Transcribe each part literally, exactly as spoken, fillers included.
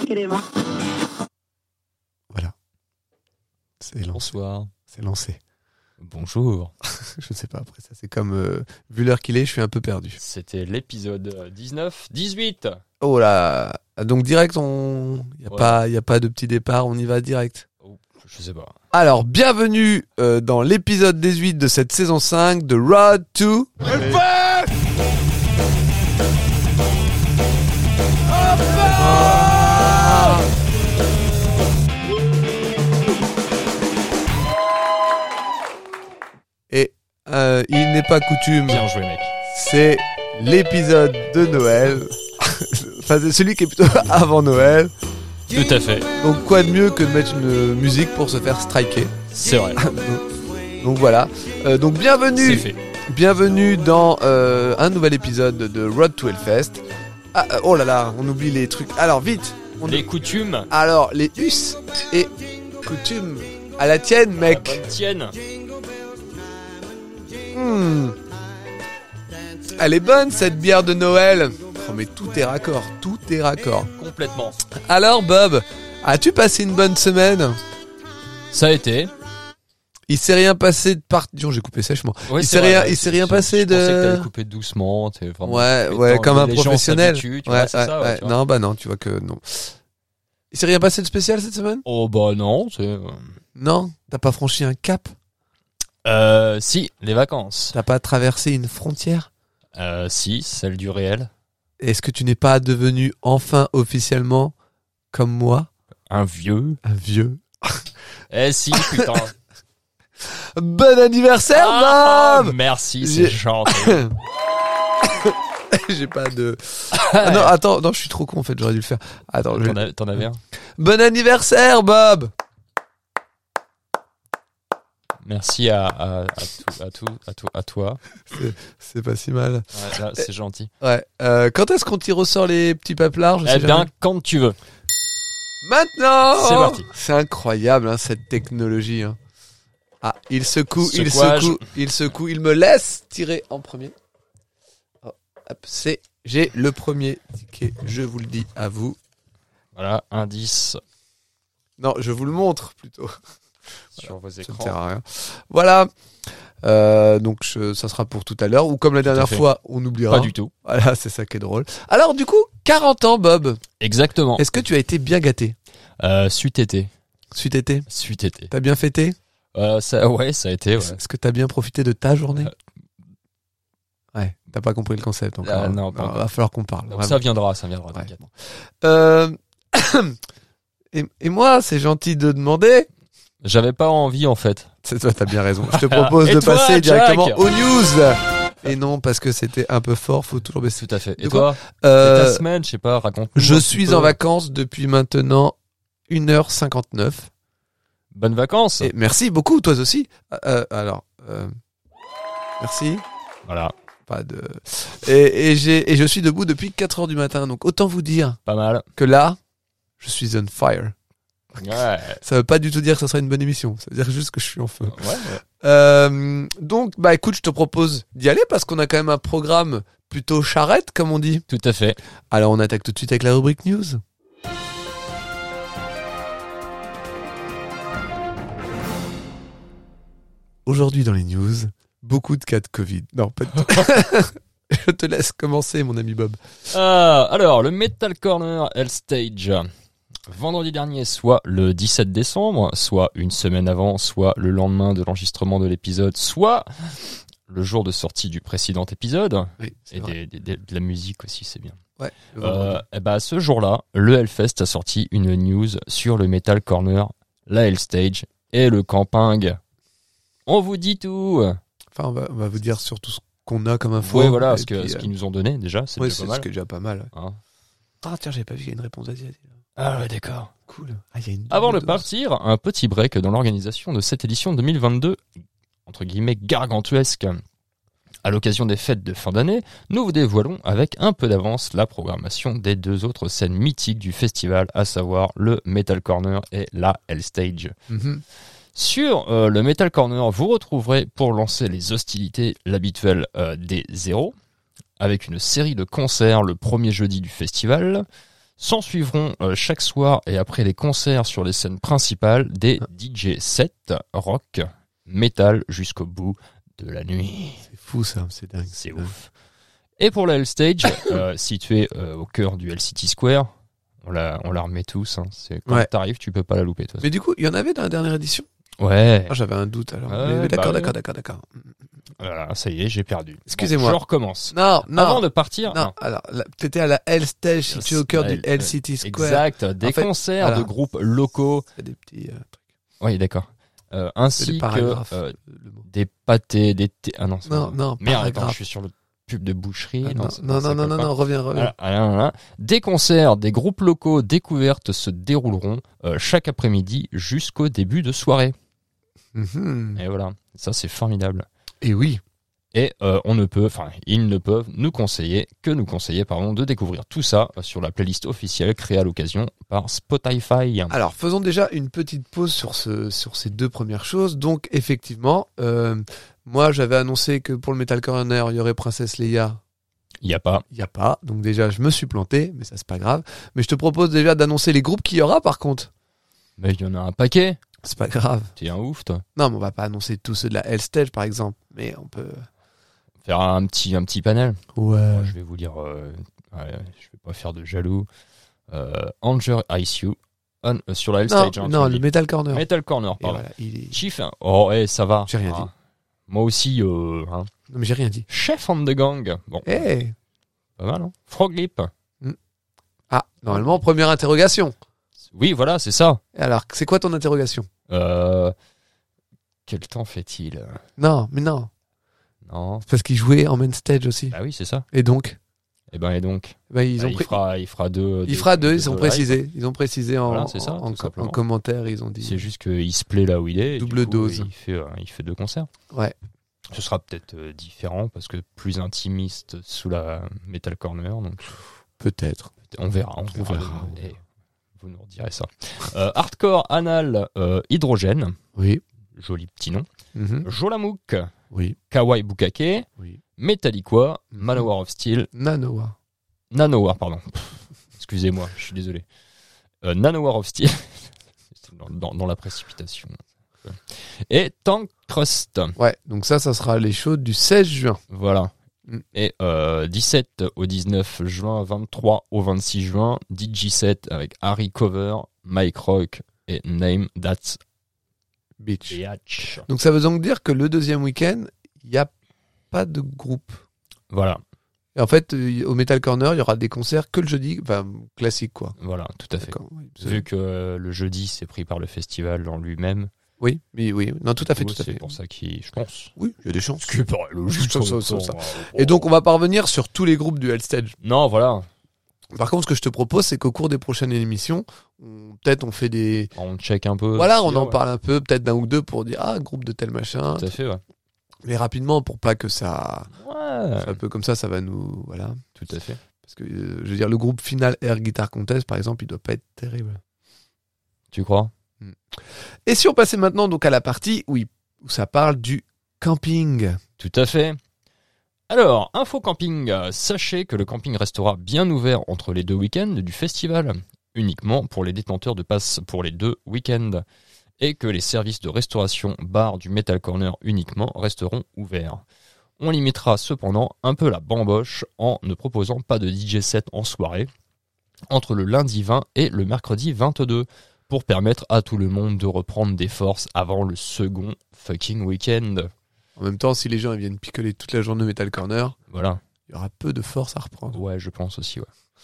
Voilà. C'est lancé. Bonsoir. C'est lancé. Bonjour. Je sais pas, après ça, c'est comme... Euh, vu l'heure qu'il est, je suis un peu perdu. C'était l'épisode dix-neuf dix-huit. Oh là. Donc direct, on... Il n'y a, Ouais. pas... y a pas de petit départ, on y va direct. Oh, je sais pas. Alors, bienvenue euh, dans l'épisode dix-huit de cette saison cinq de Road to... Et euh, il n'est pas coutume, Bien joué, mec. c'est l'épisode de Noël. Enfin, c'est celui qui est plutôt avant Noël. Tout à fait. Donc quoi de mieux que de mettre une musique pour se faire striker. C'est vrai. donc, donc voilà. Euh, donc C'est bienvenue, fait. bienvenue dans euh, un nouvel épisode de Road to Hellfest. Ah, euh, oh là là, on oublie les trucs. Alors vite. On Les coutumes. Alors les us et coutumes à la tienne, La mec. bonne tienne. Hmm. Elle est bonne cette bière de Noël. Oh mais tout est raccord, tout est raccord. Complètement. Alors Bob, as-tu passé une bonne semaine? Ça a été. Il s'est rien passé de part... Disons, j'ai coupé sèchement. Ouais, il c'est s'est vrai, rien, ouais, il s'est c'est- rien je- passé je pensais que de... t'allais couper doucement. T'es vraiment... Ouais, mais ouais, tant- comme un les gens professionnel. s'habituent, tu Ouais, vois, c'est ouais, ça, ouais, ouais. tu vois. Non, bah non, tu vois que non. Il s'est rien passé de spécial cette semaine? Oh bah non, c'est... Non? T'as pas franchi un cap? Euh, si, les vacances. T'as pas traversé une frontière? Euh, si, celle du réel. Est-ce que tu n'es pas devenu enfin officiellement, comme moi, Un vieux. un vieux? Eh si, putain. Bon anniversaire, Ah, Bob! merci, J'ai- c'est gentil. J'ai pas de... Ah non, attends, non, je suis trop con en fait, j'aurais dû le faire. Attends, je... T'en as- T'en avais un? Bon anniversaire, Bob! Merci à, à, à, tout, à, tout, à, tout, à toi. C'est, c'est pas si mal. Ouais, là, c'est gentil. Ouais. Euh, quand est-ce qu'on t'y ressort les petits paplards? Je sais Eh bien, jamais. quand tu veux. Maintenant! C'est parti. C'est incroyable, hein, cette technologie. Hein. Ah, il secoue, il Secouage. secoue, il secoue, il me laisse tirer en premier. Oh, hop, c'est, j'ai le premier ticket, je vous le dis à vous. Voilà, indice Non, je vous le montre plutôt. sur vos Ça ne écrans. sert à rien. Voilà. Euh, donc je- ça sera pour tout à l'heure, ou comme la dernière fait. fois, on oubliera. Pas du tout. Voilà, c'est ça qui est drôle. Alors du coup, quarante ans, Bob. Exactement. Est-ce que tu as été bien gâté? Euh, suite été. Suite été? Suite été. T'as bien fêté? Euh, ça, ouais, ça a été, ouais. Est-ce que t'as bien profité de ta journée? Euh. Ouais, t'as pas compris le concept encore. Ah, non, pas Alors, encore. va falloir qu'on parle. Donc vraiment. ça viendra, ça viendra, Ouais. t'inquiète. Euh... et, et moi, c'est gentil de demander. J'avais pas envie, en fait. C'est toi, t'as bien raison. Je te propose Et de toi, passer Jack directement aux news. Et non, parce que c'était un peu fort, faut toujours baisser. Tout à fait. Et De toi? Euh, C'est ta semaine, je sais pas, raconte. je suis en vacances depuis maintenant une heure cinquante-neuf. Bonnes vacances. Et merci beaucoup, toi aussi. Euh, alors, euh, merci. Voilà, Pas de. Et, et j'ai et je suis debout depuis quatre heures du matin. Donc autant vous dire pas mal. que là, je suis on fire. Ouais. Ça veut pas du tout dire que ça sera une bonne émission. Ça veut dire juste que je suis en feu. Ouais, ouais. Euh, donc, bah écoute, je te propose d'y aller parce qu'on a quand même un programme plutôt charrette, comme on dit. Tout à fait. Alors, on attaque tout de suite avec la rubrique news. Aujourd'hui dans les news, beaucoup de cas de Covid. Non, pas de tout. Je te laisse commencer, mon ami Bob. Euh, alors, le Metal Corner Hell Stage. Vendredi dernier, soit le dix-sept décembre, soit une semaine avant, soit le lendemain de l'enregistrement de l'épisode, soit le jour de sortie du précédent épisode. Oui, c'est Et vrai. des, des- de la musique aussi, c'est bien. Ouais, le Euh, vendredi. et bah, ce jour-là, le Hellfest a sorti une news sur le Metal Corner, la Hell Stage et le camping. On vous dit tout. Enfin, on va, on va vous dire surtout ce qu'on a comme info. Ouais, voilà, et ce que- puis, ce euh, qu'ils nous ont donné déjà, c'est ouais, déjà c'est pas ce mal. qui est déjà pas mal. Hein. Ah, tiens, j'avais pas vu qu'il y a une réponse asiatique. Ah ouais, d'accord. Cool. Ah, il y a une Avant de double dose. partir, un petit break dans l'organisation de cette édition deux mille vingt-deux, entre guillemets gargantuesque. À l'occasion des fêtes de fin d'année, nous vous dévoilons avec un peu d'avance la programmation des deux autres scènes mythiques du festival, à savoir le Metal Corner et la Hell Stage. Mhm. Sur euh, le Metal Corner, vous retrouverez pour lancer les hostilités l'habituel euh, des zéros, avec une série de concerts le premier jeudi du festival. S'en suivront euh, chaque soir et après les concerts sur les scènes principales des D J sets rock, metal jusqu'au bout de la nuit. C'est fou ça, c'est dingue. C'est ouf. Et pour la L-Stage, euh, située euh, au cœur du L-City Square, on la, on la remet tous. Hein. C'est, quand Ouais. t'arrives, tu peux pas la louper. Toi. Mais du coup, il y en avait dans la dernière édition? Ouais. Ah, j'avais un doute alors. Ouais, mais, mais d'accord, bah d'accord, ouais. d'accord, d'accord. Voilà, ça y est, j'ai perdu. Excusez-moi. Bon, je recommence. Non, non. Avant de partir, Non, alors, là, t'étais à la L-Stage située au cœur Ouais, du L-City Square. exact, des En fait, concerts voilà. de groupes locaux. C'est des petits euh, trucs. Oui, d'accord. Euh, C'est ainsi des que paragraphes. euh, le mot. des pâtés, des thés. Ah non, c'est Non, pas- non, Merde, attends, paragraphe. je suis sur le pub de boucherie. Ah, non, non, c'est- non, ça non, non, colle non, pas. non, reviens, reviens. Voilà, voilà, voilà. Des concerts, des groupes locaux découvertes se dérouleront euh, chaque après-midi jusqu'au début de soirée. Mhm. Et voilà, ça c'est formidable. Et oui. Et euh, on ne peut, enfin, ils ne peuvent nous conseiller que nous conseiller, pardon, de découvrir tout ça sur la playlist officielle créée à l'occasion par Spotify. Alors, faisons déjà une petite pause sur, ce, sur ces deux premières choses. Donc, effectivement, euh, moi, j'avais annoncé que pour le Metal Corner, il y aurait Princesse Leia. Il n'y a pas. Il n'y a pas. Donc, déjà, je me suis planté, mais ça, c'est pas grave. Mais je te propose déjà d'annoncer les groupes qu'il y aura, par contre. Mais il y en a un paquet. C'est pas grave. T'es un ouf, toi. Non, mais on va pas annoncer tous ceux de la L-Stage, par exemple. Mais on peut... Faire un petit, un petit panel. Ouais. Moi, je vais vous dire, euh, ouais, je vais pas faire de jaloux. Euh, Anger Ice You on, euh, sur la Non, L-Stage. hein, non tu me le dis. Metal Corner. Metal Corner, Et pardon. voilà, il est... Chief, hein. Oh, ouais, ça va. J'ai rien Ah. dit. Moi aussi, euh, hein. Non, mais j'ai rien dit. Chef on the Gang. Bon, Eh pas mal, hein. Frog Lip. Ah, normalement, première interrogation. Oui, voilà, c'est ça. Et alors, c'est quoi ton interrogation? Euh, quel temps fait-il? Non, mais non. Non. C'est parce qu'ils jouaient en main stage aussi. Bah oui, c'est ça. Et donc Et ben, et donc, bah, ils bah, ont il, pris... fera, il fera deux. Il fera deux, ils ont lives. précisé. Ils ont précisé en, Voilà, c'est ça, en, tout en, simplement. en commentaire, ils ont dit. C'est juste qu'il se plaît là où il est. et du Double coup, dose. Il fait, euh, il fait deux concerts. Ouais. Ce sera peut-être euh, différent parce que plus intimiste sous la Metal Corner. Donc, Peut-être. on verra. On, On verra. verra. Et vous nous redirez ça. Euh, hardcore anal euh, hydrogène. Oui. Joli petit nom. Mhm. Jolamouk. Oui. Kawaii Bukake. Oui. Metallica. Mhm. Manowar of Steel. Nanoa. Nanowar, pardon. Pff, excusez-moi, je suis désolé. Euh, Nanowar of Steel. C'est dans, dans, dans la précipitation. Et Tank Trust. Ouais. Donc ça, ça sera les shows du seize juin. Voilà. Mm. Et euh, dix-sept au dix-neuf juin, vingt-trois au vingt-six juin, D J set avec Harry Cover, Mike Rock et Name That's Beach. Biatch. Donc ça veut donc dire que le deuxième week-end, il n'y a pas de groupe. Voilà, Et en fait, euh, au Metal Corner, il y aura des concerts que le jeudi, enfin classique quoi. voilà, tout à fait. D'accord. Oui, c'est- Vu que euh, le jeudi c'est pris par le festival en lui-même, oui, oui, oui. Non, tout à fait, du coup, tout à c'est fait. pour ça qu'il, je pense. Oui, il y a des chances. Ce qui paraît logique. Ça, en ça, même ça, temps, ça. hein. Et donc, on va pas revenir sur tous les groupes du L-Stage. Non, voilà, Par contre, ce que je te propose, c'est qu'au cours des prochaines émissions, on- peut-être on fait des... on check un peu. Voilà, ce on qu'il y a, en ouais. parle un peu, peut-être d'un ou deux pour dire, ah, groupe de tel machin. Tout à fait, ouais. Mais rapidement, pour pas que ça... Ouais, Un peu comme ça, ça va nous... Voilà. tout à fait. Parce que, euh, je veux dire, le groupe Final Air Guitar Contest, par exemple, il doit pas être terrible. Tu crois? Et si on passait maintenant donc à la partie, oui, où ça parle du camping. Tout à fait. Alors, info camping, euh, sachez que le camping restera bien ouvert entre les deux week-ends du festival, uniquement pour les détenteurs de passes pour les deux week-ends, et que les services de restauration bar du Metal Corner uniquement resteront ouverts. On limitera cependant un peu la bamboche en ne proposant pas de D J set en soirée, entre le lundi vingt et le mercredi vingt-deux, pour permettre à tout le monde de reprendre des forces avant le second fucking week-end. En même temps, si les gens ils viennent picoler toute la journée au Metal Corner, Voilà. il y aura peu de force à reprendre. Ouais, je pense aussi, ouais.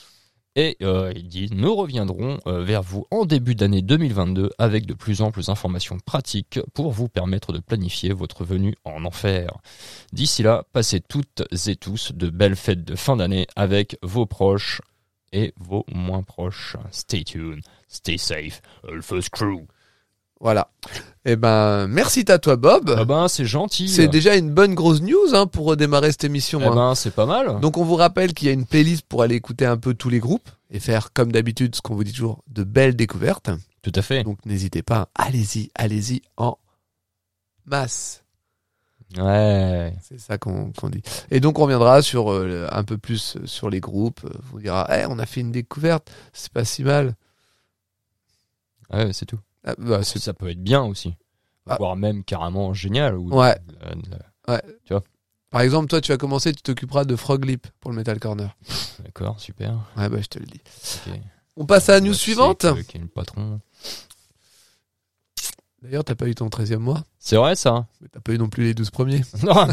Et euh, il dit, nous reviendrons euh, vers vous en début d'année deux mille vingt-deux avec de plus amples informations pratiques pour vous permettre de planifier votre venue en enfer. D'ici là, passez toutes et tous de belles fêtes de fin d'année avec vos proches et vos moins proches. Stay tuned, stay safe, Alpha's Crew. Voilà. Eh ben, merci à toi, Bob. Ah ben, c'est gentil. C'est déjà une bonne grosse news hein, pour redémarrer cette émission. Eh hein. ben, c'est pas mal. Donc on vous rappelle qu'il y a une playlist pour aller écouter un peu tous les groupes et faire comme d'habitude ce qu'on vous dit toujours, de belles découvertes. Tout à fait. Donc n'hésitez pas, allez-y, allez-y en masse. Ouais. C'est ça qu'on, qu'on dit. Et donc on reviendra sur euh, un peu plus sur les groupes. On dira, hey, on a fait une découverte, c'est pas si mal. Ouais, c'est tout. Ah, bah, c'est... Ça peut être bien aussi. Ah. Voire même carrément génial. Ou Ouais. Euh, euh, ouais. Tu vois. Par exemple, toi, tu vas commencer, tu t'occuperas de Frog Leap pour le Metal Corner. D'accord, super. Ouais, bah je te le dis. Ok. On passe à la news Bah, tu sais suivante. que- Qui est le patron. D'ailleurs, t'as pas eu ton treizième mois, C'est vrai ça. mais t'as pas eu non plus les douze premiers. Non, bah...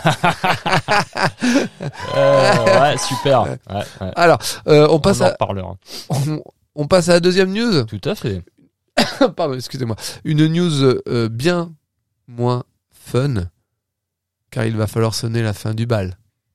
euh, ouais, super. Ouais, ouais. Alors, euh, on passe On en à reparlera. on, on passe à la deuxième news. Tout à fait. Pardon, excusez-moi. Une news euh, bien moins fun, car il va falloir sonner la fin du bal.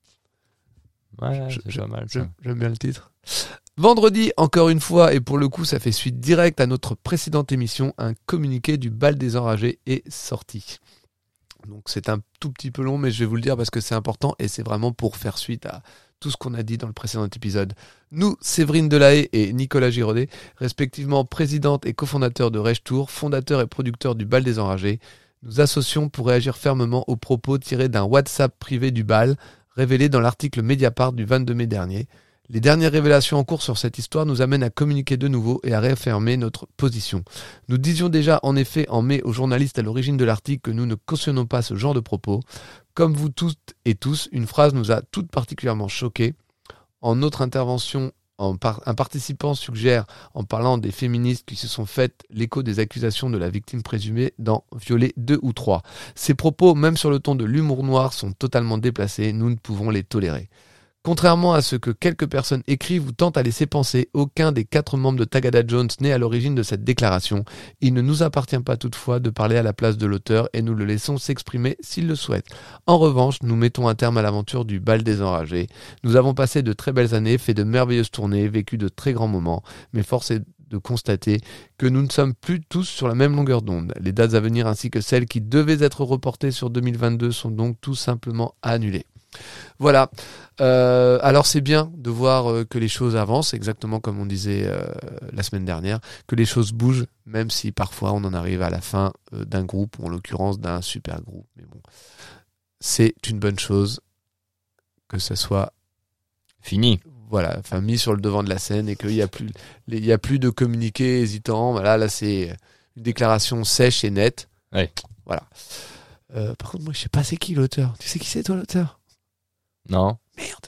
Ouais, Je- c'est je- pas mal ça. J'aime, j'aime bien le titre. Vendredi, encore une fois, et pour le coup, ça fait suite directe à notre précédente émission, un communiqué du bal des enragés est sorti. Donc c'est un tout petit peu long, mais je vais vous le dire parce que c'est important et c'est vraiment pour faire suite à tout ce qu'on a dit dans le précédent épisode. Nous, Séverine Delahaye et Nicolas Giraudet, respectivement présidente et cofondateur de Rage Tour, fondateur et producteur du bal des enragés, nous associons pour réagir fermement aux propos tirés d'un WhatsApp privé du bal, révélé dans l'article Mediapart du vingt-deux mai dernier. Les dernières révélations en cours sur cette histoire nous amènent à communiquer de nouveau et à réaffirmer notre position. Nous disions déjà en effet en mai aux journalistes à l'origine de l'article que nous ne cautionnons pas ce genre de propos. Comme vous toutes et tous, une phrase nous a toutes particulièrement choqués. En notre intervention, en par- un participant suggère, en parlant des féministes qui se sont faites l'écho des accusations de la victime présumée dans Violet deux ou trois. Ces propos, même sur le ton de l'humour noir, sont totalement déplacés, nous ne pouvons les tolérer. Contrairement à ce que quelques personnes écrivent ou tentent à laisser penser, aucun des quatre membres de Tagada Jones n'est à l'origine de cette déclaration. Il ne nous appartient pas toutefois de parler à la place de l'auteur et nous le laissons s'exprimer s'il le souhaite. En revanche, nous mettons un terme à l'aventure du bal des enragés. Nous avons passé de très belles années, fait de merveilleuses tournées, vécu de très grands moments, mais force est de constater que nous ne sommes plus tous sur la même longueur d'onde. Les dates à venir ainsi que celles qui devaient être reportées sur deux mille vingt-deux sont donc tout simplement annulées. Voilà. Euh, alors c'est bien de voir euh, que les choses avancent, exactement comme on disait euh, la semaine dernière, que les choses bougent, même si parfois on en arrive à la fin euh, d'un groupe, ou en l'occurrence d'un super groupe. Mais bon, c'est une bonne chose que ce soit Fini. voilà, enfin mis sur le devant de la scène et qu'il y a plus, il y a plus de communiqués hésitants. Voilà, là c'est une déclaration sèche et nette. Ouais. Voilà. Euh, par contre, moi je sais pas c'est qui l'auteur. Tu sais qui c'est toi l'auteur? Non. Merde.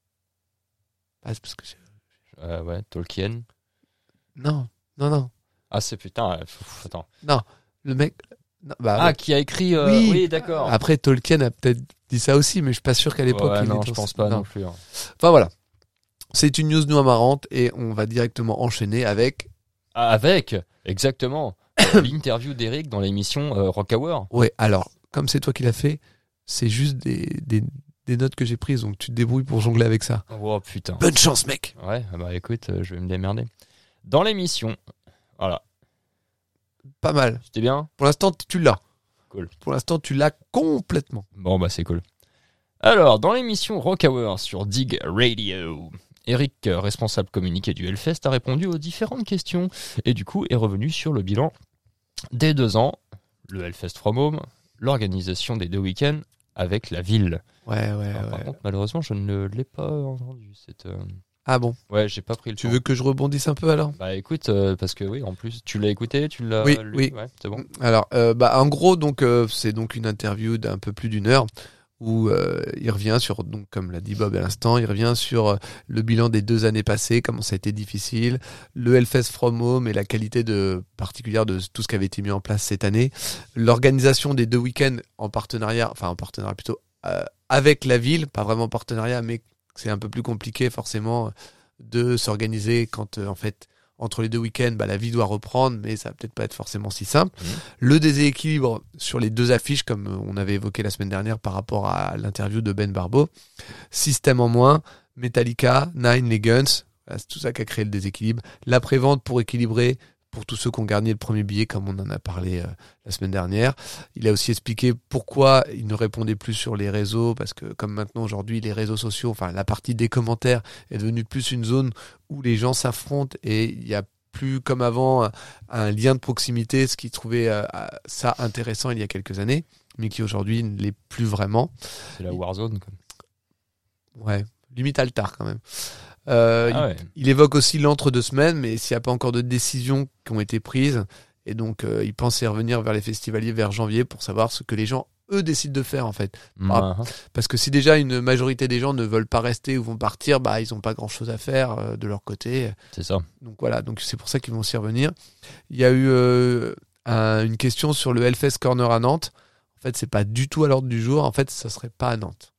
Ah, c'est parce que je... Euh, ouais, Tolkien. Non, non, non. Ah, c'est putain. euh, pff, attends. Le mec. Non, bah, Ah, ouais. qui a écrit. Euh... Oui. Oui, d'accord. Après, Tolkien a peut-être dit ça aussi, mais je suis pas sûr qu'à l'époque. Ouais, il non, était je aussi- pense pas non, non. plus. hein. Enfin voilà. C'est une news noire marrante et on va directement enchaîner avec. Ah, avec, exactement, euh, l'interview d'Eric dans l'émission euh, Rock Hour. Ouais, alors, comme c'est toi qui l'as fait, c'est juste des, des, des notes que j'ai prises, donc tu te débrouilles pour jongler avec ça. Oh putain. Bonne chance, mec! Ouais, bah écoute, euh, je vais me démerder. Dans l'émission, voilà, Pas mal. c'était bien. Pour l'instant, tu l'as. Cool. Pour l'instant, tu l'as complètement. Bon, bah c'est cool. Alors, dans l'émission Rock Hour sur Dig Radio, Eric, euh, responsable communiqué du Hellfest, a répondu aux différentes questions et du coup est revenu sur le bilan des deux ans, le Hellfest From Home, l'organisation des deux week-ends avec la ville. Ouais, ouais, Alors, ouais. Par contre, malheureusement, je ne l'ai pas entendu. Cette, euh, Ah bon? Ouais, j'ai pas pris le Tu temps. veux que je rebondisse un peu alors? Bah écoute, euh, parce que oui, en plus, tu l'as écouté, tu l'as Oui, lu, oui. ouais, c'est bon. Alors, euh, bah, en gros, donc, euh, c'est donc une interview d'un peu plus d'une heure où euh, il revient sur, donc, comme l'a dit Bob à l'instant, il revient sur euh, le bilan des deux années passées, comment ça a été difficile, le Hellfest From Home et la qualité de, particulière de tout ce qui avait été mis en place cette année, l'organisation des deux week-ends en partenariat, enfin en partenariat plutôt euh, avec la ville, pas vraiment partenariat, mais c'est un peu plus compliqué forcément de s'organiser quand euh, en fait entre les deux week-ends, bah, la vie doit reprendre, mais ça va peut-être pas être forcément si simple. Mmh. Le déséquilibre sur les deux affiches, comme on avait évoqué la semaine dernière par rapport à l'interview de Ben Barbeau. Système en moins, Metallica, Nine, les Guns, voilà, c'est tout ça qui a créé le déséquilibre. L'après-vente pour équilibrer, pour tous ceux qui ont gagné le premier billet, comme on en a parlé euh, la semaine dernière. Il a aussi expliqué pourquoi il ne répondait plus sur les réseaux, parce que comme maintenant aujourd'hui les réseaux sociaux, enfin la partie des commentaires est devenue plus une zone où les gens s'affrontent et il y a plus comme avant un, un lien de proximité, ce qui trouvait euh, ça intéressant il y a quelques années. mais qui aujourd'hui ne l'est plus vraiment. C'est la Warzone, quoi. Ouais, limite Altar quand même. Euh, Ah ouais. il, il évoque aussi l'entre-deux semaines, mais s'il n'y a pas encore de décisions qui ont été prises, et donc euh, il pense y revenir vers les festivaliers vers janvier pour savoir ce que les gens, eux, décident de faire en fait. Ah, Mhm. parce que si déjà une majorité des gens ne veulent pas rester ou vont partir, bah ils n'ont pas grand-chose à faire euh, de leur côté. C'est ça. Donc voilà, donc c'est pour ça qu'ils vont s'y revenir. Il y a eu euh, un- une question sur le Hellfest Corner à Nantes. En fait, c'est pas du tout à l'ordre du jour. En fait, ça serait pas à Nantes.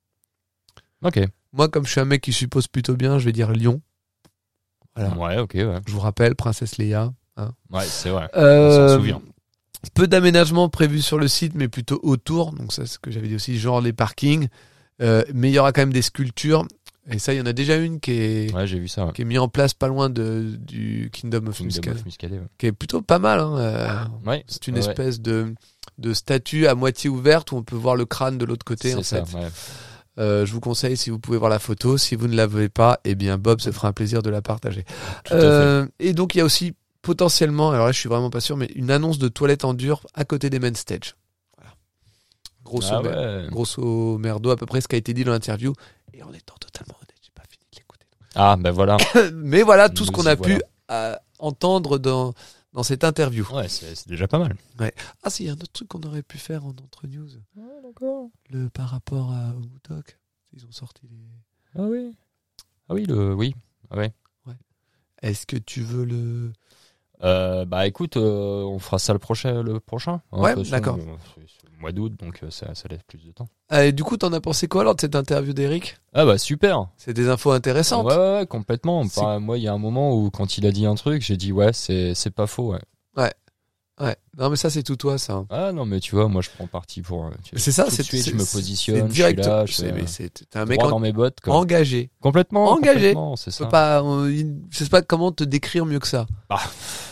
Ok. Moi, comme je suis un mec qui suppose plutôt bien, je vais dire Lyon. Voilà. Ouais, ok, ouais. Je vous rappelle, Princesse Leia. Hein. Ouais, c'est vrai. Euh, On s'en souvient. Peu d'aménagements prévus sur le site, mais plutôt autour. Donc ça, c'est ce que j'avais dit aussi, genre les parkings. Euh, mais il y aura quand même des sculptures. Et ça, il y en a déjà une qui est, Ouais, j'ai vu ça. Ouais. qui est mise en place pas loin de, du Kingdom of Kingdom Muscadet. of Muscadet, ouais. Qui est plutôt pas mal. Hein. Euh, Ouais. c'est une Ouais. espèce de, de statue à moitié ouverte où on peut voir le crâne de l'autre côté. C'est En ça, fait. ouais. Euh, je vous conseille, si vous pouvez voir la photo. Si vous ne l'avez pas, eh bien Bob se fera un plaisir de la partager. Tout à fait. Euh, et donc il y a aussi potentiellement, alors là je suis vraiment pas sûr, mais une annonce de toilettes en dur à côté des main stage. Voilà. Grosso, Ah mer- ouais. grosso merdo, à peu près ce qui a été dit dans l'interview. Et en étant totalement honnête, j'ai pas fini de l'écouter. Ah, ben voilà. Mais voilà tout ce Nous qu'on y a voilà. pu euh, entendre dans, dans cette interview. Ouais, c'est c'est déjà pas mal. Ah si, il y a un autre truc qu'on aurait pu faire en entre news. Ouais, d'accord. Le, par rapport à, au Moodok. Ils ont sorti les... Ah oui. Ah oui, le, oui. Ah ouais. Est-ce que tu veux le... Euh, bah écoute, euh, on fera ça le prochain. Le prochain hein, Ouais, de toute façon, d'accord. bon, c'est c'est le mois d'août, donc euh, ça, ça laisse plus de temps. Ah, et du coup, t'en as pensé quoi alors de cette interview d'Eric? Ah bah super. C'est des infos intéressantes. Ouais, ouais, ouais, complètement. C'est- Bah, moi, il y a un moment où quand il a dit un truc, j'ai dit ouais, c'est c'est pas faux. Ouais. Ouais. Non, mais ça, c'est tout toi, ça. Ah non, mais tu vois, moi, je prends parti pour. euh, tu vois, C'est ça, tout de c'est suite, c'est- je me c'est- positionne, c'est je suis direct. là, je c'est- euh, mais c'est t'es un mec droit en- dans mes bottes. Quoi. engagé. Complètement. Engagé. complètement, C'est Je ça. peux pas, on- il- je sais pas comment te décrire mieux que ça. Ah,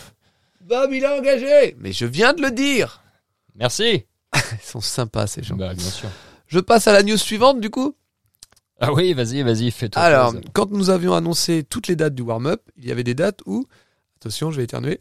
Bob, il est engagé. Mais je viens de le dire. merci. Ils sont sympas ces gens. Bah bien sûr. Je passe à la news suivante du coup. Ah oui, vas-y, vas-y, fais-toi. Alors, plaisir. quand nous avions annoncé toutes les dates du warm-up, il y avait des dates où, attention, je vais éternuer.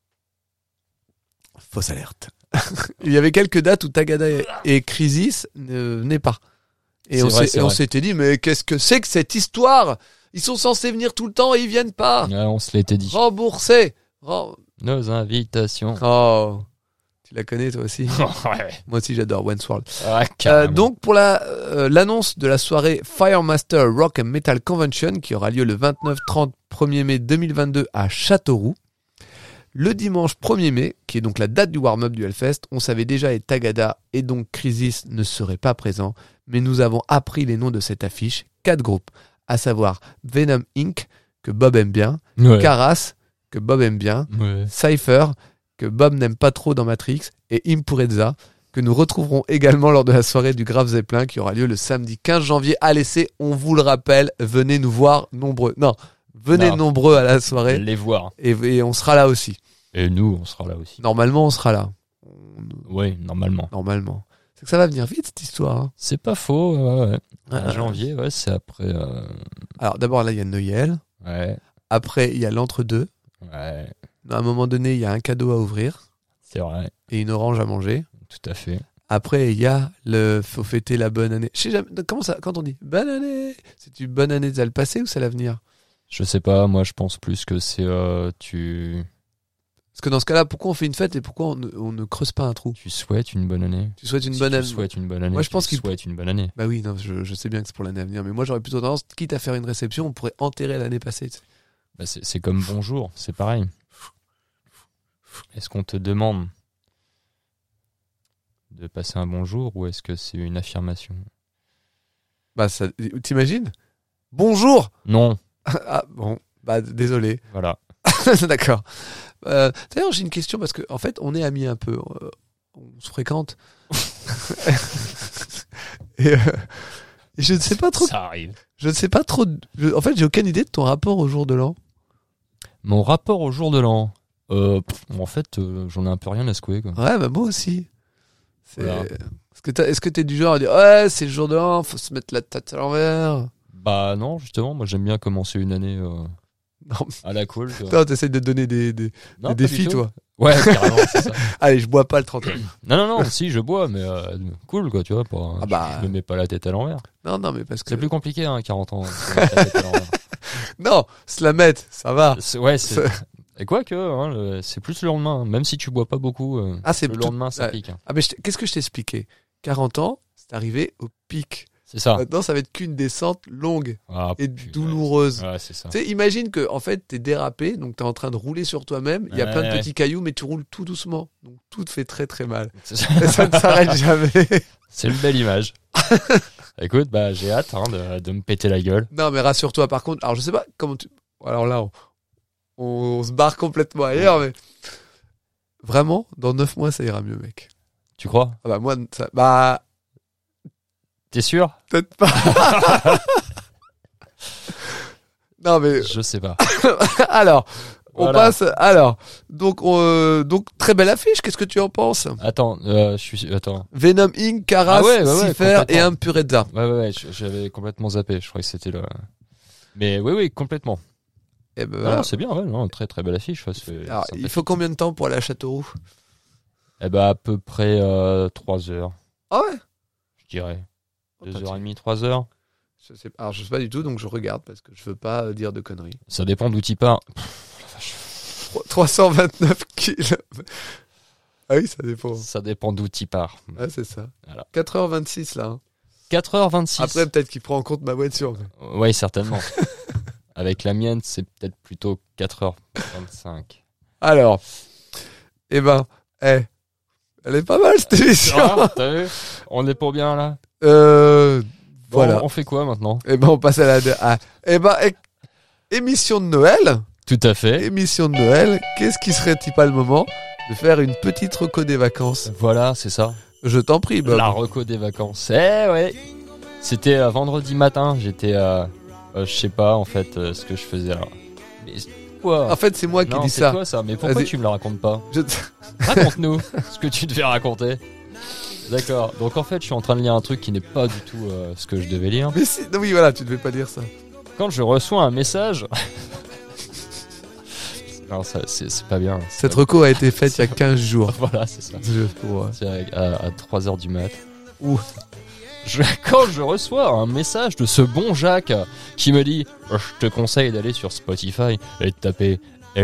Fausse alerte. Il y avait quelques dates où Tagada et, et Crisis ne venaient pas. Et C'est on, vrai, s'est- c'est et on vrai. s'était dit, mais qu'est-ce que c'est que cette histoire? Ils sont censés venir tout le temps et ils viennent pas. Ouais, on se l'était dit. Remboursés. Rem- Nos invitations. Oh, tu la connais toi aussi? ouais. Moi aussi j'adore Wentworld. Ah, Euh, carrément. donc pour la euh, l'annonce de la soirée Firemaster Rock and Metal Convention qui aura lieu le vingt-neuf trente premier mai deux mille vingt-deux à Châteauroux. Le dimanche premier mai, qui est donc la date du warm-up du Hellfest, on savait déjà et Tagada et donc Crisis ne seraient pas présents, mais nous avons appris les noms de cette affiche, quatre groupes, à savoir Venom Incorporated, que Bob aime bien, ouais. Karas, que Bob aime bien, Ouais. Cypher, que Bob n'aime pas trop dans Matrix, et Impureza, que nous retrouverons également lors de la soirée du Grave Zeppelin qui aura lieu le samedi quinze janvier à l'essai. On vous le rappelle, venez nous voir nombreux. Non, venez Non. nombreux à la soirée Les voir. et, et on sera là aussi. Et nous, on sera là aussi. Normalement, on sera là. On- Oui, normalement. Normalement. C'est que ça va venir vite cette histoire. Hein. C'est pas faux. Ouais, ouais. Ah. En janvier, ouais, c'est après. euh, Alors d'abord là, il y a Noël. Ouais. Après, il y a l'entre-deux. Ouais. À un moment donné, il y a un cadeau à ouvrir C'est vrai. et une orange à manger. Tout à fait. Après, il y a le faut fêter la bonne année. Je sais jamais, comment ça, quand on dit bonne année, c'est une bonne année de le passé ou c'est l'avenir? Je sais pas, moi je pense plus que c'est euh, tu Parce que dans ce cas-là, pourquoi on fait une fête et pourquoi on ne, on ne creuse pas un trou? tu souhaites une bonne année. Tu souhaites une Si bonne tu année? souhaites une bonne année. Moi, je pense tu qu'il- souhaites une bonne année. Bah oui, non, je, je sais bien que c'est pour l'année à venir, mais moi j'aurais plutôt tendance, quitte à faire une réception, on pourrait enterrer l'année passée. tu sais. Bah, c'est c'est comme bonjour, c'est pareil. Est-ce qu'on te demande de passer un bonjour ou est-ce que c'est une affirmation? Bah, ça, t'imagines? Bonjour! Non, Ah, bon, bah désolé. voilà. D'accord. Euh, D'ailleurs, j'ai une question parce que en fait, on est amis un peu, euh, on se fréquente. et, euh, et je ne sais pas trop. Ça arrive. Je ne sais pas trop. je- en fait, j'ai aucune idée de ton rapport au jour de l'an. Mon rapport au jour de l'an. Euh, pff, en fait, euh, j'en ai un peu rien à secouer. Quoi. Ouais, bah moi aussi. C'est- Voilà. Est-ce que t'as- est-ce que t'es du genre à dire ouais, c'est le jour de l'an, faut se mettre la tête à l'envers. Bah non, justement, moi j'aime bien commencer une année euh, Non, À la cool, tu vois. toi, t'essayes de te donner des, des, Non, des pas défis, du tout. toi. Ouais, carrément, c'est ça. Allez, je bois pas le trente et un. Non, non, non, si, je bois, mais euh, cool, quoi, tu vois. Pour, Ah bah. Je me mets pas la tête à l'envers. Non, non, mais parce que. C'est plus compliqué, hein, quarante ans. de se mettre la tête à l'envers. Non, se la mettre, ça va. C'est- Ouais, c'est. Et quoi que, hein, le- c'est plus le lendemain. Même si tu bois pas beaucoup, euh, Ah, c'est le tout- lendemain, ça ouais. pique. hein. Ah, mais je t'ai- qu'est-ce que je t'ai expliqué? quarante ans, c'est arrivé au pic. C'est ça. Maintenant, ça va être qu'une descente longue Ah, et putain. douloureuse. Ouais, c'est ça. Tu sais, imagine que, en fait, t'es dérapé, donc t'es en train de rouler sur toi-même. Il y a plein de Ouais. petits cailloux, mais tu roules tout doucement. Donc tout te fait très très mal. C'est ça. Et ça ne s'arrête jamais. C'est une belle image. Écoute, bah, j'ai hâte hein, de, de me péter la gueule. Non, mais rassure-toi, par contre, alors je sais pas comment tu. Alors là, on, on se barre complètement ailleurs, mais. Vraiment, dans neuf mois, ça ira mieux, mec. Tu crois? Ah bah, moi, ça. Bah. T'es sûr? Peut-être pas. Non, mais. Je sais pas. Alors. On Voilà. passe. Alors. Donc, on, euh, donc, très belle affiche. Qu'est-ce que tu en penses? Attends, euh, je suis. Attends. Venom Incorporated, Caras, Ah ouais, ouais, ouais, Cipher et complètement. Impureza. Ouais, ouais, ouais, je- j'avais complètement zappé. Je croyais que c'était le. Mais oui, oui, complètement. Eh ben, Non, voilà. non, c'est bien, ouais, non, très très belle affiche. ouais, c'est Alors, sympathique. il faut combien de temps pour aller à Châteauroux? Eh ben, à peu près euh, trois heures, Ah ouais? je dirais. Oh, Deux putain, heures et demie, trois heures. Je sais, alors, je sais pas du tout, donc je regarde parce que je veux pas euh, dire de conneries. Ça dépend d'où tu pars. trois cent vingt-neuf kilomètres. Ah oui, ça dépend. Ça dépend d'où tu pars. Ah, c'est ça. Voilà. quatre heures vingt-six là. hein. quatre heures vingt-six. Après, peut-être qu'il prend en compte ma voiture. mais- Oui, certainement. Avec la mienne, c'est peut-être plutôt quatre heures vingt-cinq. Alors, eh ben, eh, elle est pas mal cette émission. Ah, t'as vu? On est pour bien là. Euh, Bon, voilà. On fait quoi maintenant? Eh ben, on passe à la. à- eh ben, eh, émission de Noël. Tout à fait. Émission de Noël. Qu'est-ce qui serait-il pas le moment de faire une petite reco des vacances? Voilà, c'est ça. Je t'en prie, Bob. La reco des vacances. Eh ouais. C'était euh, vendredi matin. J'étais, euh, euh, je sais pas en fait euh, ce que je faisais là. Mais quoi? En fait, c'est moi qui Non, dis c'est ça. quoi ça? Mais pourquoi Vas-y. tu me le racontes pas? Je- Raconte-nous ce que tu devais raconter. D'accord. Donc en fait, je suis en train de lire un truc qui n'est pas du tout euh, ce que je devais lire. Mais si, non, oui, voilà, tu devais pas dire ça. Quand je reçois un message. Non, ça, c'est, c'est pas bien. C'est Cette pas- reco a été faite il y a quinze jours. Voilà, c'est ça. Juste pour, euh, C'est à, à, à trois heures du mat. Ouh. Je, quand je reçois un message de ce bon Jacques qui me dit « Je te conseille d'aller sur Spotify et de taper Eldovar »,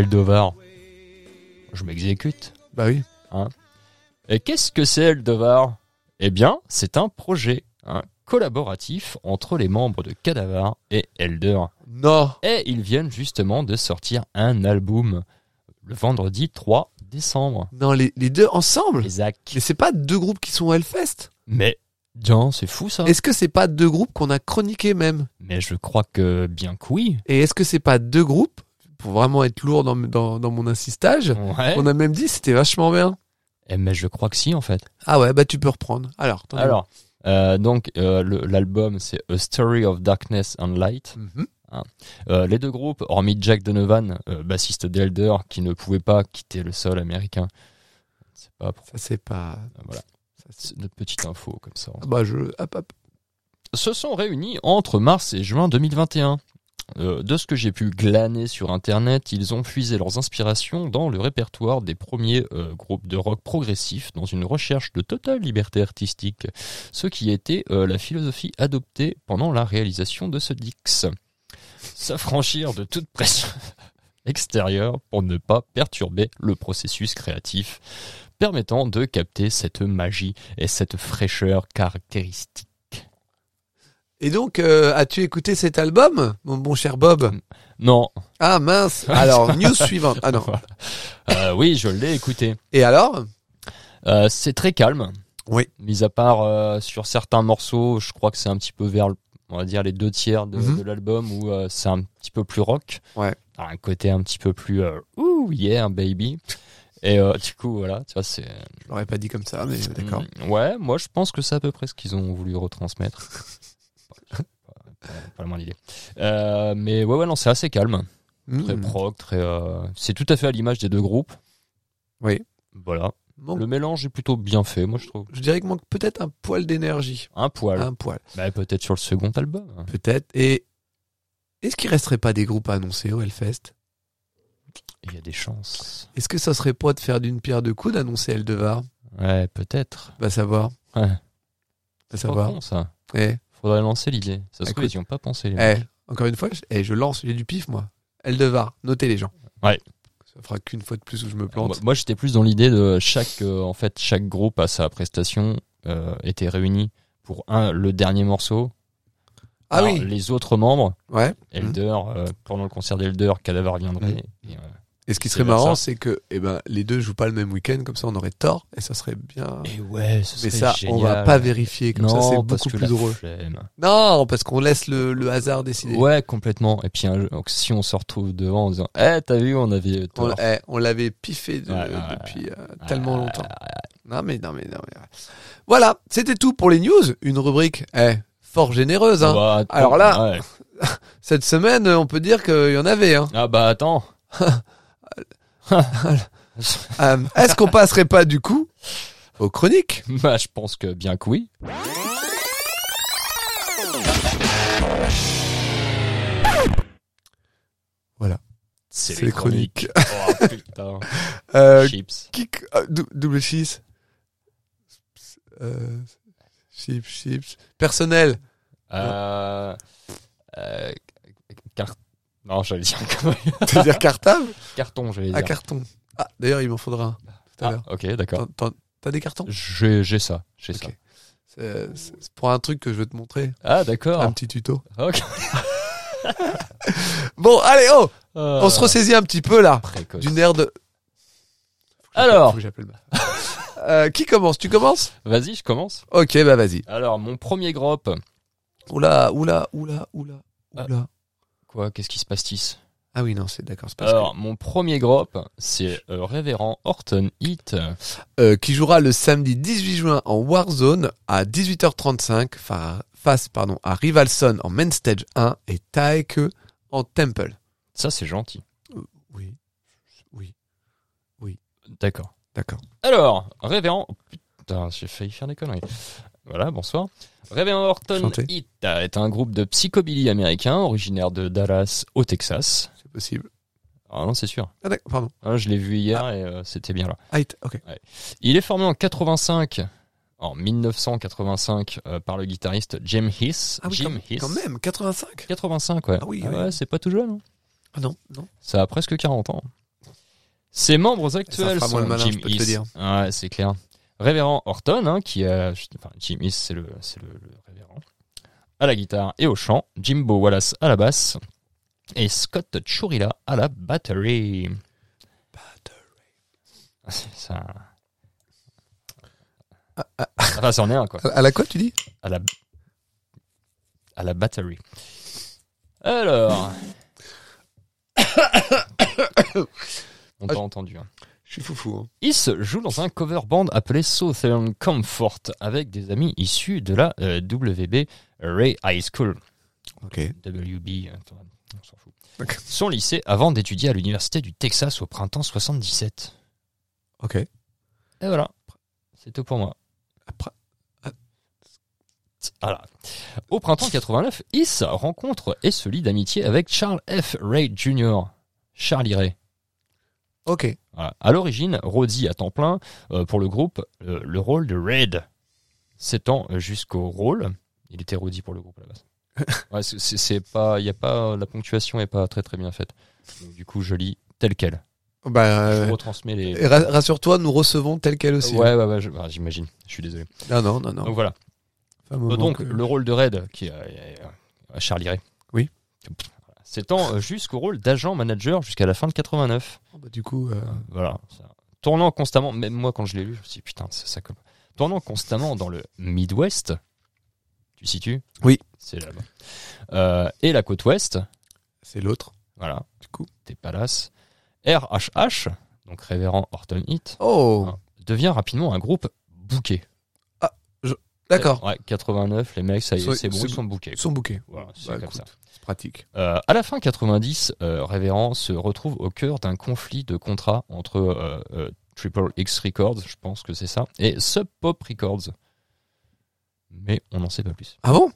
je m'exécute. Bah oui. Et qu'est-ce que c'est Eldovar? Eh bien, c'est un projet hein, collaboratif entre les membres de Cadavar et Elder. Non. Et ils viennent justement de sortir un album le vendredi trois décembre. Non, les, les deux ensemble. Exact. Mais c'est pas deux groupes qui sont au Hellfest. Mais, tiens, c'est fou ça. Est-ce que c'est pas deux groupes qu'on a chroniqués même? Mais je crois que bien que oui. Et est-ce que c'est pas deux groupes, pour vraiment être lourd dans, dans, dans mon insistage, Ouais. on a même dit c'était vachement bien. Eh, mais je crois que si en fait. Ah ouais, bah tu peux reprendre. Alors, t'en es où? Alors, euh, donc euh, le- l'album c'est A Story of Darkness and Light. Mhm. Euh, les deux groupes, hormis Jack Donovan, euh, bassiste d'Elder, qui ne pouvait pas quitter le sol américain. C'est pas pour... Ça c'est pas. Voilà. Ça, c'est- C'est notre petite info comme ça. Ah bah je. Hop, hop. Se sont réunis entre mars et juin deux mille vingt et un. Euh, de ce que j'ai pu glaner sur internet, ils ont puisé leurs inspirations dans le répertoire des premiers euh, groupes de rock progressif dans une recherche de totale liberté artistique, ce qui était euh, la philosophie adoptée pendant la réalisation de ce Dix. S'affranchir de toute pression extérieure pour ne pas perturber le processus créatif, permettant de capter cette magie et cette fraîcheur caractéristique. Et donc, euh, as-tu écouté cet album, mon bon cher Bob? Non. Ah mince. Alors, news suivante. Ah non. Voilà. Euh, oui, je l'ai écouté. Et alors? Euh, c'est très calme. Oui. Mis à part euh, sur certains morceaux, je crois que c'est un petit peu vers, on va dire, les deux tiers de, Mhm. de l'album où euh, c'est un petit peu plus rock. Ouais. Alors, un côté un petit peu plus euh, ouh yeah baby. Et euh, du coup voilà, tu vois c'est. Je l'aurais pas dit comme ça, mais d'accord. Mm, ouais, moi je pense que c'est à peu près ce qu'ils ont voulu retransmettre. pas, pas, pas la moindre idée. Euh, mais ouais ouais non c'est assez calme. Très Mmh. prog, très. Euh... C'est tout à fait à l'image des deux groupes. Oui. Voilà. Manque- Le mélange est plutôt bien fait, moi je trouve. Je dirais qu'il manque peut-être un poil d'énergie. Un poil. Un poil. Bah, peut-être sur le second album. Peut-être. Et Est-ce qu'il resterait pas des groupes à annoncer au Hellfest? Il y a des chances. Est-ce que ça serait pas de faire d'une pierre deux coups d'annoncer Eldevar? Ouais, peut-être. Va savoir. Ouais. Va C'est savoir. pas con, ça. Eh, Faudrait lancer l'idée. Ça se trouve, Écoute. ils n'y ont pas pensé, les mecs. eh, encore une fois, je, eh, je lance, j'ai du pif, moi. Eldevar, notez les gens. Ouais. Ça fera qu'une fois de plus où je me Moi, plante. moi, j'étais plus dans l'idée de chaque, euh, en fait, chaque groupe à sa prestation euh, était réuni pour un le dernier morceau. Ah Alors, oui, Les autres membres, ouais. Elder, euh, pendant le concert d'Elder, Cadaver viendrait. Mhm. Et, euh, Et ce qui c'est serait vers marrant, ça. c'est que eh ben, les deux jouent pas le même week-end, comme ça on aurait tort, et ça serait bien. et ouais, ce Mais serait ça, on va génial. pas vérifier, comme non, ça c'est parce beaucoup que plus la drôle. flemme. Non, parce qu'on laisse le, le hasard décider. Ouais, complètement. Et puis, un jeu- donc, si on se retrouve devant en disant, eh, t'as vu, on avait On, tort. eh, on l'avait piffé de- Ouais, ouais, ouais. depuis euh, tellement Ah, longtemps. Non mais, non mais, non mais. Voilà, c'était tout pour les news. Une rubrique, eh, fort généreuse. Hein. bah, attends, Alors là- ouais. Cette semaine, on peut dire qu'il y en avait. Hein. Ah bah attends. Euh, Est-ce qu'on passerait pas du coup aux chroniques? Bah, je pense que bien que oui. Voilà. C'est C'est les les chroniques. Oh putain. Euh, Chips. Kick, euh, dou- double cheese. Euh, chips, chips. Personnel. Euh, euh, car... Non, j'allais dire comment- Tu veux dire cartable? carton, j'allais À dire. carton. Ah, d'ailleurs, il m'en faudra un tout à Ah, l'heure. ok, d'accord. T'en- t'en- T'as des cartons? J'ai, j'ai ça, j'ai Ok. ça. C'est c'est pour un truc que je veux te montrer. Ah, d'accord. Un petit tuto. Ok. Bon, allez, oh! Euh, On se ressaisit un petit peu là. précoce. D'une ère de. Faut que j'appelle- Alors. faut que j'appelle ma- Euh, qui commence? Tu commences? Vas-y, je commence. Ok, bah vas-y. Alors, mon premier groupe. Oula, oula, oula, oula, Ah. oula. Quoi, qu'est-ce qui se passe-t-il? Ah oui, non, c'est d'accord. C'est pas Alors, mon premier groupe, c'est euh, Révérend Horton Heat. euh, qui jouera le samedi dix-huit juin en Warzone à dix-huit heures trente-cinq fa- face pardon, à Rivalson en Main Stage un et Taeke en Temple. Ça, c'est gentil. Oui, oui, D'accord. d'accord. Alors, Révérend... oh, putain, j'ai failli faire des conneries. Voilà, bonsoir. Révérend Horton Santé. Heat est un groupe de psychobilly américain originaire de Dallas, au Texas. C'est possible. Ah non, c'est sûr. Ah d'accord, pardon. Ah, je l'ai vu hier et euh, c'était bien là. Ah, it- ok. Il est formé en quatre-vingt-cinq, en dix-neuf cent quatre-vingt-cinq, euh, par le guitariste Jim Hiss. Ah oui, Jim quand, Hiss. quand même, quatre-vingt-cinq. quatre-vingt-cinq, ouais. Ah oui, ouais, oui. c'est pas tout jeune. Hein. Ah non, non. Ça a presque quarante ans. Ses membres actuels fera moins sont le malin, Jim je peux te le Hiss. dire. Ouais, c'est clair. Révérend Horton, hein, qui a, enfin, Jim Hiss, c'est le, c'est le, le révérend. À la guitare et au chant. Jimbo Wallace à la basse. Et Scott Churila à la batterie. C'est ça. Ah, ah, Enfin, c'en est un, quoi. à la quoi, tu dis? À la, à la batterie. Alors. On t'a Ah, entendu. Hein. Je suis foufou. Hein. Is joue dans un cover band appelé Southern Comfort avec des amis issus de la euh, W B Ray High School. Ok. W B, attends, on s'en fout. Ok. Son lycée avant d'étudier à l'université du Texas au printemps soixante-dix-sept. Ok. Et voilà. C'est tout pour moi. Après, Voilà. Au printemps quatre-vingt-neuf, Is rencontre et se lie d'amitié avec Charles F. Ray Junior Charlie Ray. ok. Voilà. À l'origine, Roddy à temps plein euh, pour le groupe, euh, le rôle de Red s'étend jusqu'au rôle. Il était Roddy pour le groupe à la base. Ouais, c'est, c'est- c'est pas, y a pas, la ponctuation est pas très très bien faite. Donc, du coup, je lis tel quel. Bah, Je euh, retransmets les. et ra- rassure-toi, nous recevons tel quel aussi. Ouais, ouais, ouais, je- ah, j'imagine. Je suis désolé. Non, non, non, non. Donc voilà. Enfin, un moment Euh, Donc que- le rôle de Red, qui est euh, euh, Charlie Ray. Oui. Voilà. S'étend euh, jusqu'au rôle d'agent manager jusqu'à la fin de quatre-vingt-neuf. Oh, bah, du coup, euh, Voilà. Ça. Tournant constamment, même moi quand je l'ai lu, je me suis dit putain, c'est ça comme. Tournant constamment dans le Midwest. Tu situes? Oui. C'est là-bas. Euh, et la côte ouest. c'est l'autre. Voilà. Du coup. Des palaces. R H H, donc Révérend Horton Heat, Oh, devient rapidement un groupe bouquet. d'accord. Ouais, quatre-vingt-neuf, les mecs, ça y est, C'est- c'est bon, c'est- ils sont bouqués. Ils sont bouqués. Voilà, c'est Bah, comme écoute, ça. c'est pratique. Euh, à la fin quatre-vingt-dix, euh, Révérend se retrouve au cœur d'un conflit de contrats entre euh, euh, Triple X Records, je pense que c'est ça, et Sub Pop Records. Mais on n'en sait pas plus. Ah bon?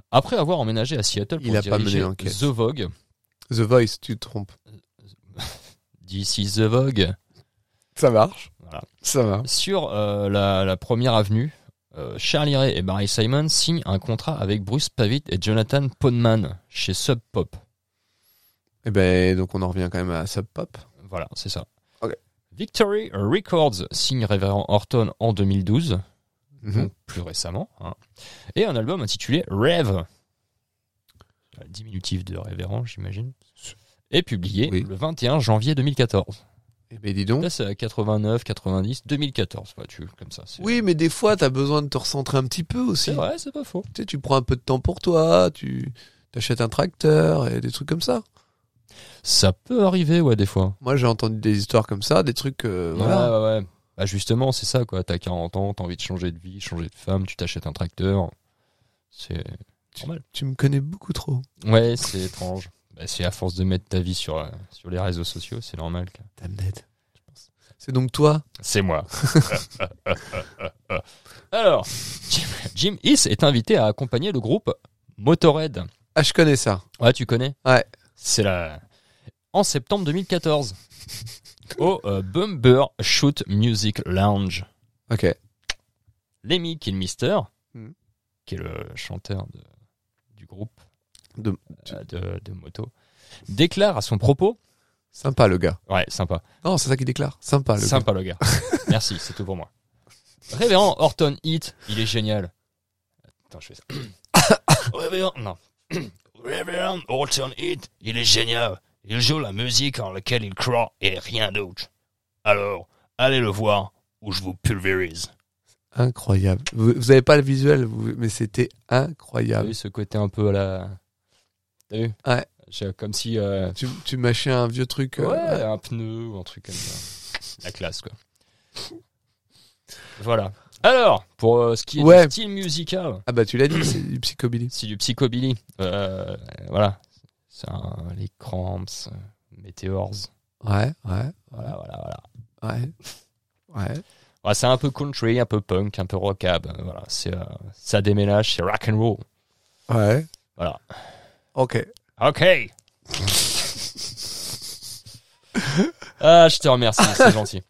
Après avoir emménagé à Seattle pour Il a pas diriger mené l'enquête. The Vogue, The Voice, tu te trompes. This is The Vogue, Ça marche. voilà. Ça va. Sur euh, la, la première avenue, euh, Charlie Ray et Barry Simon signent un contrat avec Bruce Pavitt et Jonathan Poneman chez Sub Pop. Et ben, donc on en revient quand même à Sub Pop. Voilà, c'est ça. Ok. Victory Records signe Révérend Horton en deux mille douze, Mhm. donc plus récemment, hein, et un album intitulé Rêve, le diminutif de Révérend, j'imagine, est publié Oui. le vingt et un janvier deux mille quatorze. Eh ben, dis donc. Là, c'est à quatre-vingt-neuf, quatre-vingt-dix, deux mille quatorze, ouais, tu, comme ça. C'est, Oui, mais des fois, t'as besoin de te recentrer un petit peu aussi. c'est vrai, c'est pas faux. Tu sais, tu prends un peu de temps pour toi, tu t'achètes un tracteur et des trucs comme ça. Ça peut arriver, ouais, des fois. Moi, j'ai entendu des histoires comme ça, des trucs, euh, voilà. Ouais, ouais, ouais. Bah, justement, c'est ça, quoi. T'as quarante ans, t'as envie de changer de vie, changer de femme, tu t'achètes un tracteur. C'est normal. Tu me connais beaucoup trop. Ouais, c'est étrange. Bah, c'est à force de mettre ta vie sur, euh, sur les réseaux sociaux, c'est normal. que- Damn dead. C'est donc toi. C'est moi. Alors, Jim, Jim Heath est invité à accompagner le groupe Motorhead. Ah, je connais ça. Ouais, tu connais? Ouais. C'est la... En septembre deux mille quatorze, au euh, Bumber Shoot Music Lounge. Ok. Lemmy Kilmister, Mhm. qui est le chanteur de, du groupe De- euh, de, de moto, déclare à son propos... Sympa le gars. Ouais, sympa. Non, c'est ça qu'il déclare. Sympa le Sympa le gars. Merci, c'est tout pour moi. Révérend Horton Heat, il est génial. Attends, je fais ça. Révérend, non. Révérend Horton Heat, il est génial. Il joue la musique en laquelle il croit et rien d'autre. Alors, allez le voir ou je vous pulvérise. gars. Incroyable. Vous, vous avez pas le visuel, vous- mais c'était T'as incroyable. vu ce côté un peu à la... T'as vu? Ouais. J'ai- Comme si... euh, Tu, tu mâchais un vieux truc. euh, Ouais, un pneu ou un truc comme ça. La classe, quoi. Voilà. Alors, pour euh, ce qui est Ouais. du style musical, Ah bah tu l'as dit, c'est du psychobilly. c'est du psychobilly. Euh, voilà. C'est un, les Cramps, euh, Meteors. Ouais, ouais, Voilà, voilà, voilà. ouais. Ouais. Ouais, c'est un peu country, un peu punk, un peu rockab. euh, Voilà, c'est euh, ça déménage, c'est rock and roll. Ouais. Voilà. Ok. Ok. Ah, je te remercie, c'est gentil.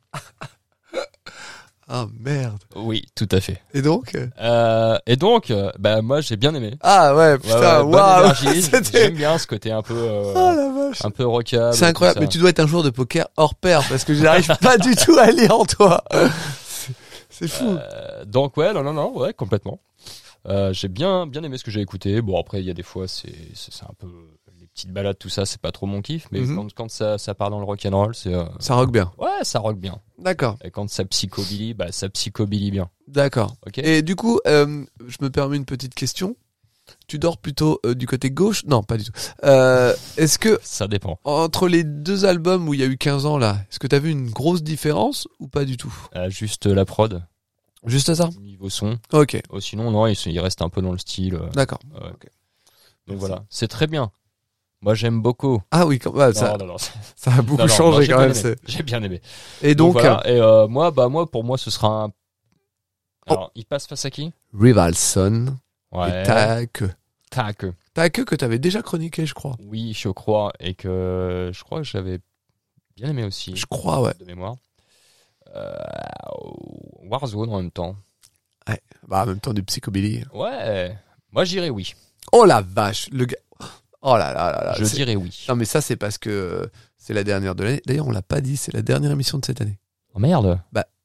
Ah merde. Oui, tout à fait. Et donc Euh, et donc, euh, bah moi j'ai bien aimé. Ah ouais, Ouais, putain, ouais, bonne waouh. énergie. C'était- J'aime bien ce côté un peu, euh, Oh la vache. un peu rockable. C'est incroyable, tout mais ça. tu dois être un joueur de poker hors pair parce que je n'arrive pas du tout à lire en toi. C'est- C'est fou. Euh, donc ouais, non, non, non, ouais, complètement. Euh, j'ai bien, bien aimé ce que j'ai écouté. Bon après, il y a des fois, c'est, c'est, c'est un peu les petites balades, tout ça, c'est pas trop mon kiff. Mais Mhm. quand, quand ça, ça part dans le rock and roll, c'est, euh, Ça rock bien. ouais, ça rock bien. D'accord, Et quand ça psychobilly, bah ça psychobilly bien. d'accord. Ok. Et du coup, euh, je me permets une petite question. Tu dors plutôt euh, du côté gauche? Non, pas du tout. Euh, est-ce que Ça dépend. entre les deux albums où il y a eu quinze ans là, est-ce que t'as vu une grosse différence ou pas du tout? Euh, juste la prod, Juste ça? niveau son. Ok, Oh, sinon, non, il, se- il reste un peu dans le style. euh, d'accord. ouais. Ok. Donc Merci. voilà, c'est très bien. Moi, j'aime beaucoup. Ah oui, quand- ouais, ça, non, non, non, ça a beaucoup non, non, changé non, j'ai quand bien même. aimé. c'est- J'ai bien aimé. Et donc, voilà. Et euh, moi, bah moi, pour moi, ce sera un. Oh. Alors, il passe face à qui? euh, Rivalson Ouais. et Tac. Tac. Tac que t'avais déjà chroniqué, je crois. Oui, je crois, et que je crois que j'avais bien aimé aussi. Je crois, ouais. De mémoire. Euh, Warzone en même temps. Bah, en même temps du psychobilly. Ouais. Moi, j'irais oui. Oh la vache, le gars. Oh là là là là. je c'est- dirais oui. Non mais ça c'est parce que euh, c'est la dernière de l'année. D'ailleurs on l'a pas dit, c'est la dernière émission de cette année. Oh merde.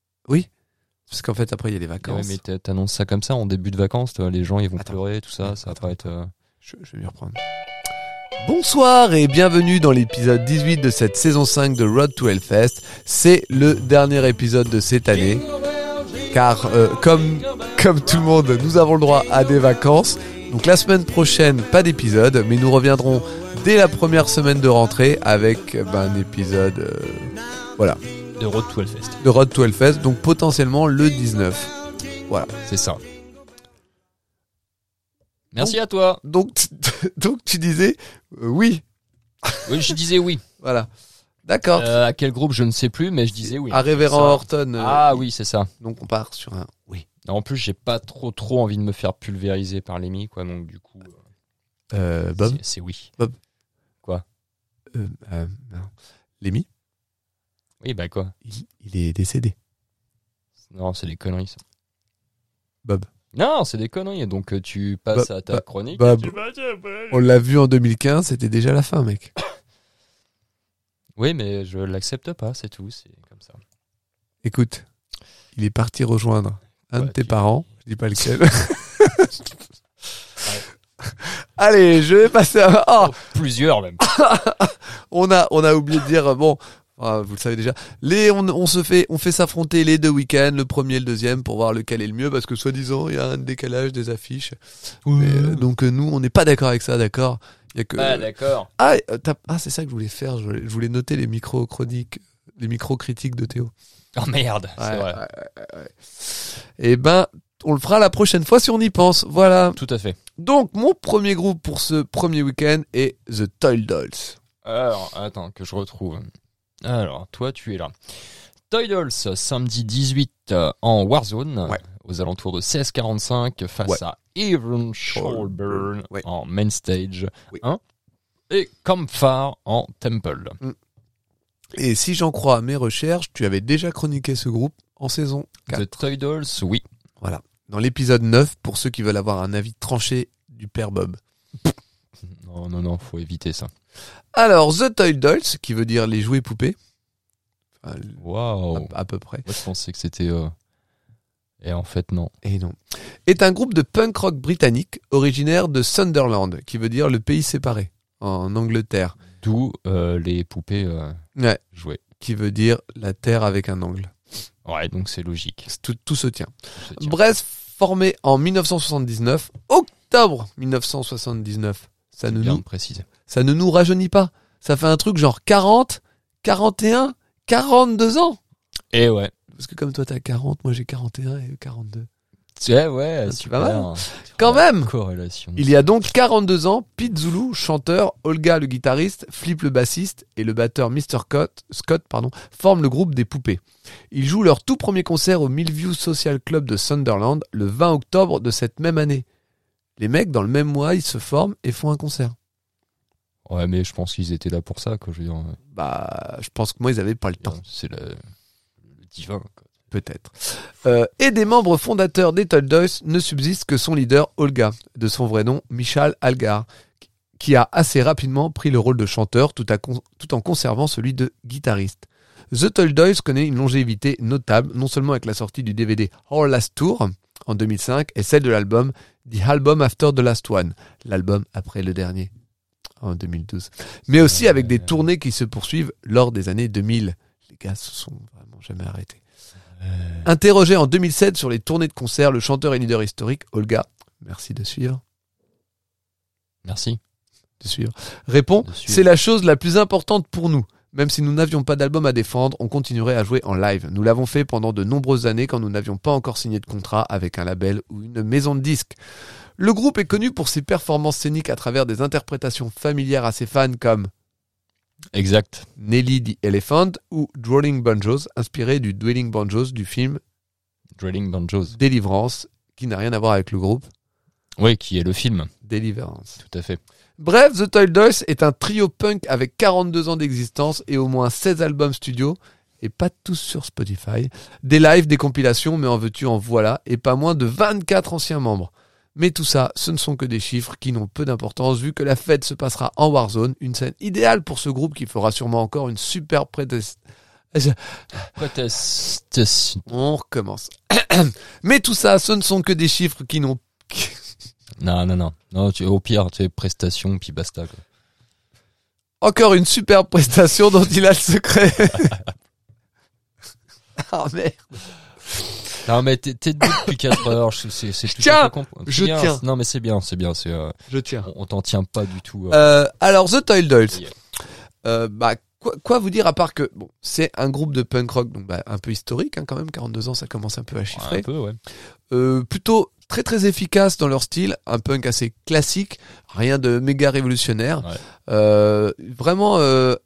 Parce qu'en fait après il y a les Ouais, vacances. mais t'a- t'annonces ça comme ça en début de vacances, toi, les gens ils vont Attends. pleurer, tout ça, ça va Attends, pas être. euh, Je, je vais m'y reprendre. Bonsoir et bienvenue dans l'épisode dix-huit de cette saison cinq de Road to Hellfest. C'est le dernier épisode de cette année. Car euh, comme, comme tout le monde, nous avons le droit à des vacances. Donc la semaine prochaine, pas d'épisode, mais nous reviendrons dès la première semaine de rentrée avec euh, ben, un épisode euh, voilà, de Road to Hellfest. de Road to Hellfest, donc potentiellement le dix-neuf. Voilà. C'est ça. Merci à toi. Donc, donc tu disais euh, oui, Oui, je disais oui. voilà. D'accord. Euh, à quel groupe, je ne sais plus, mais je disais oui. à Révérend Ça. Horton. euh, Ah oui, c'est ça. Donc on part sur un oui. En plus, j'ai pas trop trop envie de me faire pulvériser par Lemmy, quoi. Donc du coup, euh, Euh, Bob. C'est, c'est oui. Bob. Quoi? euh, euh, non. Lémi, Oui, bah quoi? il, il est décédé. Non, c'est des conneries, ça. Bob. Non, c'est des conneries. Donc, euh, tu passes Bob, à ta Bob, chronique. Bob. et tu vas- tu vas- On l'a vu en deux mille quinze, c'était déjà la fin, mec. Oui, mais je l'accepte pas, c'est tout. C'est comme ça. Écoute, il est parti rejoindre un Ouais, de tes tu- parents, je dis pas lequel. Allez, je vais passer à... Oh, Oh, plusieurs même. on a, on a oublié de dire, bon, ah, vous le savez déjà, les, on, on se fait, on fait s'affronter les deux week-ends, le premier et le deuxième, pour voir lequel est le mieux, parce que soi-disant, il y a un décalage des affiches. Mais, euh, donc euh, nous, on n'est pas d'accord avec ça, d'accord. Il y a que... Ah, d'accord. Ah, euh, t'as- ah, c'est ça que je voulais faire, je voulais, je voulais noter les micro-chroniques, les micro-critiques de Théo. Oh merde, c'est Ouais, vrai. ouais, ouais, ouais. Eh ben, on le fera la prochaine fois si on y pense. Voilà. Tout à fait. Donc, mon premier groupe pour ce premier week-end est The Toy Dolls. Alors, attends, que je retrouve. Alors, toi, tu es là. Toy Dolls, samedi dix-huit euh, en Warzone, Ouais. aux alentours de seize quarante-cinq, face Ouais. à Even Showburn Ouais. en Main Stage Oui. un et Campfire en Temple. Et si j'en crois à mes recherches, tu avais déjà chroniqué ce groupe en saison quatre. The Toy Dolls, oui. Voilà. Dans l'épisode neuf, pour ceux qui veulent avoir un avis tranché du père Bob. Non, non, non, faut éviter ça. Alors, The Toy Dolls, qui veut dire les jouets poupées. Enfin, Waouh. à, à peu près. Moi, je pensais que c'était... euh, Et en fait, non. Et non. Est un groupe de punk rock britannique originaire de Sunderland, qui veut dire le pays séparé, en Angleterre. D'où euh, les poupées euh, Ouais. jouées. Qui veut dire la terre avec un angle. Ouais, donc c'est logique. C'est Tout, tout se tient. Je tiens. Brest, formé en dix-neuf cent soixante-dix-neuf, octobre dix-neuf cent soixante-dix-neuf. Ça C'est ne, bien nous, de préciser. ça ne nous rajeunit pas. Ça fait un truc genre quarante, quarante et un, quarante-deux ans. Et ouais. Parce que comme toi t'as quarante, moi j'ai quarante et un et quarante-deux. Ouais, ouais, C'est super. pas mal. Quand Ouais, même. Corrélation. Il y a donc quarante-deux ans, Pete Zulu, chanteur, Olga le guitariste, Flip le bassiste et le batteur mister Scott, Scott pardon, forment le groupe des Poupées. Ils jouent leur tout premier concert au Millview Social Club de Sunderland le vingt octobre de cette même année. Les mecs, dans le même mois, ils se forment et font un concert. Ouais, mais je pense qu'ils étaient là pour ça, quoi. Je veux dire, Bah, je pense que moi, ils avaient pas le temps. c'est le, le divin, quoi. Peut-être. Euh, et des membres fondateurs des Toy Dolls ne subsiste que son leader, Olga, de son vrai nom, Michal Algar, qui a assez rapidement pris le rôle de chanteur tout, à con- tout en conservant celui de guitariste. The Toy Dolls connaît une longévité notable, non seulement avec la sortie du D V D Our Last Tour en deux mille cinq et celle de l'album The Album After the Last One, l'album après le dernier, en deux mille douze, mais aussi avec des tournées qui se poursuivent lors des années deux mille. Les gars se sont vraiment jamais arrêtés. Interrogé en deux mille sept sur les tournées de concerts, le chanteur et leader historique, Olga, merci de suivre, Merci. de suivre, répond, De suivre. c'est la chose la plus importante pour nous. Même si nous n'avions pas d'album à défendre, on continuerait à jouer en live. Nous l'avons fait pendant de nombreuses années quand nous n'avions pas encore signé de contrat avec un label ou une maison de disques. Le groupe est connu pour ses performances scéniques à travers des interprétations familières à ses fans comme Exact. Nelly the Elephant ou Dwelling Banjos, inspiré du Dwelling Banjos du film Drilling Banjos. Délivrance, qui n'a rien à voir avec le groupe Oui, qui est le film. Deliverance. Tout à fait. Bref, The Toy Dolls est un trio punk avec quarante-deux ans d'existence et au moins seize albums studio, et pas tous sur Spotify, des lives, des compilations, mais en veux-tu en voilà, et pas moins de vingt-quatre anciens membres. Mais tout ça, ce ne sont que des chiffres qui n'ont peu d'importance vu que la fête se passera en Warzone, une scène idéale pour ce groupe qui fera sûrement encore une super prétest... Protestation. On recommence. Mais tout ça, ce ne sont que des chiffres qui n'ont... Non, non, non. Non, tu, au pire, tu es prestation, puis basta, quoi. Encore une superbe prestation dont il a le secret. Ah merde. Non, mais t'es, t'es debout depuis quatre heures. C'est, c'est, c'est tout tiens, à fait compl- c'est je bien, tiens. c'est- Non, mais c'est bien, c'est bien. C'est, euh, Je tiens. on, on t'en tient pas du tout. euh. Euh, alors, The Toy Dolls. Yeah. Euh, bah, quoi, quoi vous dire à part que bon, c'est un groupe de punk rock, donc bah, un peu historique hein, quand même. quarante-deux ans, ça commence un peu à chiffrer. Un peu, ouais. Euh, plutôt très très efficace dans leur style, un punk assez classique, rien de méga révolutionnaire. Ouais. Euh, vraiment euh,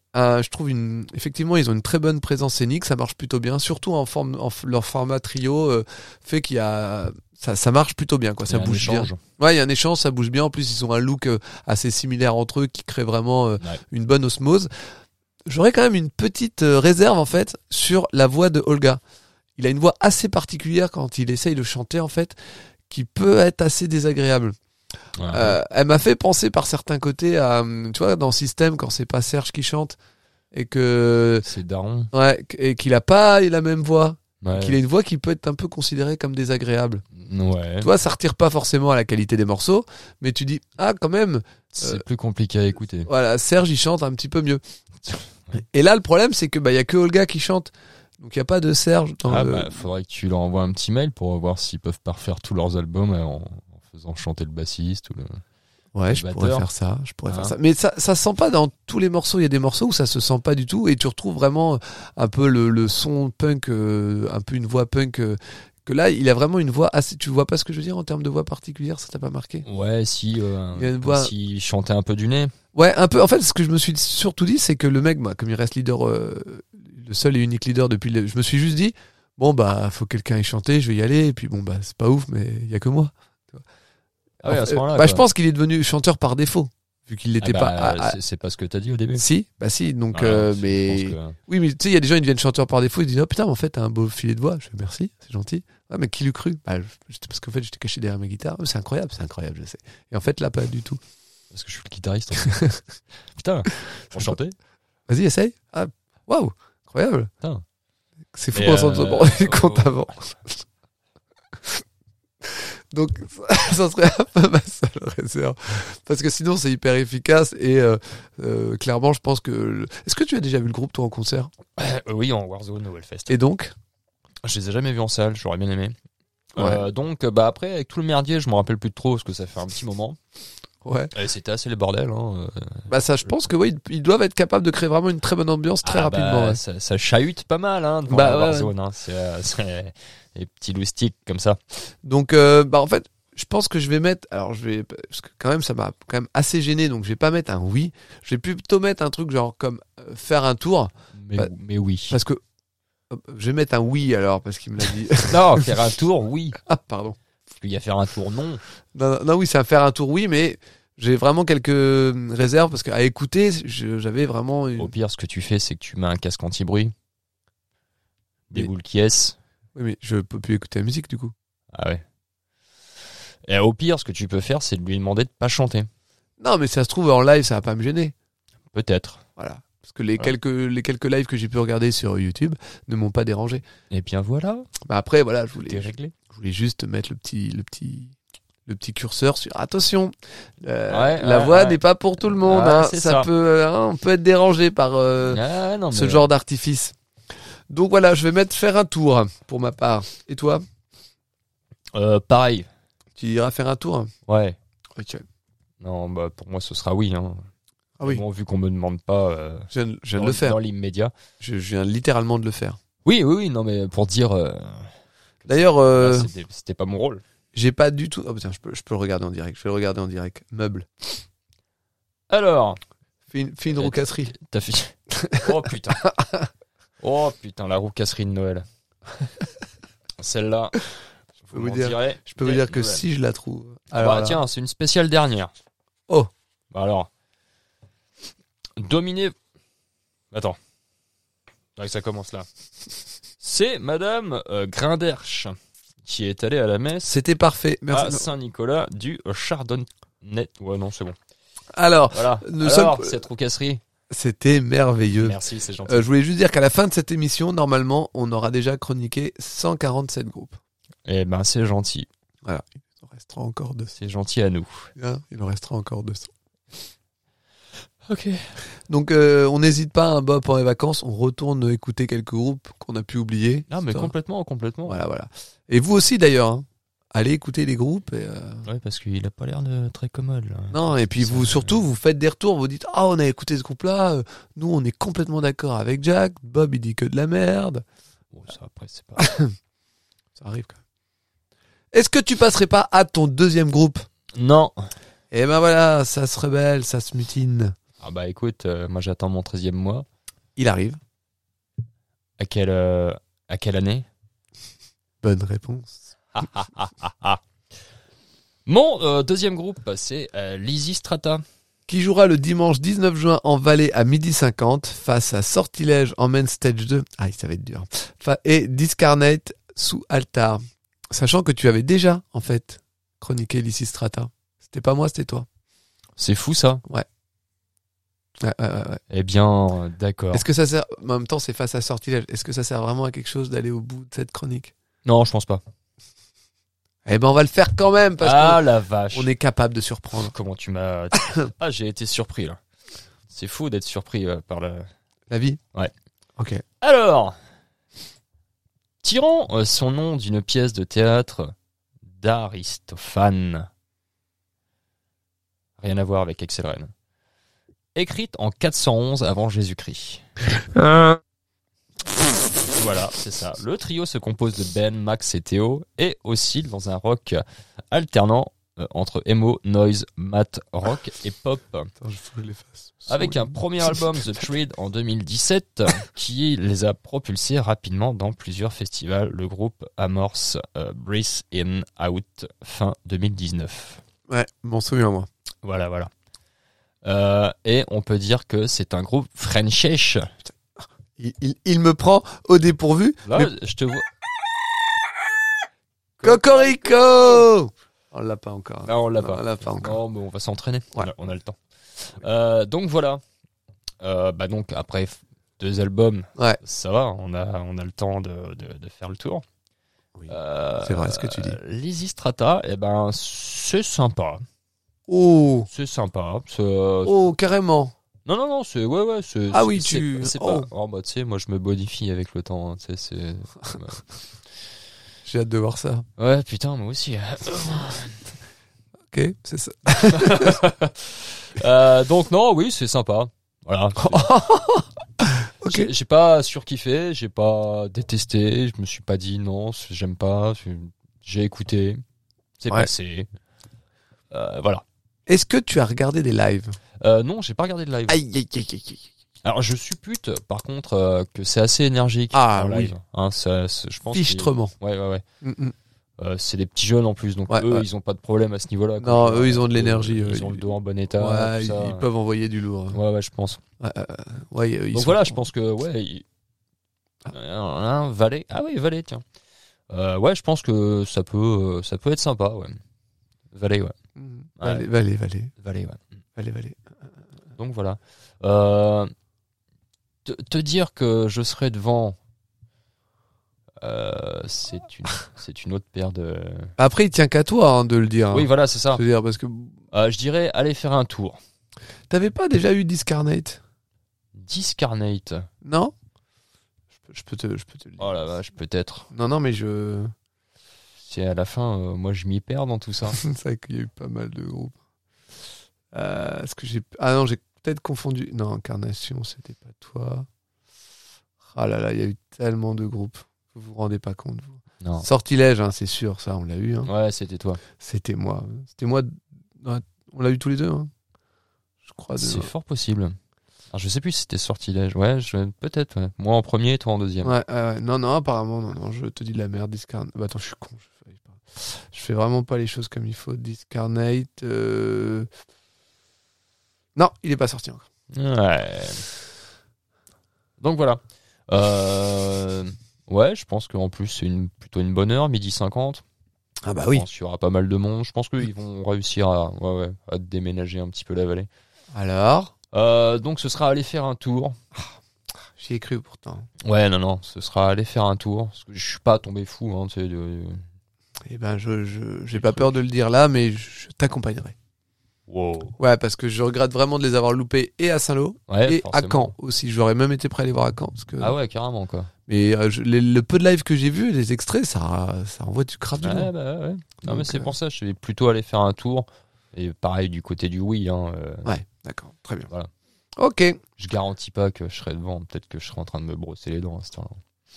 un, je trouve une, effectivement, ils ont une très bonne présence scénique, ça marche plutôt bien, surtout en forme, en, leur format trio euh, fait qu'il y a, ça, ça marche plutôt bien, quoi. Ça bouge bien. Ouais, il y a un échange, ça bouge bien. En plus, ils ont un look euh, assez similaire entre eux qui crée vraiment euh, ouais. une bonne osmose. J'aurais quand même une petite euh, réserve en fait sur la voix de Olga. Il a une voix assez particulière quand il essaye de chanter en fait, qui peut être assez désagréable. Ouais. Euh, elle m'a fait penser par certains côtés à, tu vois, dans System quand c'est pas Serge qui chante et que c'est Daron. Ouais, et qu'il a pas la même voix. Ouais. Qu'il a une voix qui peut être un peu considérée comme désagréable. Ouais. Tu vois, ça retire pas forcément à la qualité des morceaux, mais tu dis, ah, quand même. C'est euh, plus compliqué à écouter. Voilà, Serge, il chante un petit peu mieux. Et là, le problème, c'est que, bah, y a que Olga qui chante. Donc, il y a pas de Serge. Dans ah, le... bah, faudrait que tu leur envoies un petit mail pour voir s'ils peuvent pas refaire tous leurs albums en, en faisant chanter le bassiste ou le. Ouais, le je batteur. pourrais faire ça. Je pourrais hein. faire ça. Mais ça, ça se sent pas dans tous les morceaux. Il y a des morceaux où ça se sent pas du tout et tu retrouves vraiment un peu le, le son punk, euh, un peu une voix punk. Euh, que là, il a vraiment une voix assez. Tu vois pas ce que je veux dire en termes de voix particulière, ça t'a pas marqué? Ouais, si. Euh, il y a une voix. Si chantait un peu du nez. Ouais, un peu. En fait, ce que je me suis surtout dit, c'est que le mec, moi, comme il reste leader, euh, le seul et unique leader depuis. Le... Je me suis juste dit, bon bah, faut que quelqu'un ait chanté, je vais y aller. Et puis bon bah, c'est pas ouf, mais il y a que moi. Ah oui, à ce moment-là. Bah, je pense qu'il est devenu chanteur par défaut, vu qu'il l'était ah bah, pas. À, à... C'est, c'est pas ce que t'as dit au début. Si, bah si. Donc, ah, euh, non, mais que... oui, mais tu sais, il y a des gens, ils deviennent chanteurs par défaut, ils disent oh putain, mais en fait, t'as un beau filet de voix. Je fais merci, c'est gentil. Ah, mais qui l'eût cru? Bah, j'étais parce qu'en fait, j'étais caché derrière ma guitare. C'est incroyable, c'est incroyable, je sais. Et en fait, là, pas du tout. Parce que je suis le guitariste. En fait. Putain, pour chanter. Vas-y, essaye. Ah, waouh, incroyable. Putain. C'est fou, on s'en se rendre compte avant. Donc ça serait un peu ma seule réserve parce que sinon c'est hyper efficace et euh, euh, clairement je pense que le... Est-ce que tu as déjà vu le groupe toi en concert? euh, Oui, en Warzone au Hellfest. Et donc je les ai jamais vus en salle, j'aurais bien aimé. Ouais. Euh, donc bah après avec tout le merdier je me rappelle plus de trop parce que ça fait un petit moment. Ouais. Et c'était assez le bordel. Hein. Bah ça je pense que oui ils doivent être capables de créer vraiment une très bonne ambiance très ah rapidement. Bah, ouais. ça, ça chahute pas mal hein, devant bah, la ouais, Warzone. ouais. Hein. C'est, euh, c'est des petits loustiques comme ça. Donc euh, bah en fait je pense que je vais mettre, alors je vais, parce que quand même ça m'a quand même assez gêné, donc je vais pas mettre un oui, je vais plutôt mettre un truc genre comme euh, faire un tour. Mais, bah, mais oui. Parce que je vais mettre un oui alors parce qu'il me l'a dit. Non, faire un tour, oui. Ah pardon. Puis il y a faire un tour, non. Non, non, non oui c'est un faire un tour oui, mais j'ai vraiment quelques réserves parce qu'à écouter je, j'avais vraiment. Une... Au pire, ce que tu fais, c'est que tu mets un casque anti-bruit, des mais... boules qui est. Oui mais je peux plus écouter la musique du coup. Ah ouais. Et au pire, ce que tu peux faire, c'est de lui demander de pas chanter. Non, mais ça se trouve en live, ça va pas me gêner. Peut-être. Voilà. Parce que les voilà. quelques les quelques lives que j'ai pu regarder sur YouTube ne m'ont pas dérangé. Et bien voilà. Bah après, voilà, je voulais, T'es réglé. je voulais juste mettre le petit le petit le petit curseur sur attention. Euh, ouais, la ouais, voix ouais. n'est pas pour tout le monde. Ouais, hein. ça, ça peut, hein, on peut être dérangé par euh, ah, non, ce mais... genre d'artifice. Donc voilà, je vais mettre faire un tour pour ma part. Et toi? euh, Pareil. Tu iras faire un tour? Ouais. Ok. Non, bah pour moi ce sera oui. Hein. Ah oui. Bon, vu qu'on me demande pas. Euh, je viens, je viens dans, de le faire. Dans l'immédiat. Je, je viens littéralement de le faire. Oui, oui, oui. Non, mais pour dire. Euh, D'ailleurs, euh, là, c'était, c'était pas mon rôle. J'ai pas du tout. Oh putain, je peux, je peux le regarder en direct. Je vais le regarder en direct. Meuble. Alors. Fais une, fais une roucasserie. T'as fait. Oh putain. Oh putain, la roucasserie de Noël. Celle-là. Je peux vous dire, je peux vous dire que si je la trouve. Alors bah, tiens, c'est une spéciale dernière. Oh. Bah alors. Dominé. Attends. Ouais, ça commence là. C'est Madame euh, Grinderch qui est allée à la messe. C'était parfait. Merci. À Saint-Nicolas du Chardonnay. Ouais, non, c'est bon. Alors, voilà. Nous Alors sommes... cette roucasserie. C'était merveilleux. Merci, c'est gentil. Euh, je voulais juste dire qu'à la fin de cette émission, normalement, on aura déjà chroniqué cent quarante-sept groupes. Eh ben, c'est gentil. Voilà. Il en restera encore deux cents. C'est gentil à nous. Hein, il en restera encore deux cents. Ok. Donc, euh, on n'hésite pas, hein, Bob, pendant les vacances, on retourne écouter quelques groupes qu'on a pu oublier. Non, mais complètement, complètement. Voilà, voilà. Et vous aussi, d'ailleurs, hein. Allez écouter les groupes. Et, euh... Ouais, parce qu'il a pas l'air de très commode, là. Non, et puis vous, surtout, vous faites des retours, vous dites, ah, oh, on a écouté ce groupe-là, euh, nous, on est complètement d'accord avec Jack, Bob, il dit que de la merde. Bon, ça, après, c'est pas... Ça arrive, quand même. Est-ce que tu passerais pas à ton deuxième groupe? Non. Eh ben voilà, ça se rebelle, ça se mutine. Ah bah écoute, euh, moi j'attends mon treizième mois. Il arrive. À quelle, euh, à quelle année? Bonne réponse. Mon euh, deuxième groupe, c'est euh, Lysistrata. Qui jouera le dimanche dix-neuf juin en Valais à midi cinquante face à Sortilège en Main Stage deux. Ah, ça va être dur. Fa- Et Discarnate sous Altar. Sachant que tu avais déjà, en fait, chroniqué Lysistrata. C'était pas moi, c'était toi. C'est fou ça. Ouais, ouais, ouais, ouais. Eh bien, euh, d'accord. Est-ce que ça sert... En même temps, c'est face à Sortilège. Est-ce que ça sert vraiment à quelque chose d'aller au bout de cette chronique? Non, je pense pas. Eh ben, on va le faire quand même parce Ah qu'on la vache. on est capable de surprendre. Comment tu m'as... Ah, j'ai été surpris là. C'est fou d'être surpris euh, par le... La vie? Ouais. Ok. Alors, tirant euh, son nom d'une pièce de théâtre d'Aristophane, rien à voir avec Excelren, écrite en quatre cent onze avant Jésus-Christ. Voilà, c'est ça. Le trio se compose de Ben, Max et Théo et oscille dans un rock alternant euh, entre emo, noise, math rock et pop. Attends, je faut que je l'efface. Avec un premier album, The Thread, en deux mille dix-sept, qui les a propulsés rapidement dans plusieurs festivals. Le groupe amorce euh, Breath In Out fin deux mille dix-neuf. Ouais, m'en souviens moi. Voilà, voilà. Euh, et on peut dire que c'est un groupe Frenchish. Il, il, il me prend au dépourvu. Là, mais- je te vois. Cocorico! On l'a pas encore. Non, on l'a Non, pas. on l'a pas encore. Non, mais on va s'entraîner. Ouais. On, a, on a le temps. Euh, donc voilà. Euh, bah donc après f- deux albums, Ouais. ça va. On a, on a le temps de, de, de faire le tour. Oui. Euh, C'est vrai ce que tu dis. Lysistrata, eh ben c'est sympa. Oh! C'est sympa. C'est- Oh, carrément. Non, non, non, c'est ouais, ouais. C'est, Ah c'est- oui, c'est- tu- C'est oh. pas. Oh bah tu sais, moi je me modifie avec le temps. hein, tu sais, c'est. J'ai hâte de voir ça. Ouais, putain, moi aussi. Ok, c'est ça. Euh, donc non, oui, c'est sympa. Voilà. Ok. J'ai, j'ai pas surkiffé, j'ai pas détesté, je me suis pas dit non, c'est- j'aime pas, c'est- j'ai écouté, c'est Ouais. passé. Euh, voilà. Est-ce que tu as regardé des lives? Euh, non, j'ai pas regardé de live. Aïe, aïe, aïe, aïe, aïe. Alors je suppute, par contre, euh, que c'est assez énergique Ah, en oui. live. Hein, ça, c'est- je pense. qu'ils- Fichtrement. Ouais, ouais, ouais. Mm, mm. Euh, c'est des petits jeunes en plus, donc Ouais, eux, ouais. ils ont pas de problème à ce niveau-là. quoi. Non, Genre, eux, ils ont de euh, l'énergie, Ils eux, ont ils- le dos en bon état. Ouais, tout ils, ça. ils peuvent envoyer du lourd. Ouais, ouais, je pense. Ouais, euh, ouais, ils Donc sont- voilà, je pense que ouais. Il... Un valet. Ah oui, valet, tiens. Euh, ouais, je pense que ça peut, euh, ça peut être sympa, ouais. Valet, ouais. Mm. Ouais. Valé, valé, valé, Valet, ouais. valé, valé. Donc voilà. Euh, te, te dire que je serai devant, euh, c'est une, c'est une autre paire de. Après, il tient qu'à toi hein, de le dire. Oui, hein. voilà, c'est ça. Je veux dire, parce que Euh, je dirais aller faire un tour. t'avais pas déjà eu Discarnate? Discarnate. Non? Je peux, je peux te, je peux te le dire. Oh la vache, peut-être. Non, non, mais je. C'est à la fin, euh, moi je m'y perds dans tout ça. C'est vrai qu'il y a eu pas mal de groupes. Euh, est-ce que j'ai. Ah non, j'ai peut-être confondu. Non, Incarnation, c'était pas toi. Ah là là, il y a eu tellement de groupes. Vous vous rendez pas compte, vous. Non. Sortilège, hein, c'est sûr, ça, on l'a eu. Hein. Ouais, c'était toi. C'était moi. C'était moi. Ouais, on l'a eu tous les deux. Hein. Je crois. de- C'est fort possible. Alors, je sais plus si c'était Sortilège. Ouais, je... peut-être. Ouais. Moi en premier, toi en deuxième. Ouais, ouais, ouais. Non, non, apparemment, non, non, je te dis de la merde. Discarnate. Bah, attends, je suis con. Je fais, pas... je fais vraiment pas les choses comme il faut. Discarnate. Euh... Non, il est pas sorti encore. Ouais. Donc voilà. Euh... Ouais, je pense qu'en plus c'est une... plutôt une bonne heure, midi cinquante. Ah bah Je pense qu'il y aura pas mal de monde. Je pense qu'ils vont réussir à, ouais, ouais, à déménager un petit peu la vallée. Alors, Euh, donc ce sera aller faire un tour. j'y ai cru pourtant. Ouais, non, non, ce sera aller faire un tour. Parce que je suis pas tombé fou, hein, tu sais, de... Eh ben, je, je, j'ai Des pas trucs. peur de le dire là, mais je, je t'accompagnerai. Wow. Ouais, parce que je regrette vraiment de les avoir loupés et à Saint-Lô Ouais, et à forcément. Caen aussi. J'aurais même été prêt à les voir à Caen. Parce que... Ah ouais, carrément, quoi. Mais euh, je- les- le peu de live que j'ai vu, les extraits, ça, ça envoie du crave du Ouais, lourd. bah ouais. Non, mais Donc, c'est euh, pour ça, je vais plutôt aller faire un tour. Et pareil, du côté du oui, hein, euh, Ouais, d'accord, très bien. Voilà. Ok. je garantis pas que je serai devant. Peut-être que je serai en train de me brosser les dents à ce temps-là.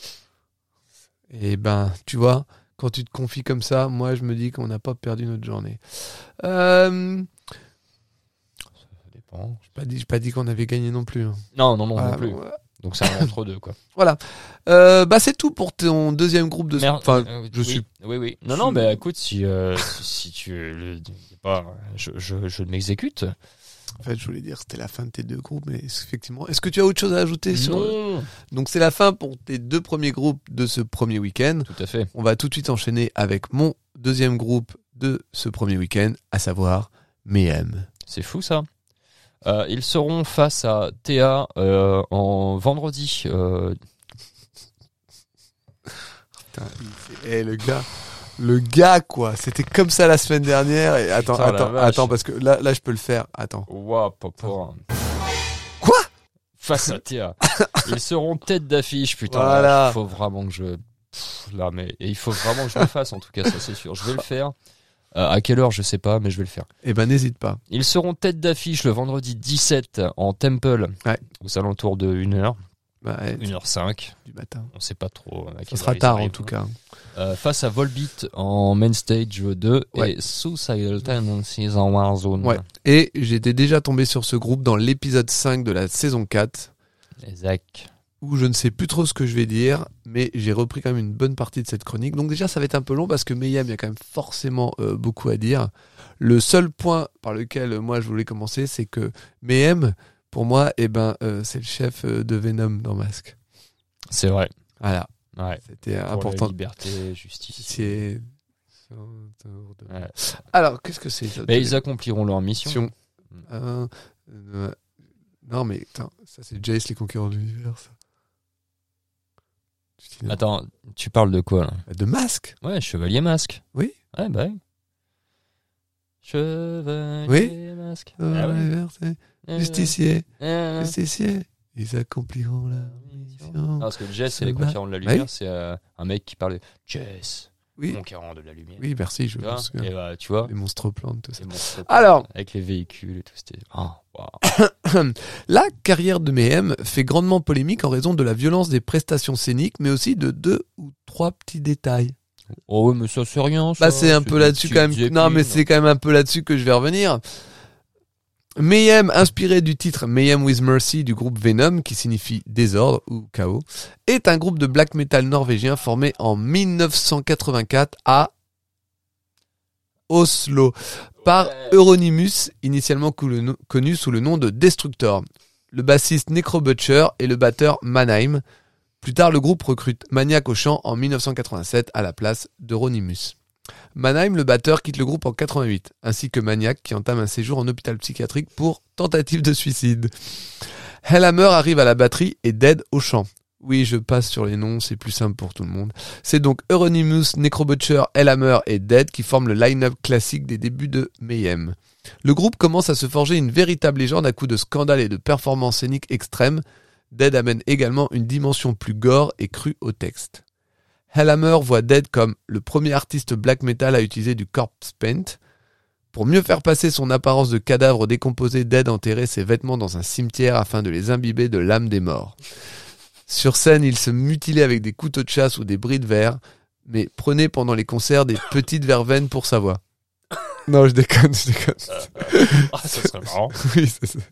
Et ben, tu vois, quand tu te confies comme ça, moi, je me dis qu'on n'a pas perdu notre journée. Euh, dépend. J'ai pas dit, j'ai pas dit qu'on avait gagné non plus. hein. Non, non, non, Ah, non plus. bon, ouais. Donc c'est un entre deux, quoi. Voilà. Euh, bah c'est tout pour ton deuxième groupe de. Merde, Enfin, euh, je oui, suis. Oui, oui. Non, non, bah écoute, si, euh, si, si tu. Le, pas, je, je, je m'exécute. En fait, je voulais dire c'était la fin de tes deux groupes, mais effectivement, est-ce que tu as autre chose à ajouter sur Non. Donc c'est la fin pour tes deux premiers groupes de ce premier week-end. Tout à fait. On va tout de suite enchaîner avec mon deuxième groupe de ce premier week-end, à savoir Mayhem. C'est fou, ça. Euh, ils seront face à Théa euh, en vendredi. Euh... Putain, il fait- eh, le gars, le gars quoi, c'était comme ça la semaine dernière. Et attends, Putain, la attends, vache. attends, parce que là, là, je peux le faire. Attends. Waouh, papa. Quoi Face à Théa. Ils seront tête d'affiche, putain. Voilà. Il faut vraiment que je. Pff, là, mais et il faut vraiment que je le fasse, en tout cas, ça c'est sûr. Je vais le faire. Euh, à quelle heure, je sais pas, mais je vais le faire. Eh ben, n'hésite pas. Ils seront tête d'affiche le vendredi dix-sept en Temple, Ouais. aux alentours de une heure, Bah, ouais, une heure cinq. du matin. On sait pas trop. à Ça quelle sera heure ils tard en arrivent. tout cas. Euh, face à Volbeat en Main Stage deux Ouais. et Suicidal Tendencies en Warzone. Ouais. Et j'étais déjà tombé sur ce groupe dans l'épisode cinq de la saison quatre, Exact. où je ne sais plus trop ce que je vais dire, mais j'ai repris quand même une bonne partie de cette chronique. Donc déjà, ça va être un peu long parce que Mayhem, il y a quand même forcément euh, beaucoup à dire. Le seul point par lequel euh, moi je voulais commencer, c'est que Mayhem, pour moi, eh ben, euh, c'est le chef euh, de Venom dans Mask. C'est vrai. Voilà, Ouais. c'était Pour important. la liberté, justice. C'est... Ouais. Alors, qu'est-ce que c'est ça Mais ils accompliront leur mission. Mission. Euh, euh, non mais attends, ça c'est Jace les conquérants de l'univers ça. Tu dis non. Attends, tu parles de quoi là? De Masque. Ouais, Chevalier Masque. Oui. Ouais, bah oui. Chevalier Oui. Masque. Euh, Ah ouais. l'univers, c'est Euh, Justicier, euh, justicier. Ils accompliront la mission. Non, parce que Jess, c'est Se les bat. conquérants de la Bah lumière, oui. c'est euh, un mec qui parlait Jess, Oui, conquérant de la lumière. oui, merci, je Tu vois, pense que et bah, tu vois, les monstres plantes, tout ça. c'est mon- Alors. avec les véhicules et tout, c'était. Ah, waouh. La carrière de Mayhem fait grandement polémique en raison de la violence des prestations scéniques, mais aussi de deux ou trois petits détails. Oh, ouais, mais ça, c'est rien. Ça. Bah c'est un peu des là-dessus petites quand même. épines. Non mais c'est quand même un peu là-dessus que je vais revenir. Mayhem, inspiré du titre Mayhem with Mercy du groupe Venom, qui signifie désordre ou chaos, est un groupe de black metal norvégien formé en dix-neuf cent quatre-vingt-quatre à Oslo par Ouais. Euronymous, initialement cou- connu sous le nom de Destructor, le bassiste Necrobutcher et le batteur Mannheim. Plus tard, le groupe recrute Maniac au chant en dix-neuf cent quatre-vingt-sept à la place d'Euronymous. Mannheim, le batteur, quitte le groupe en quatre-vingt-huit, ainsi que Maniac qui entame un séjour en hôpital psychiatrique pour tentative de suicide. Hellhammer arrive à la batterie et Dead au chant. Oui, je passe sur les noms, c'est plus simple pour tout le monde. C'est donc Euronymous, Necrobutcher, Hellhammer et Dead qui forment le line-up classique des débuts de Mayhem. Le groupe commence à se forger une véritable légende à coups de scandales et de performances scéniques extrêmes. Dead amène également une dimension plus gore et crue au texte. Hellhammer voit Dead comme le premier artiste black metal à utiliser du corpse paint. Pour mieux faire passer son apparence de cadavre décomposé, Dead enterrait ses vêtements dans un cimetière afin de les imbiber de l'âme des morts. Sur scène, il se mutilait avec des couteaux de chasse ou des bris de verre, mais prenait pendant les concerts des petites verveines pour sa voix. Non, je déconne, je déconne. Ah, ça serait marrant. Oui, c'est ça.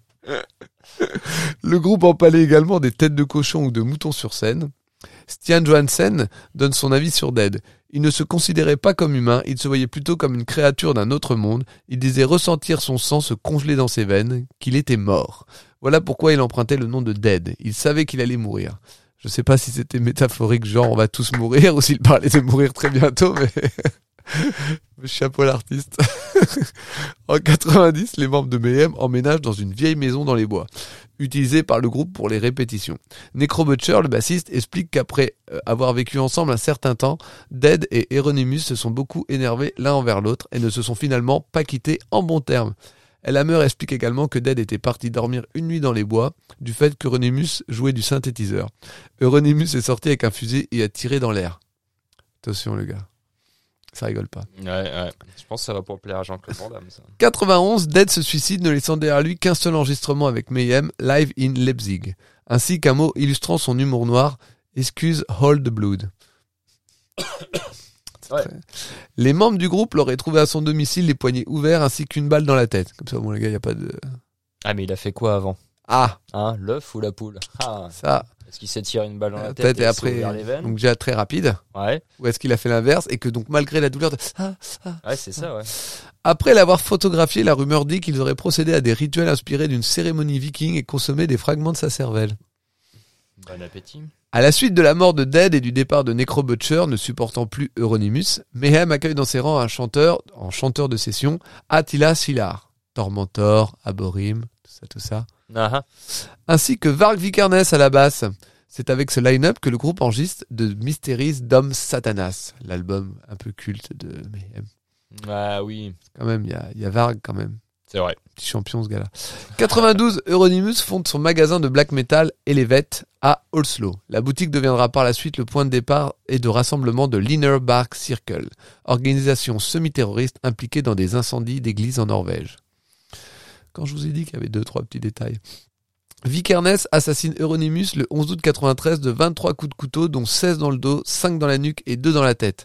Le groupe empalait également des têtes de cochon ou de moutons sur scène. Stian Johansen donne son avis sur Dead. Il ne se considérait pas comme humain, il se voyait plutôt comme une créature d'un autre monde. Il disait ressentir son sang se congeler dans ses veines, qu'il était mort. Voilà pourquoi il empruntait le nom de Dead. Il savait qu'il allait mourir. Je sais pas si c'était métaphorique, genre on va tous mourir, ou s'il parlait de mourir très bientôt, mais... Chapeau l'artiste. En quatre-vingt-dix, les membres de Mayhem emménagent dans une vieille maison dans les bois, utilisée par le groupe pour les répétitions. Necrobutcher, le bassiste, explique qu'après euh, avoir vécu ensemble un certain temps, Dead et Euronymous se sont beaucoup énervés l'un envers l'autre et ne se sont finalement pas quittés en bons termes. Hellhammer explique également que Dead était parti dormir une nuit dans les bois du fait qu'Euronymous jouait du synthétiseur. Euronymous est sorti avec un fusil et a tiré dans l'air. Attention les gars. Ça rigole pas. Ouais, ouais. Je pense que ça va pour plaire à Jean-Claude Van Damme, ça. quatre-vingt-onze, Dead se suicide, ne laissant derrière lui qu'un seul enregistrement avec Mayhem, Live in Leipzig, ainsi qu'un mot illustrant son humour noir, Excuse Hold the Blood. Ouais. Les membres du groupe l'auraient trouvé à son domicile les poignets ouverts ainsi qu'une balle dans la tête. Comme ça, bon les gars, il n'y a pas de... Ah, mais il a fait quoi avant? Ah, Hein, l'œuf ou la poule? Ah, ça, est-ce qu'il s'est tiré une balle dans la euh, tête peut-être, et, et il s'est après, ouvert les veines? donc déjà très rapide. Ouais, Ou est-ce qu'il a fait l'inverse et que donc malgré la douleur de... Ah, ah. ouais, c'est ça, ouais. Après l'avoir photographié, la rumeur dit qu'ils auraient procédé à des rituels inspirés d'une cérémonie viking et consommé des fragments de sa cervelle. Bon appétit. À la suite de la mort de Dead et du départ de Necro Butcher, ne supportant plus Euronymous, Mayhem accueille dans ses rangs un chanteur, en chanteur de session, Attila Sylar, Tormentor, Aborim, tout ça, tout ça, Ah, ainsi que Varg Vikernes à la basse. C'est avec ce line-up que le groupe enregistre de Mysteries Dom Satanas, l'album un peu culte de Mayhem. ah oui, Quand même, il y a, y a Varg quand même. c'est vrai. Petit champion ce gars-là. quatre-vingt-douze, Euronymous fonde son magasin de black metal Elevate à Oslo. La boutique deviendra par la suite le point de départ et de rassemblement de l'Inner Bark Circle, organisation semi-terroriste impliquée dans des incendies d'églises en Norvège. Quand je vous ai dit qu'il y avait deux, trois petits détails. Vikernes assassine Euronymous le onze août quatre-vingt-treize de vingt-trois coups de couteau, dont seize dans le dos, cinq dans la nuque et deux dans la tête.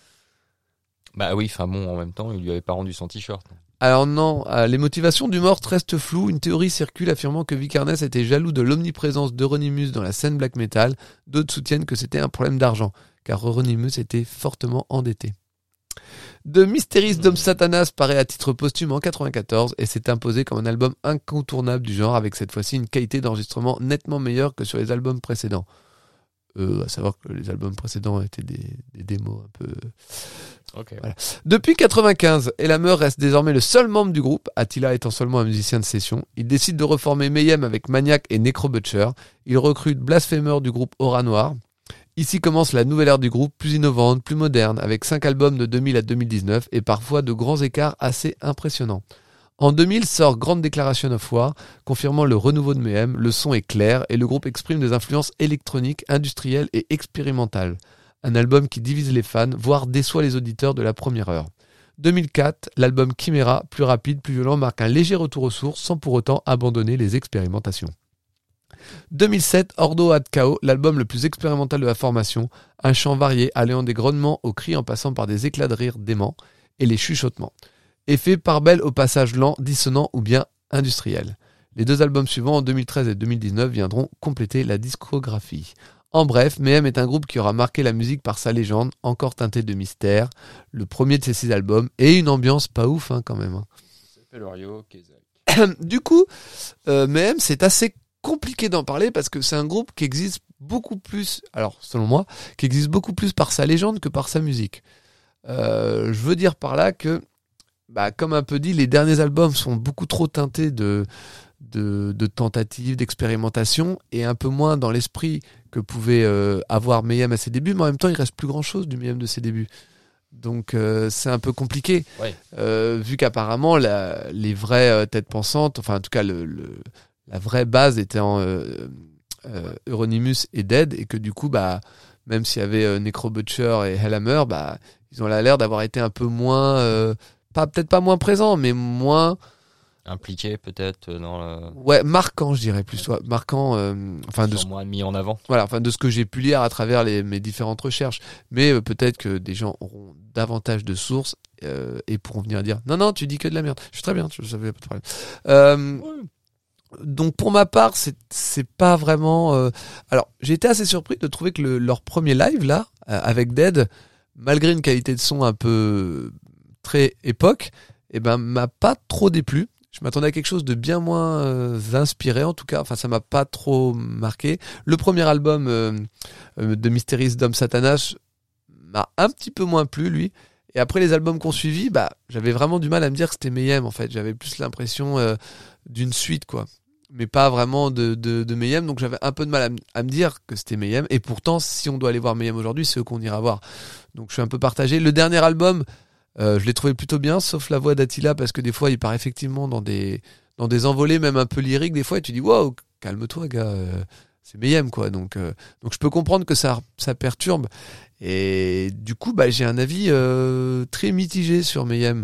Bah oui, enfin bon, en même temps, il lui avait pas rendu son t-shirt. Alors non, euh, les motivations du meurtre restent floues. Une théorie circule affirmant que Vikernes était jaloux de l'omniprésence d'Euronymous dans la scène black metal. D'autres soutiennent que c'était un problème d'argent, car Euronymous était fortement endetté. The Mysteries Dom Satanas paraît à titre posthume en quatre-vingt-quatorze et s'est imposé comme un album incontournable du genre, avec cette fois-ci une qualité d'enregistrement nettement meilleure que sur les albums précédents. Euh, à savoir que les albums précédents étaient des, des démos un peu... Ok. Voilà. Depuis quatre-vingt-quinze, Elhammer reste désormais le seul membre du groupe, Attila étant seulement un musicien de session. Il décide de reformer Mayhem avec Maniac et Necro Butcher. Il recrute Blasphemer du groupe Aura Noir. Ici commence la nouvelle ère du groupe, plus innovante, plus moderne, avec cinq albums de deux mille à deux mille dix-neuf et parfois de grands écarts assez impressionnants. En deux mille sort Grand Declaration of War, confirmant le renouveau de Mayhem. Le son est clair et le groupe exprime des influences électroniques, industrielles et expérimentales. Un album qui divise les fans, voire déçoit les auditeurs de la première heure. deux mille quatre, l'album Chimera, plus rapide, plus violent, marque un léger retour aux sources sans pour autant abandonner les expérimentations. deux mille sept, Ordo Ad Chaos, l'album le plus expérimental de la formation, un chant varié allant des grognements aux cris en passant par des éclats de rire déments et les chuchotements. Effet part-belle au passage lent, dissonant ou bien industriel. Les deux albums suivants en deux mille treize et deux mille dix-neuf viendront compléter la discographie. En bref, Mayhem est un groupe qui aura marqué la musique par sa légende, encore teintée de mystère, le premier de ses six albums, et une ambiance pas ouf hein, quand même. Hein. Du coup, euh, Mayhem, c'est assez compliqué d'en parler parce que c'est un groupe qui existe beaucoup plus, alors selon moi, qui existe beaucoup plus par sa légende que par sa musique. Euh, je veux dire par là que, bah, comme un peu dit, les derniers albums sont beaucoup trop teintés de... De, de tentatives, d'expérimentation et un peu moins dans l'esprit que pouvait euh, avoir Mayhem à ses débuts, mais en même temps il reste plus grand chose du Mayhem de ses débuts, donc euh, c'est un peu compliqué. Ouais. euh, vu qu'apparemment la, les vraies euh, têtes pensantes, enfin en tout cas le, le, la vraie base était en euh, euh, Euronymous et Dead, et que du coup bah, même s'il y avait euh, Necro Butcher et Hellhammer, bah, ils ont l'air d'avoir été un peu moins euh, pas, peut-être pas moins présents, mais moins impliqué peut-être dans le... ouais, marquant, je dirais plus, ouais, marquant, euh, enfin de ce... moins mis en avant. Voilà, enfin de ce que j'ai pu lire à travers les, mes différentes recherches, mais euh, peut-être que des gens auront davantage de sources euh, et pourront venir dire non non, tu dis que de la merde. Je suis très bien, je savais pas de problème. Euh, ouais. Donc pour ma part, c'est c'est pas vraiment. Euh... Alors j'ai été assez surpris de trouver que le, leur premier live là euh, avec Dead, malgré une qualité de son un peu très époque, et ben m'a pas trop déplu. Je m'attendais à quelque chose de bien moins euh, inspiré, en tout cas. Enfin, ça m'a pas trop marqué. Le premier album euh, euh, de Mysteries Dom Satanas m'a un petit peu moins plu, lui. Et après les albums qu'on suivi, bah, j'avais vraiment du mal à me dire que c'était Mayhem, en fait. J'avais plus l'impression euh, d'une suite, quoi. Mais pas vraiment de, de, de Mayhem. Donc j'avais un peu de mal à, m- à me dire que c'était Mayhem. Et pourtant, si on doit aller voir Mayhem aujourd'hui, c'est eux qu'on ira voir. Donc je suis un peu partagé. Le dernier album... Euh, je l'ai trouvé plutôt bien, sauf la voix d'Attila, parce que des fois il part effectivement dans des dans des envolées même un peu lyriques des fois, et tu dis waouh, calme-toi gars, euh, c'est Mayhem quoi. Donc euh, donc je peux comprendre que ça ça perturbe, et du coup bah j'ai un avis euh, très mitigé sur Mayhem,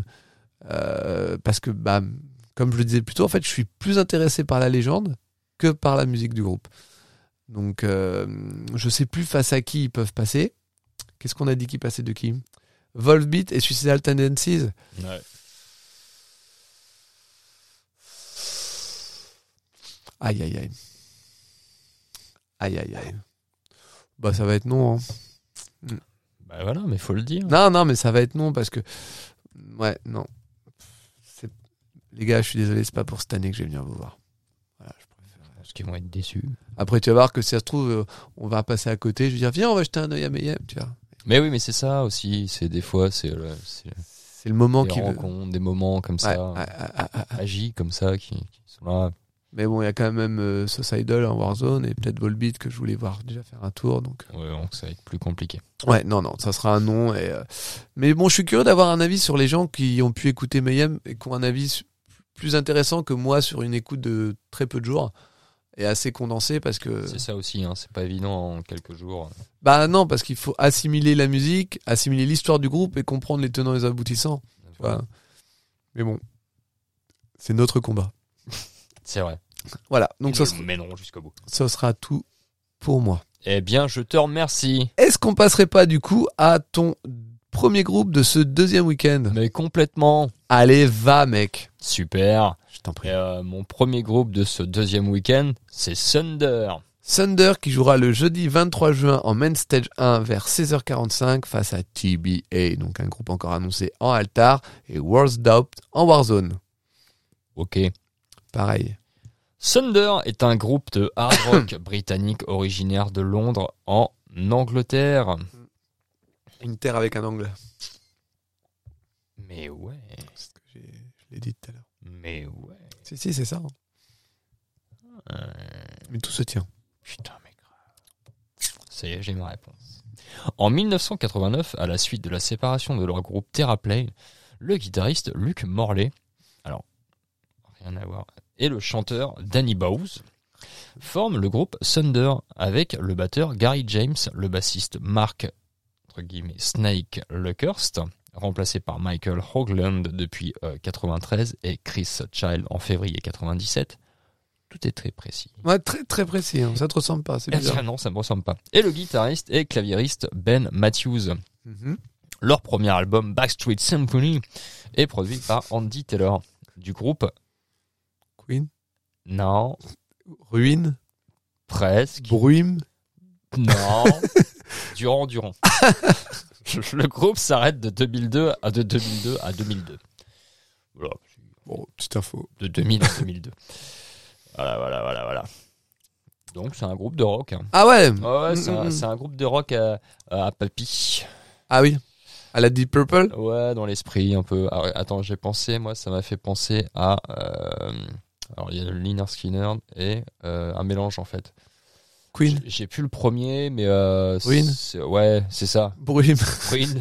euh, parce que bah comme je le disais plus tôt, en fait je suis plus intéressé par la légende que par la musique du groupe. Donc euh, je sais plus face à qui ils peuvent passer. Qu'est-ce qu'on a dit qui passait de qui? Volbeat et Suicidal Tendencies. Ouais. Aïe, aïe, aïe. Aïe, aïe, aïe. Bah, ça va être non. Hein. Bah voilà, mais faut le dire. Non, non, mais ça va être non parce que. Ouais, non. C'est... Les gars, je suis désolé, c'est pas pour cette année que je vais venir vous voir. Voilà, je préfère. Parce qu'ils vont être déçus. Après, tu vas voir que si ça se trouve, euh, on va passer à côté. Je vais dire, viens, on va jeter un œil à Mayhem, tu vois. Mais oui, mais c'est ça aussi. C'est des fois, c'est, euh, c'est C'est le moment des qui veut. rencontres, des moments comme ça, Ouais, ouais, ouais, ouais, ouais. magiques comme ça, qui, qui sont là. Mais bon, il y a quand même euh, Suicidal en Warzone et peut-être Volbeat que je voulais voir déjà faire un tour. Donc, Ouais, donc ça va être plus compliqué. ouais, non, non, ça sera un non. Et, euh, mais bon, je suis curieux d'avoir un avis sur les gens qui ont pu écouter Mayhem et qui ont un avis su- plus intéressant que moi sur une écoute de très peu de jours et assez condensé parce que. C'est ça aussi, hein, c'est pas évident en quelques jours. Bah non, parce qu'il faut assimiler la musique, assimiler l'histoire du groupe et comprendre les tenants et les aboutissants. Tu vois. Mais bon, c'est notre combat. C'est vrai. Voilà, donc ça Ils sera, nous mèneront jusqu'au bout. ça sera tout pour moi. Eh bien, je te remercie. Est-ce qu'on passerait pas du coup à ton premier groupe de ce deuxième week-end? Mais complètement. Allez, va mec. Super. Je t'en prie. Et euh, mon premier groupe de ce deuxième week-end, c'est Thunder. Thunder qui jouera le jeudi vingt-trois juin en Main Stage un vers seize heures quarante-cinq face à T B A, donc un groupe encore annoncé en Altar, et World's Doubt en Warzone. Ok. Pareil. Thunder est un groupe de hard rock britannique originaire de Londres en Angleterre. Une terre avec un angle. Mais ouais. C'est ce que j'ai, je l'ai dit tout à l'heure. Mais ouais. Si, si, c'est ça. Euh, Mais tout se tient. Putain, mais grave. Ça y est, j'ai ma réponse. En mille neuf cent quatre-vingt-neuf, à la suite de la séparation de leur groupe Theraplay, le guitariste Luke Morley, alors, rien à voir, et le chanteur Danny Bowes forment le groupe Thunder avec le batteur Gary James, le bassiste Mark, entre guillemets, Snake Luckhurst, remplacé par Michael Hoagland depuis euh, quatre-vingt-treize et Chris Child en février quatre-vingt-dix-sept. Tout est très précis. Ouais, très très précis. Hein. Ça te ressemble pas, c'est bizarre. Ah non, ça me ressemble pas. Et le guitariste et claviériste Ben Matthews. Mm-hmm. Leur premier album Backstreet Symphony est produit par Andy Taylor du groupe. Queen. Non, Ruine. presque. Bruime. Non, Durand Durand. Le groupe s'arrête de deux mille deux à de deux mille deux à deux mille deux. Voilà. Bon, petite info. De deux mille à deux mille deux. Voilà, voilà, voilà, voilà. Donc c'est un groupe de rock. Hein. Ah ouais. Ah ouais, c'est un, Mm-mm. c'est un groupe de rock à, à papy. Ah oui. À la Deep Purple. Ouais, dans l'esprit un peu. Alors, attends, j'ai pensé, moi, ça m'a fait penser à. Euh, alors il y a le Lynyrd Skynyrd et euh, un mélange en fait. Queen. J'ai, j'ai plus le premier, mais euh, Ruin. c'est, ouais, c'est ça. Bruime. Queen.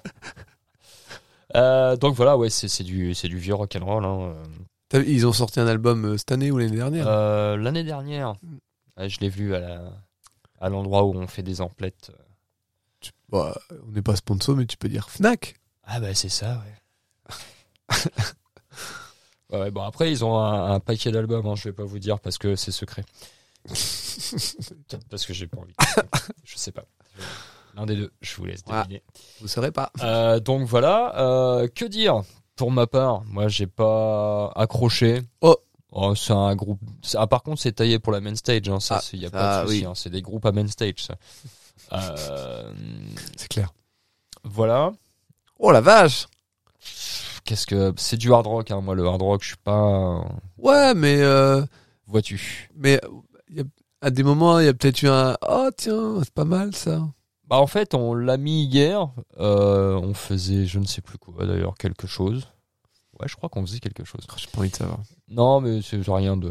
euh, donc voilà, ouais, c'est, c'est du, c'est du vieux rock and roll. Hein. T'as- Ils ont sorti un album euh, cette année ou l'année dernière. Euh, l'année dernière, ouais, je l'ai vu à, la, à l'endroit où on fait des emplettes. Tu- bah, on n'est pas sponsor, mais tu peux dire Fnac. Ah bah c'est ça, ouais. ouais, ouais, bon après ils ont un, un paquet d'albums, hein, je vais pas vous dire parce que c'est secret. Peut-être parce que j'ai pas envie. Je sais pas. L'un des deux, je vous laisse Ah. deviner. Vous saurez pas. Euh, donc voilà, euh, que dire pour ma part. Moi j'ai pas accroché. Oh. Oh, c'est un groupe. c'est- Ah, par contre c'est taillé pour la main stage. Hein, ça, Ah, c'est- y a ça, pas de souci. oui. Hein, c'est des groupes à main stage. Ça. Euh, C'est clair. voilà. Oh la vache. Qu'est-ce que c'est du hard rock. Hein. Moi le hard rock, je suis pas. Ouais, mais euh, Vois-tu. mais y a, à des moments, il y a peut-être eu un. Oh tiens, c'est pas mal ça. Bah en fait, on l'a mis hier. Euh, on faisait, je ne sais plus quoi d'ailleurs, quelque chose. Ouais, je crois qu'on faisait quelque chose. Oh, j'ai pas envie de savoir. Non, mais c'est rien de.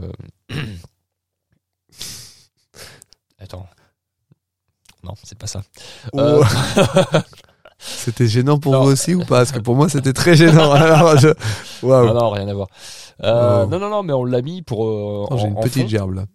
Attends. Non, c'est pas ça. Oh. Euh, C'était gênant pour Non. vous aussi ou pas? Parce que pour moi, c'était très gênant. Alors, je... Waouh. Non, non, rien à voir. Euh, Oh. Non, non, non, mais on l'a mis pour. Euh, Oh, j'ai en- une en petite fond. gerbe là.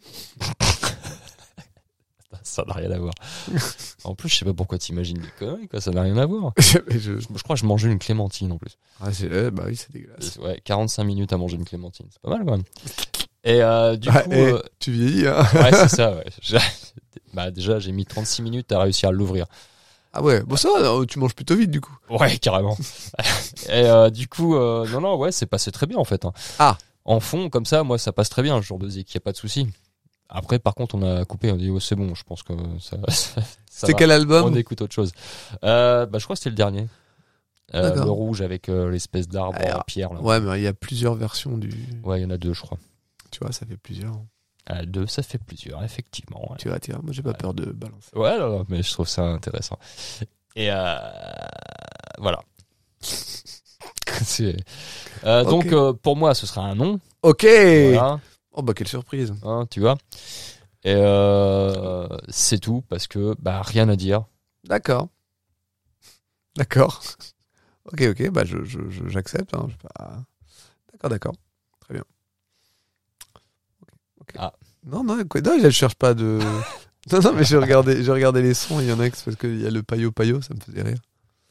Ça n'a rien à voir. En plus, je sais pas pourquoi t'imagines des conneries, quoi. Ça n'a rien à voir. je... je- Je, je crois que je mangeais une clémentine en plus. Ah, c'est... eh, bah oui, c'est dégueulasse. Ouais, quarante-cinq minutes à manger une clémentine. C'est pas mal quand même. Et euh, du Ah, coup. eh, euh, tu vieillis, hein. Ouais, c'est ça, ouais. J'ai- Bah, déjà, j'ai mis trente-six minutes à réussir à l'ouvrir. Ah ouais, bon ça, va, tu manges plutôt vite du coup. Ouais, carrément. Et euh, du coup, euh, non, non, ouais, c'est passé très bien en fait. Hein. Ah. en fond, comme ça, moi, ça passe très bien, le genre de zik, y a pas de souci. Après, par contre, on a coupé, on a dit, oh, c'est bon, je pense que ça, ça, ça C'est va. quel album? On écoute autre chose. Euh, bah, je crois que c'était le dernier. Euh, D'accord. le rouge avec euh, l'espèce d'arbre Alors, en pierre. Là. Ouais, mais il y a plusieurs versions du. Ouais, il y en a deux, je crois. Tu vois, ça fait plusieurs. Ah, deux, ça fait plusieurs, effectivement. Ouais, Tu vois, tu vois, moi j'ai pas Ouais. peur de balancer. ouais non, non, mais je trouve ça intéressant. Et euh, voilà. C'est... Euh, Ok. Donc, euh, pour moi, ce sera un non. Ok. Voilà, Oh bah quelle surprise. hein, tu vois. Et euh, c'est tout, parce que bah rien à dire. D'accord. D'accord. Ok, ok, bah je, je, je- j'accepte. Hein. Je sais pas... D'accord, d'accord. Très bien. Ok, ok. Ah. Non, non, quoi, non, je cherche pas de. Non, non, mais je regardais, je regardais les sons. Il y en a que c'est parce qu'il y a le payo payo, ça me faisait rire.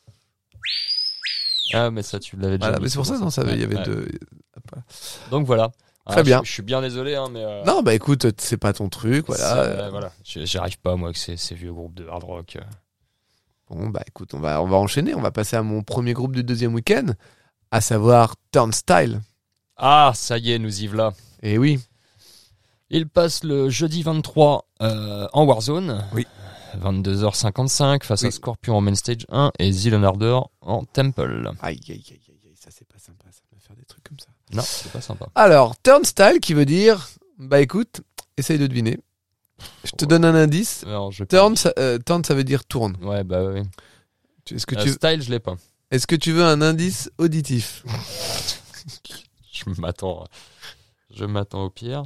Ah, mais ça, tu l'avais déjà Voilà, dit, mais c'est pour ça, bon, non, ça, il y avait ouais. deux. Donc voilà. Très Ah, bien. Je, je suis bien désolé, hein, mais. euh, Non, bah écoute, c'est pas ton truc, voilà. ça, Euh, euh, voilà. Je- J'arrive pas, moi, avec ces, ces vieux groupes de hard rock. euh. Bon, bah écoute, on va, on va enchaîner. On va passer à mon premier groupe du deuxième week-end, à savoir Turnstile. Ah, ça y est, nous y voilà. Et oui, Il passe le jeudi vingt-trois euh, en Warzone. Oui. vingt-deux heures cinquante-cinq face à Oui. Scorpion en Main Stage un et Zion Ardor en Temple. aïe, aïe, aïe, aïe, aïe, ça c'est pas sympa, ça va faire des trucs comme ça. Non, c'est pas sympa. Alors, Turnstile qui veut dire, bah écoute, essaye de deviner. Je te Ouais. donne un indice. Alors, je Turn, ça, euh, turn, ça veut dire tourne. Ouais, bah oui. Tu- Est-ce que, Euh, tu, Style, je l'ai pas. est-ce que tu veux un indice auditif? Je m'attends. Je m'attends au pire.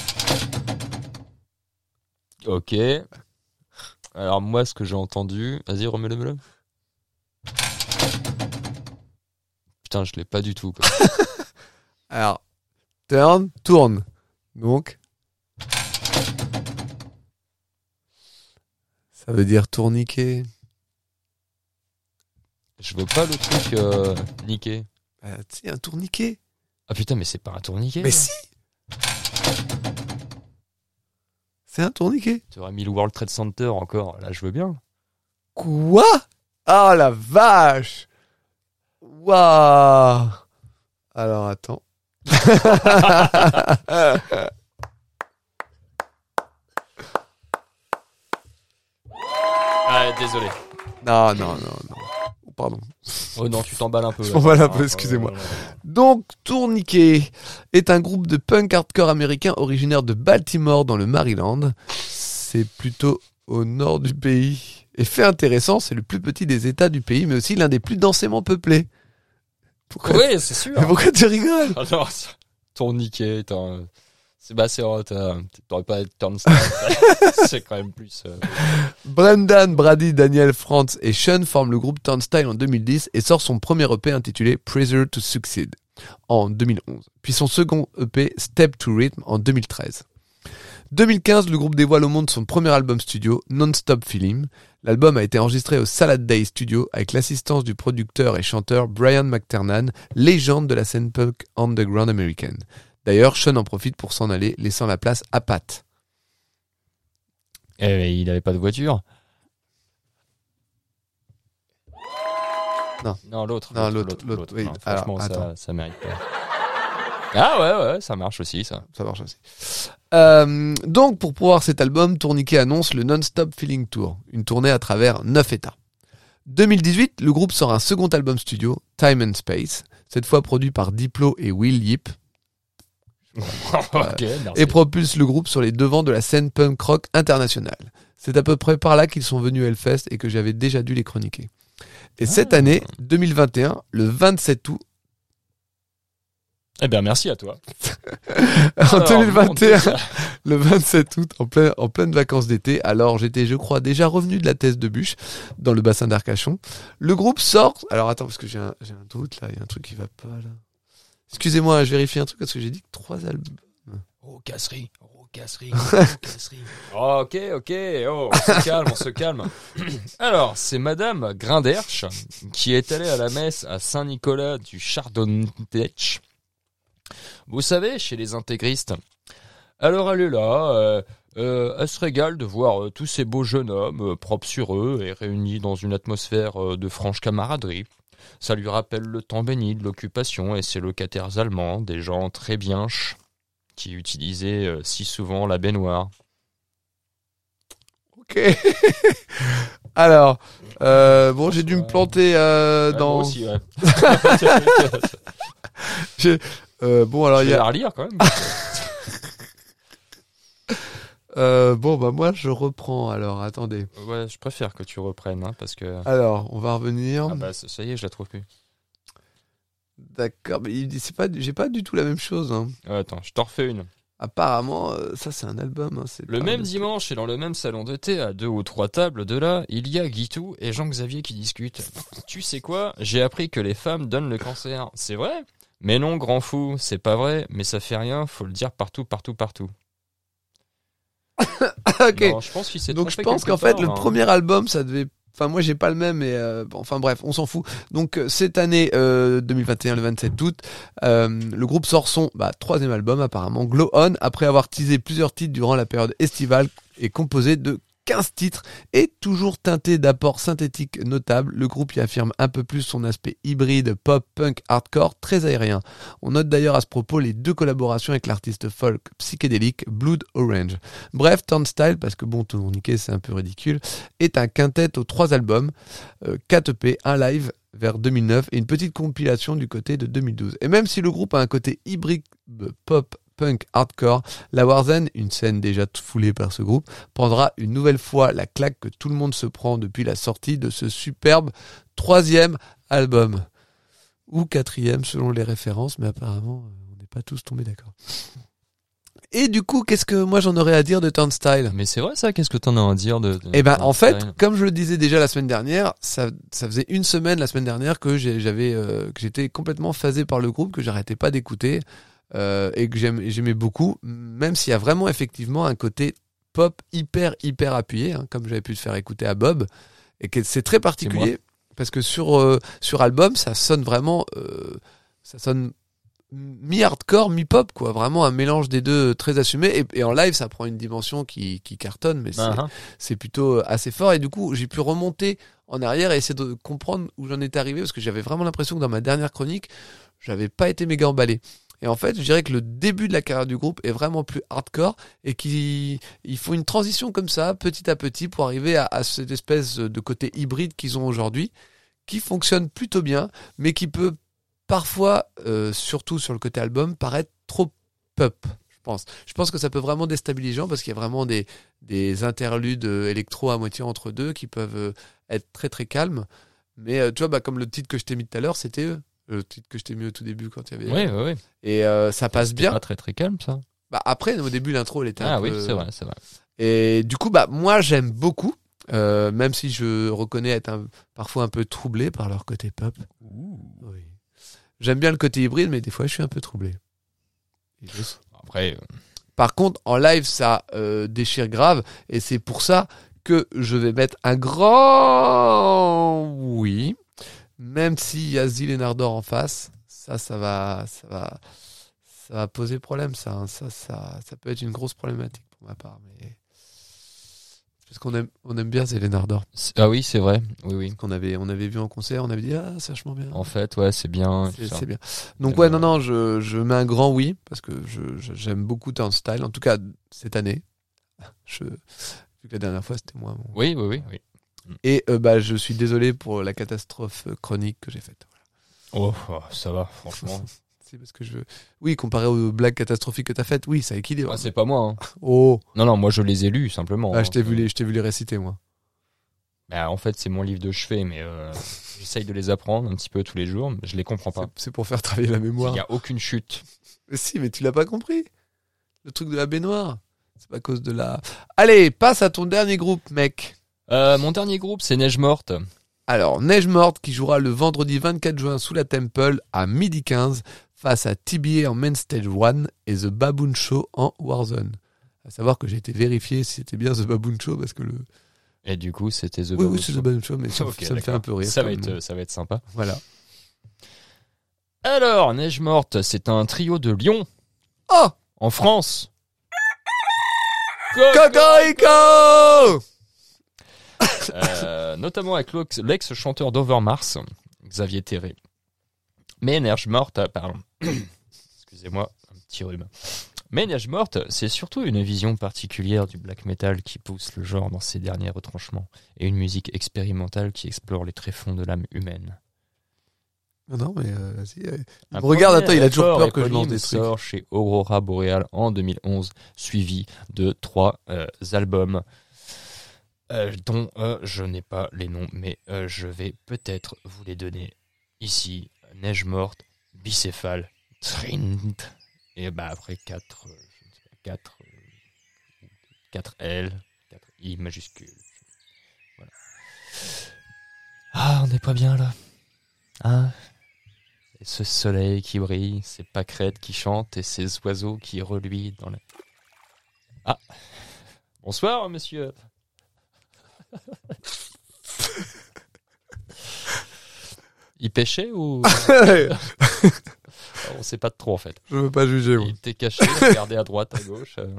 Ok. Alors moi, ce que j'ai entendu... Vas-y, remets-le-le. Putain, je l'ai pas du tout. Quoi. Alors, turn, tourne. Donc, ça veut dire tourniquet. Je veux pas le truc euh, niqué. Bah, tu sais, un tourniquet. Ah putain, mais c'est pas un tourniquet. Mais là. si! C'est un tourniquet. Tu aurais mis le World Trade Center encore. Là, je veux bien. Quoi? Oh la vache! Waouh! Alors attends. Ah, désolé. Non, non, non, non. Pardon. Oh non, tu t'emballes un peu. Je là. m'emballe un peu, Ah, excusez-moi. ouais, ouais, ouais. Donc, Tourniquet est un groupe de punk hardcore américain originaire de Baltimore dans le Maryland. C'est plutôt au nord du pays. Et fait intéressant, c'est le plus petit des États du pays, mais aussi l'un des plus densément peuplés. Pourquoi, Oui, c'est sûr. mais pourquoi tu rigoles? Alors, ça- tourniquet, t'as- c'est bah c'est vrai, t'as- t'aurais pas être turnstile. C'est quand même plus. euh, Brendan, Brady, Daniel, Franz et Sean forment le groupe Turnstile en deux mille dix et sort son premier E P intitulé Pressure to Succeed en deux mille onze, puis son second E P Step to Rhythm en deux mille treize. deux mille quinze, le groupe dévoile au monde son premier album studio, Non-Stop Feeling. L'album a été enregistré au Salad Day Studio avec l'assistance du producteur et chanteur Brian McTernan, légende de la scène punk underground américaine. D'ailleurs, Sean en profite pour s'en aller, laissant la place à Pat. Eh, il avait pas de voiture. Non. Non, l'autre. Non, l'autre, l'autre, oui. Non, Alors, franchement, ça, attends. ça mérite pas. Ah ouais, ouais, ça marche aussi, ça. Ça marche aussi. Euh, donc, pour pouvoir cet album, Tourniquet annonce le Non-Stop Feeling Tour, une tournée à travers neuf États. deux mille dix-huit, le groupe sort un second album studio, Time and Space, cette fois produit par Diplo et Will Yip, Ok, merci. et propulse le groupe sur les devants de la scène punk rock internationale. C'est à peu près par là qu'ils sont venus à Hellfest et que j'avais déjà dû les chroniquer. Et cette Ah. année, deux mille vingt et un, le vingt-sept août, Eh bien, merci à toi. en Alors, deux mille vingt et un, mon Dieu, le vingt-sept août, en, plein, en pleine vacances d'été, alors j'étais, je crois, déjà revenu de la thèse de Bûche, dans le bassin d'Arcachon. Le groupe sort... Alors attends, parce que j'ai un, j'ai un doute, là, il y a un truc qui va pas, là. Excusez-moi, je vérifie un truc, parce que j'ai dit que trois albums... Rocasserie, rocasserie, rocasserie. Ok, ok, oh, on se calme, on se calme. Alors, c'est Madame Grinderche qui est allée à la messe à Saint-Nicolas du Chardonnay. Vous savez, chez les intégristes. Alors elle est là, euh, euh, elle se régale de voir euh, tous ces beaux jeunes hommes, euh, propres sur eux et réunis dans une atmosphère euh, de franche camaraderie. Ça lui rappelle le temps béni de l'occupation et ses locataires allemands, des gens très bienches, qui utilisaient euh, si souvent la baignoire. Ok. Alors, euh, bon, j'ai dû me planter euh, Ouais, dans... moi aussi, ouais. J'ai- euh, bon, alors, Je il vais y a... la relire quand même. Euh, bon, bah moi, je reprends. Alors, attendez. Ouais, je préfère que tu reprennes, hein, parce que... Alors, on va revenir. Ah bah, ça ça y est, je la trouve plus. D'accord, mais il- c'est pas, j'ai pas du tout la même chose. Hein. Ouais, attends, je t'en refais une. Apparemment, euh, ça, c'est un album. Hein, c'est Le pas même un- dimanche et dans le même salon de thé, à deux ou trois tables de là, il y a Guitou et Jean-Xavier qui discutent. Tu sais quoi? J'ai appris que les femmes donnent le cancer. C'est vrai? Mais non, grand fou, c'est pas vrai, mais ça fait rien, faut le dire partout, partout, partout. Ok. Non, je pense qu'il s'est Donc, je trompé pense quelque qu'en fait, part, le hein. premier album, ça devait. Enfin, moi, j'ai pas le même, mais euh, bon, enfin bref, on s'en fout. Donc, euh, cette année euh, deux mille vingt et un, le vingt-sept août, euh, le groupe sort son bah, troisième album, apparemment, Glow On, après avoir teasé plusieurs titres durant la période estivale, et composé de quinze titres, et toujours teinté d'apports synthétiques notables. Le groupe y affirme un peu plus son aspect hybride, pop, punk, hardcore, très aérien. On note d'ailleurs à ce propos les deux collaborations avec l'artiste folk psychédélique Blood Orange. Bref, Turnstile, parce que bon, tout niquer, c'est un peu ridicule, est un quintet aux trois albums, euh, quatre E P, un live vers deux mille neuf et une petite compilation du côté de deux mille douze. Et même si le groupe a un côté hybride pop, punk, hardcore, la Warzone, une scène déjà foulée par ce groupe, prendra une nouvelle fois la claque que tout le monde se prend depuis la sortie de ce superbe troisième album. Ou quatrième selon les références, mais apparemment, on n'est pas tous tombés d'accord. Et du coup, qu'est-ce que moi j'en aurais à dire de Turnstile ? Mais c'est vrai ça, qu'est-ce que t'en as à dire de... de Eh ben, en fait, Turnstile comme je le disais déjà la semaine dernière, ça, ça faisait une semaine la semaine dernière que j'ai- j'avais, euh, que j'étais complètement phasé par le groupe, que j'arrêtais pas d'écouter euh, et que j'aime- j'aimais beaucoup, même s'il y a vraiment effectivement un côté pop hyper hyper appuyé, hein, comme j'avais pu le faire écouter à Bob, et que c'est très particulier parce que sur euh, sur album, ça sonne vraiment, euh, ça sonne mi-hardcore, mi-pop, quoi. Vraiment un mélange des deux très assumé. Et, et en live, ça prend une dimension qui, qui cartonne, mais c'est, Ah, c'est plutôt assez fort. Et du coup, j'ai pu remonter en arrière et essayer de comprendre où j'en étais arrivé, parce que j'avais vraiment l'impression que dans ma dernière chronique, j'avais pas été méga emballé. Et en fait, je dirais que le début de la carrière du groupe est vraiment plus hardcore et qu'ils ils font une transition comme ça, petit à petit, pour arriver à, à cette espèce de côté hybride qu'ils ont aujourd'hui, qui fonctionne plutôt bien, mais qui peut parfois, euh, surtout sur le côté album, paraître trop pop, je pense. Je pense que ça peut vraiment déstabiliser les gens parce qu'il y a vraiment des, des interludes euh, électro à moitié entre deux qui peuvent euh, être très très calmes. Mais euh, tu vois, bah, comme le titre que je t'ai mis tout à l'heure, c'était eux. Le titre que je t'ai mis au tout début quand il y avait... ouais, ouais, ouais. Et euh, ça passe C'était bien. pas très très calme ça. Bah, après, au début, l'intro, elle était un Ah peu... oui, c'est vrai, c'est vrai. Et du coup, bah, moi, j'aime beaucoup, euh, même si je reconnais être un- parfois un peu troublé par leur côté pop. Oui. J'aime bien le côté hybride, mais des fois, je suis un peu troublé. Après, euh, Par contre, en live, ça euh, déchire grave, et c'est pour ça que je vais mettre un grand oui, même s'il y a Zilenardor en face. Ça, ça va, ça va, ça va poser problème. Ça, hein. ça, ça, ça peut être une grosse problématique pour ma part, mais parce qu'on aime, on aime bien Zilenardor. c'est- ah oui, c'est vrai. Oui, oui. Qu'on avait, on avait vu en concert, on avait dit ah, c'est vachement bien. En fait, ouais, c'est bien. C'est, ça. c'est bien. Donc J'aime ouais, bien. non, non, je, je mets un grand oui parce que je, je- j'aime beaucoup Turnstile. En tout cas, cette année. Je, vu que la dernière fois c'était moi. Mon... Oui, oui, oui, oui. Et euh, bah, je suis désolé pour la catastrophe chronique que j'ai faite. Voilà. Oh, oh, ça va, franchement. C'est parce que je. Oui, comparé aux blagues catastrophiques que t'as faites, oui, ça équilibre. Ah, c'est pas moi. Hein. Oh, Non, non, moi je les ai lus simplement. ah, hein. je t'ai vu les, je t'ai vu les réciter moi. Bah, en fait, c'est mon livre de chevet, mais euh, j'essaye de les apprendre un petit peu tous les jours, mais je les comprends pas. C'est, c'est pour faire travailler la Il mémoire. n'y a aucune chute. Mais si, mais tu l'as pas compris. Le truc de la baignoire. C'est pas à cause de la. Allez, passe à ton dernier groupe, mec. Euh, mon dernier groupe, c'est Neige Morte. Alors, Neige Morte qui jouera le vendredi vingt-quatre juin sous la Temple à midi quinze face à T B A en Main Stage un et The Baboon Show en Warzone. À savoir que j'ai été vérifié si c'était bien The Baboon Show parce que le... Et du coup, c'était The Oui, Baboon oui, c'est Show. The Baboon Show, mais ça, Ok, ça me fait d'accord. un peu rire. Ça va, comme être, nom. ça va être sympa. Voilà. Alors, Neige Morte, c'est un trio de Lyon, Oh, en France. Cocorico Euh, notamment avec l'ex- l'ex-chanteur d'Overmars, Xavier Terré. Mais Neige Morte, pardon, excusez-moi, un petit rhume. Mais Neige Morte, c'est surtout une vision particulière du black metal qui pousse le genre dans ses derniers retranchements, et une musique expérimentale qui explore les tréfonds de l'âme humaine. Non, non, mais euh, vas-y. Euh, Un regarde, attends, il a toujours effort peur que je éponyme lance des trucs. sort chez Aurora Boreal en deux mille onze, suivi de trois euh, albums euh, dont euh, je n'ai pas les noms, mais euh, je vais peut-être vous les donner ici. Neige Morte, Bicéphale, Trint, et bah après quatre, euh, je ne sais pas, quatre, euh, quatre L, quatre I majuscules. Voilà. Ah, on n'est pas bien là. Hein? Et ce soleil qui brille, ces pâquerettes qui chantent et ces oiseaux qui reluisent dans la... Ah, bonsoir monsieur. Il pêchait ou... On sait pas trop en fait. Je veux pas juger. Moi. Il était caché, il regardait à droite, à gauche. euh.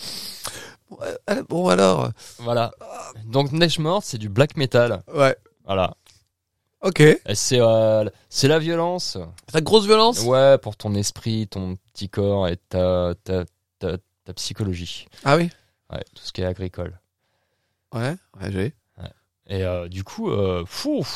Bon, euh, bon alors. Voilà. Donc Neige Morte, c'est du black metal. Ouais. Voilà. Ok. Et c'est euh, c'est la violence. La grosse violence. Ouais, pour ton esprit, ton petit corps et ta ta ta, ta psychologie. Ah oui. Ouais, tout ce qui est agricole. Ouais. Ouais, j'ai. Et euh, du coup, euh, fou.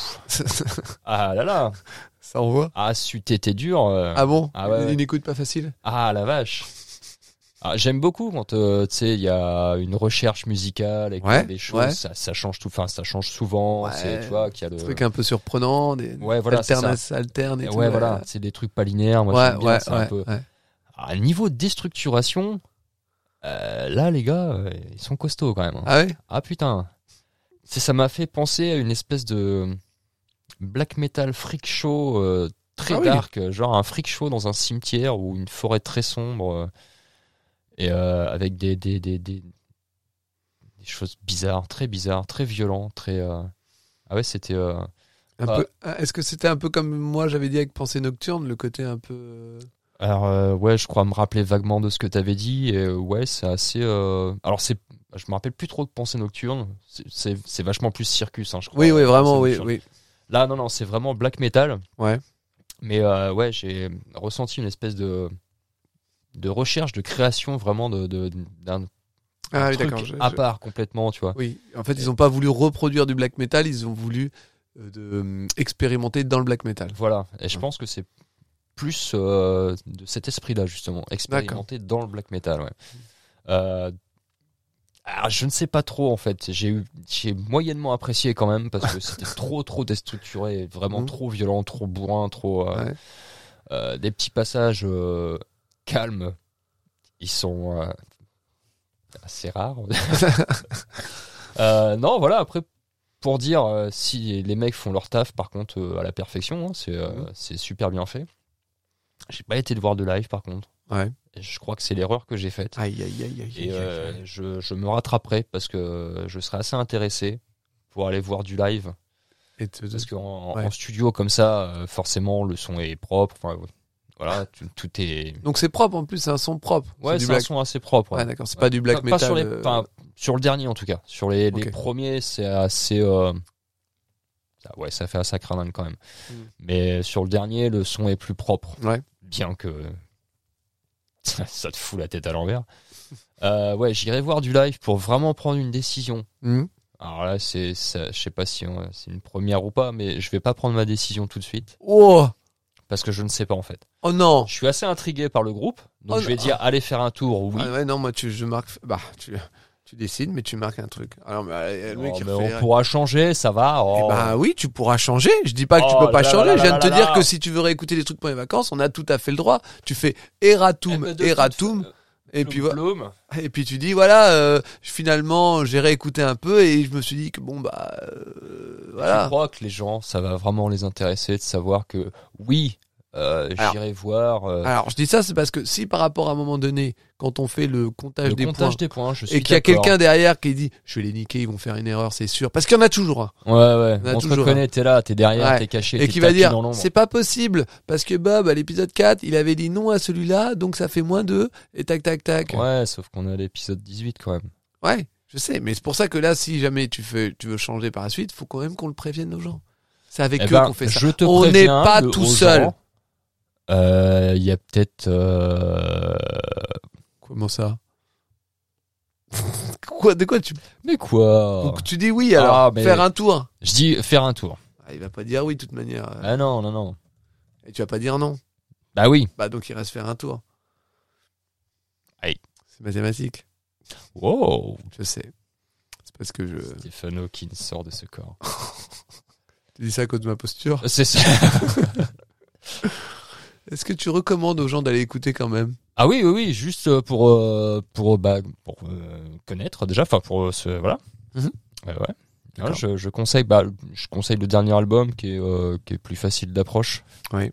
Ah là là. Ça envoie. Ah, c'eût été dur. euh. Ah bon. Ah ouais, ouais. Une écoute pas facile. Ah la vache. Ah, j'aime beaucoup quand euh, tu sais il y a une recherche musicale et que Ouais, des choses ouais. ça, ça change tout, enfin ça change souvent. Ouais. C'est tu vois qu'il y a le Truc un peu surprenant, des ouais voilà c'est alternes, ça. alternes et Ouais, tout. voilà, c'est des trucs pas linéaires. Moi Ouais, j'aime bien. ouais, C'est ouais, un peu. ouais. À niveau de déstructuration, euh, là les gars euh, ils sont costauds quand même. hein. Ah ouais. Ah putain. C'est, ça m'a fait penser à une espèce de black metal freak show euh, très Ah oui. dark, genre un freak show dans un cimetière ou une forêt très sombre euh, et euh, avec des des, des des des choses bizarres, très bizarres, très violents, très euh... ah ouais c'était euh... Un Ah. peu. Est-ce que c'était un peu comme moi j'avais dit avec Pensée Nocturne, le côté un peu. alors euh, ouais je crois me rappeler vaguement de ce que t'avais dit et euh, ouais c'est assez euh... alors c'est je me rappelle plus trop de Pensée Nocturne, c'est c'est, c'est vachement plus Circus hein, je crois. Oui, oui, euh, vraiment, Pensée oui, Nocturne. oui. Là non non c'est vraiment black metal. Ouais. Mais euh, ouais, j'ai ressenti une espèce de de recherche, de création vraiment de, de d'un Ah oui, truc d'accord. je- à je- part complètement, tu vois. Oui. En fait, ils ont pas voulu reproduire du black metal, ils ont voulu euh, de, euh, expérimenter dans le black metal. Voilà. Et je Ouais. pense que c'est plus euh, de cet esprit-là justement, expérimenté dans le black metal. Ouais. Euh, alors, je ne sais pas trop en fait. J'ai eu, j'ai moyennement apprécié quand même parce que c'était trop, trop déstructuré, vraiment Mhm. trop violent, trop bourrin, trop. Euh, Ouais. euh, des petits passages euh, calmes, ils sont euh, assez rares. euh, non, voilà. Après, pour dire euh, si les mecs font leur taf, par contre, euh, à la perfection, hein, c'est euh, Mhm. c'est super bien fait. J'ai pas été le voir de live, par contre. Ouais. Et je crois que c'est l'erreur que j'ai faite. Aïe, aïe, aïe, aïe. Et aïe, euh, aïe, aïe. je, je me rattraperai parce que je serais assez intéressé pour aller voir du live. Et te- Parce qu'en Ouais. en studio comme ça, euh, forcément, le son est propre. Enfin, voilà, tout, tout est. Donc c'est propre en plus, c'est un son propre. Ouais, c'est du c'est un black. son assez propre. Ouais, Ouais. d'accord. C'est pas du black Pas- metal. Pas sur les, euh, enfin, sur le dernier en tout cas. Sur les, les Ok. premiers, c'est assez. euh, ça, ouais, ça fait assez crânane quand même. Mm. Mais sur le dernier, le son est plus propre. Ouais. Bien que ça te fout la tête à l'envers. Euh, ouais, j'irai voir du live pour vraiment prendre une décision. Mhm. Alors là, c'est, ça, je sais pas si on- c'est une première ou pas, mais je vais pas prendre ma décision tout de suite Oh, parce que je ne sais pas en fait. oh non. Je suis assez intrigué par le groupe, donc Oh je vais non. dire allez faire un tour. Oui. Ah ouais, non, moi tu, je marque. Bah, tu, tu décides, mais tu marques un truc. Alors, mais, euh, le mec, Oh, il mais refait- on pourra changer, ça va. Eh Oh. bah oui, tu pourras changer. Je dis pas que tu Oh peux pas là changer. là Je viens là de te là dire là. que si tu veux réécouter des trucs pendant les vacances, on a tout à fait le droit. Tu fais Eratum, Eh ben, de toute Eratum, fa- et Ploum, puis voilà. ploum. Et puis tu dis voilà, euh, finalement j'ai réécouté un peu et je me suis dit que bon bah euh, Je voilà. crois que les gens, ça va vraiment les intéresser de savoir que oui, euh, Alors- j'irai voir euh, Alors je dis ça c'est parce que si par rapport à un moment donné, quand on fait le comptage le des comptage points des points. Je suis et qu'il y a d'accord. quelqu'un derrière qui dit je vais les niquer, ils vont faire une erreur, c'est sûr. Parce qu'il y en a toujours un. Ouais, ouais. On a On te toujours reconnaît, t'es là, t'es derrière, Ouais. t'es caché, Et t'es qui va tapis dire dans l'ombre. c'est pas possible parce que Bob à l'épisode quatre il avait dit non à celui-là donc ça fait moins deux et tac tac tac. Ouais, sauf qu'on est à l'épisode dix-huit quand même. Ouais, je sais, mais c'est pour ça que là si jamais tu fais tu veux changer par la suite, faut quand même qu'on le prévienne aux gens. C'est avec Eh eux ben, qu'on fait ça. je te On n'est préviens, pas le- tout aux seul. gens, euh, Il y a peut-être... euh, Comment ça? Quoi, de quoi tu... Mais quoi? Donc tu dis oui alors, Ah, mais- faire un tour. Je dis faire un tour. Ah, il va pas dire oui de toute manière. Ah non, non, non. Et tu vas pas dire non. Bah oui. Bah donc il reste faire un tour. Aïe. C'est mathématique. Wow. Je sais. C'est parce que je... Stephen Hawking sort de ce corps. Tu dis ça à cause de ma posture. C'est ça. Est-ce que tu recommandes aux gens d'aller écouter quand même? Ah oui, oui, oui, juste pour euh, pour bah pour euh, connaître déjà, enfin pour euh, ce voilà. Mhm. Ouais, ouais. D'accord. Ouais, je, je conseille, bah je conseille le dernier album qui est euh, qui est plus facile d'approche.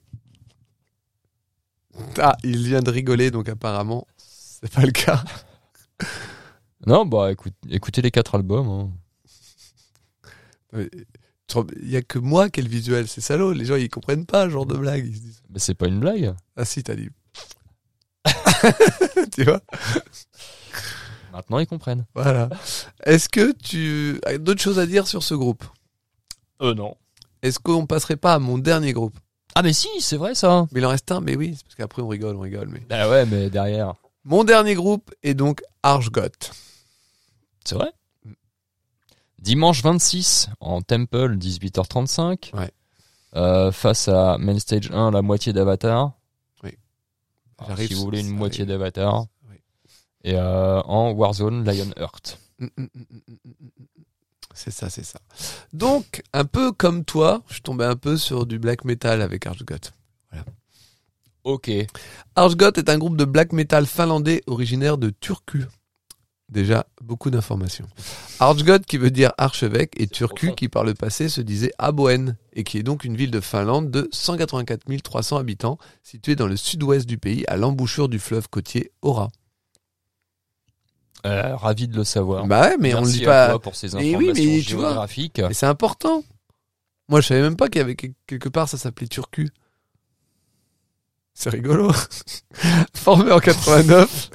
Ah, il vient de rigoler, donc apparemment, c'est pas le cas. Non, bah écoute, écoutez les quatre albums. Hein. Euh, Il y a que moi qui ai le visuel, c'est salaud. Les gens, ils comprennent pas ce genre de blague. Ils se disent, Bah, c'est pas une blague. ah si, t'as dit. Tu vois? Maintenant ils comprennent. Voilà. Est-ce que tu as d'autres choses à dire sur ce groupe? Euh non. Est-ce qu'on passerait pas à mon dernier groupe? Ah mais si, c'est vrai ça. Mais il en reste un, mais oui, c'est parce qu'après on rigole, on rigole. Mais Ah ouais, mais derrière. mon dernier groupe est donc Archgoth. C'est vrai. Dimanche vingt-six en Temple, dix-huit heures trente-cinq. Ouais. Euh, face à Main Stage un, la moitié d'Avatar. Oui. Alors, J'arrive, si vous voulez une ça moitié arrive. d'Avatar. Oui. Et euh, en Warzone, Lionheart. Mm, mm, mm, mm, mm, mm. C'est ça, c'est ça. Donc, un peu comme toi, je suis tombé un peu sur du black metal avec Archgoth. Ok. Archgoth est un groupe de black metal finlandais originaire de Turku. Déjà, beaucoup d'informations. Archgoth qui veut dire archevêque et Turku profond. qui par le passé se disait Aboen et qui est donc une ville de Finlande de cent quatre-vingt-quatre mille trois cents habitants située dans le sud-ouest du pays à l'embouchure du fleuve côtier Ora. Euh, ravi de le savoir. Bah ouais, mais on le Merci dit à pas. toi pour ces Mais informations oui, mais tu vois. géographiques. Mais c'est important. Moi, je savais même pas qu'il y avait quel- quelque part ça s'appelait Turku. C'est rigolo. Formé en quatre-vingt-neuf.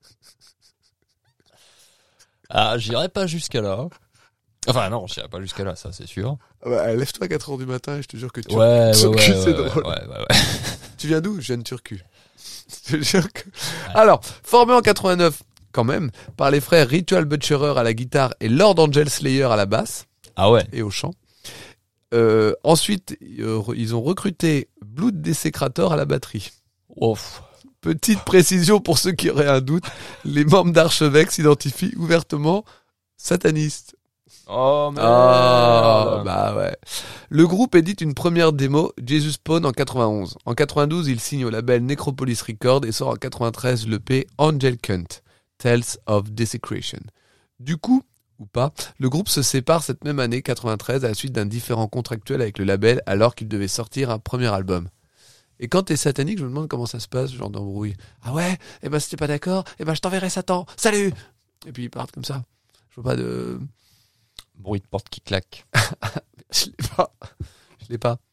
Ah, j'irai pas jusqu'à là. Enfin non, j'irai pas jusqu'à là, ça c'est sûr. Ah bah, lève-toi à quatre heures du matin et je te jure que tu Ouais, ouais, Turku, ouais, c'est ouais, drôle. ouais, ouais, ouais. Tu viens d'où? Je viens de Turku. Je te jure que... Alors, formé en quatre-vingt-neuf, quand même, par les frères Ritual Butcherer à la guitare et Lord Angel Slayer à la basse Ah ouais. et au chant. Euh, ensuite, euh, ils ont recruté Blood Desecrator à la batterie. Ouf. Petite précision pour ceux qui auraient un doute, les membres d'Archevêque s'identifient ouvertement satanistes. Oh merde. Ah, bah ouais. Le groupe édite une première démo, Jesus Spawn, en quatre-vingt-onze. En quatre-vingt-douze, il signe au label Necropolis Records et sort en quatre-vingt-treize l'E P Angel Cunt, Tales of Desecration. Du coup, ou pas, le groupe se sépare cette même année, quatre-vingt-treize, à la suite d'un différend contractuel avec le label, alors qu'il devait sortir un premier album. Et quand t'es satanique, je me demande comment ça se passe, ce genre d'embrouille. Ah ouais? Eh ben, si t'es pas d'accord, eh ben, je t'enverrai Satan. Salut! Et puis ils partent comme ça. Je vois pas de... Bruit de porte qui claque. Je l'ai pas. Je l'ai pas.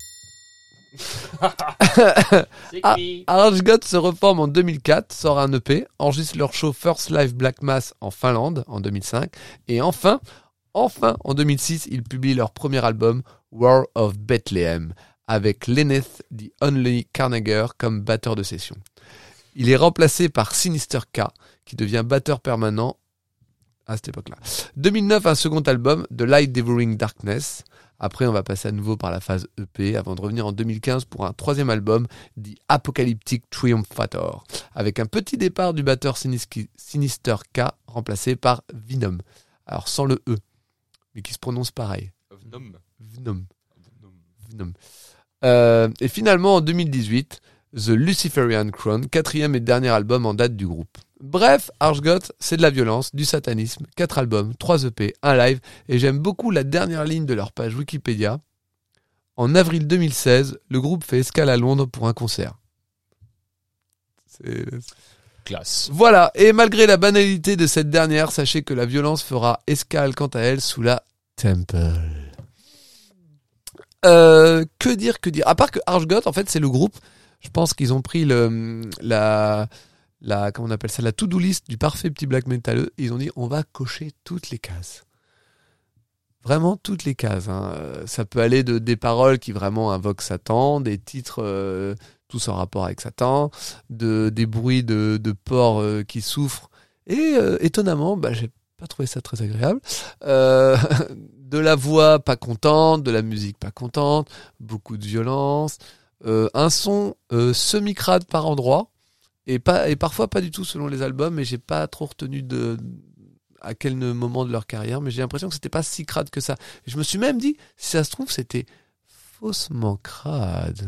C'est Ah, Archgoth se reforme en deux mille quatre, sort un E P, enregistre leur show First Live Black Mass en Finlande en deux mille cinq, et enfin, enfin, en deux mille six, ils publient leur premier album, War of Bethlehem, avec Lenneth the Only Carnager comme batteur de session. Il est remplacé par Sinister K, qui devient batteur permanent à cette époque-là. deux mille neuf, un second album, The Light Devouring Darkness. Après, on va passer à nouveau par la phase E P avant de revenir en deux mille quinze pour un troisième album, The Apocalyptic Triumphator, avec un petit départ du batteur Sinis- Sinister K remplacé par Venom. Alors sans le E, mais qui se prononce pareil. Venom. Venom. Venom. Euh, et finalement, en deux mille dix-huit, The Luciferian Crown, quatrième et dernier album en date du groupe. Bref, Archgoth, c'est de la violence, du satanisme, quatre albums, trois E P, un live, et j'aime beaucoup la dernière ligne de leur page Wikipédia. En avril deux mille seize, le groupe fait escale à Londres pour un concert. C'est... Classe. Voilà, et malgré la banalité de cette dernière, sachez que la violence fera escale quant à elle sous la Temple. Euh, que dire, que dire. À part que Archgoth, en fait, c'est le groupe. Je pense qu'ils ont pris le la la comment on appelle ça, la to-do list du parfait petit black metaleux. Et ils ont dit, on va cocher toutes les cases. vraiment toutes les cases. Hein. Euh, Ça peut aller de des paroles qui vraiment invoquent Satan, des titres euh, tous en rapport avec Satan, de des bruits de, de porcs euh, qui souffrent. Et euh, étonnamment, bah, j'ai pas trouvé ça très agréable. Euh, de la voix pas contente, de la musique pas contente, beaucoup de violence, euh, un son euh, semi-crade par endroits. Et, pas, et parfois pas du tout selon les albums, mais j'ai pas trop retenu de, à quel moment de leur carrière, mais j'ai l'impression que c'était pas si crade que ça. Et je me suis même dit, si ça se trouve, c'était faussement crade.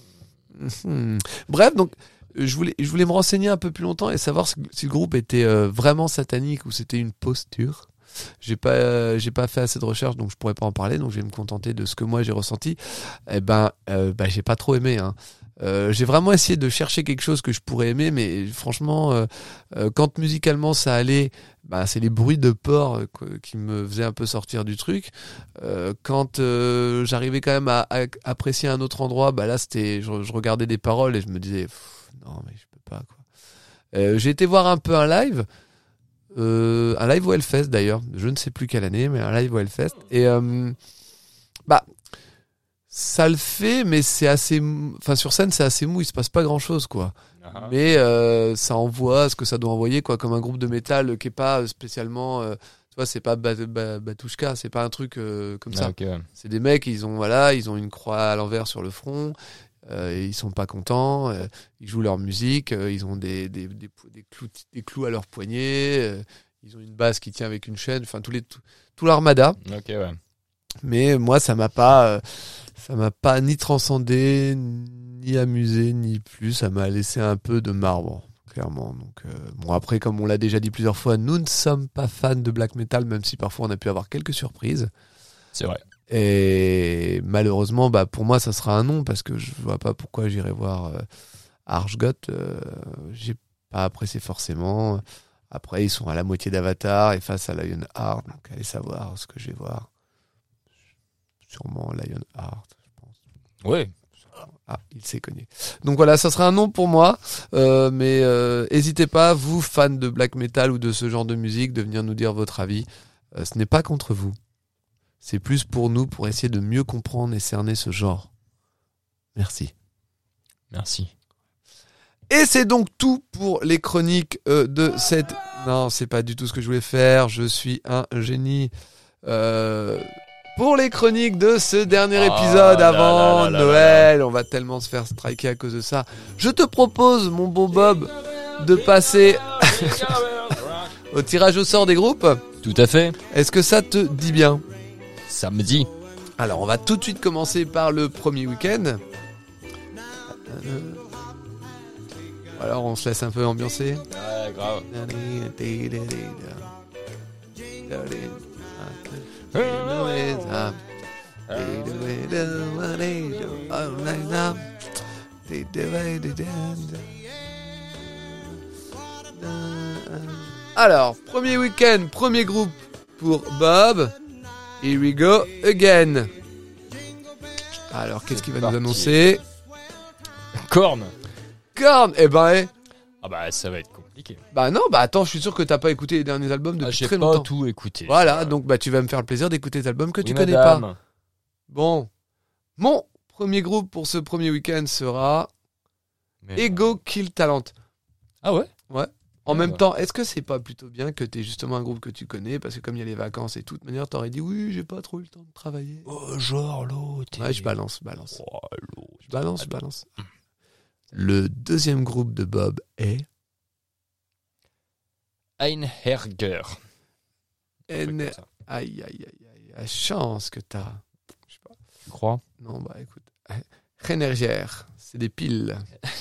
Mhm. Bref, donc je voulais, je voulais me renseigner un peu plus longtemps et savoir si, si le groupe était euh, vraiment satanique ou c'était une posture. J'ai pas, euh, j'ai pas fait assez de recherches, donc je pourrais pas en parler, donc je vais me contenter de ce que moi j'ai ressenti. Eh ben, euh, bah, j'ai pas trop aimé. Hein. Euh, j'ai vraiment essayé de chercher quelque chose que je pourrais aimer, mais franchement, euh, euh, quand musicalement ça allait, bah, c'est les bruits de porc euh, que- qui me faisaient un peu sortir du truc. Euh, quand euh, j'arrivais quand même à, à apprécier un autre endroit, bah là c'était, je, je regardais des paroles et je me disais, pff, non mais je peux pas quoi. Euh, j'ai été voir un peu un live. Euh, un live au Hellfest d'ailleurs, je ne sais plus quelle année, mais un live au Hellfest. Et euh, bah, ça le fait, mais c'est assez, mou- enfin sur scène c'est assez mou, il se passe pas grand chose quoi. Ah. Mais euh, ça envoie ce que ça doit envoyer quoi, comme un groupe de métal qui est pas spécialement, euh, tu vois, c'est pas Ba- Ba- Batushka, c'est pas un truc euh, comme ça. Ah, ok, ouais. C'est des mecs, ils ont voilà, ils ont une croix à l'envers sur le front. Euh, et ils sont pas contents, euh, ils jouent leur musique, euh, ils ont des, des, des, pou- des clous, des clous à leurs poignets, euh, ils ont une basse qui tient avec une chaîne, enfin tous les tout, tout l'armada. Ok, ouais. Mais moi ça m'a pas euh, ça m'a pas ni transcendé, ni amusé, ni plus, ça m'a laissé un peu de marbre, clairement. Donc euh, bon après comme on l'a déjà dit plusieurs fois, nous ne sommes pas fans de black metal, même si parfois on a pu avoir quelques surprises. C'est vrai. Et malheureusement, bah, pour moi, ça sera un non, parce que je vois pas pourquoi j'irai voir euh, Archgoth. Euh, j'ai pas apprécié forcément. Après, ils sont à la moitié d'Avatar et face à Lionheart, donc allez savoir ce que je vais voir. Sûrement Lionheart, je pense. Ouais. Ah, il s'est cogné. Donc voilà, ça sera un non pour moi. Euh, mais euh, n'hésitez pas, vous, fans de black metal ou de ce genre de musique, de venir nous dire votre avis. Euh, ce n'est pas contre vous. C'est plus pour nous, pour essayer de mieux comprendre et cerner ce genre. Merci. Merci. Et c'est donc tout pour les chroniques euh, de cette... Non, c'est pas du tout ce que je voulais faire. Je suis un génie. Euh, Pour les chroniques de ce dernier Ah épisode là avant là là là Noël, on va tellement se faire striker à cause de ça. Je te propose, mon beau Bob, de passer au tirage au sort des groupes. Tout à fait. Est-ce que ça te dit bien ? Samedi. Alors, on va tout de suite commencer par le premier week-end. Euh, Alors, on se laisse un peu ambiancer. Ouais, grave. Alors, premier week-end, premier groupe pour Bob. Here we go again. Alors, qu'est-ce qu'il va parti. nous annoncer ? Korn. Korn. Eh ben, eh. Ah bah ça va être compliqué. Bah non, bah attends, je suis sûr que t'as pas écouté les derniers albums depuis Ah, j'ai très pas longtemps. tout écouté. Voilà, donc bah tu vas me faire le plaisir d'écouter des albums que Oui, tu connais madame. pas. Bon, mon premier groupe pour ce premier week-end sera Mais Ego Kill Talent. Ah ouais. En Ah, même bah. temps, est-ce que c'est pas plutôt bien que t'aies justement un groupe que tu connais, parce que comme il y a les vacances et tout, de manière t'aurais dit oui, j'ai pas trop eu le temps de travailler. Oh, genre l'autre. Ouais, je balance, je balance. Oh, l'autre. Je balance, je balance. Le deuxième groupe de Bob est Einherger. N. Un truc comme ça. Aïe, aïe, aïe, aïe, la chance que t'as. Je sais pas. Tu crois? Non, bah écoute. Rénergière, c'est des piles.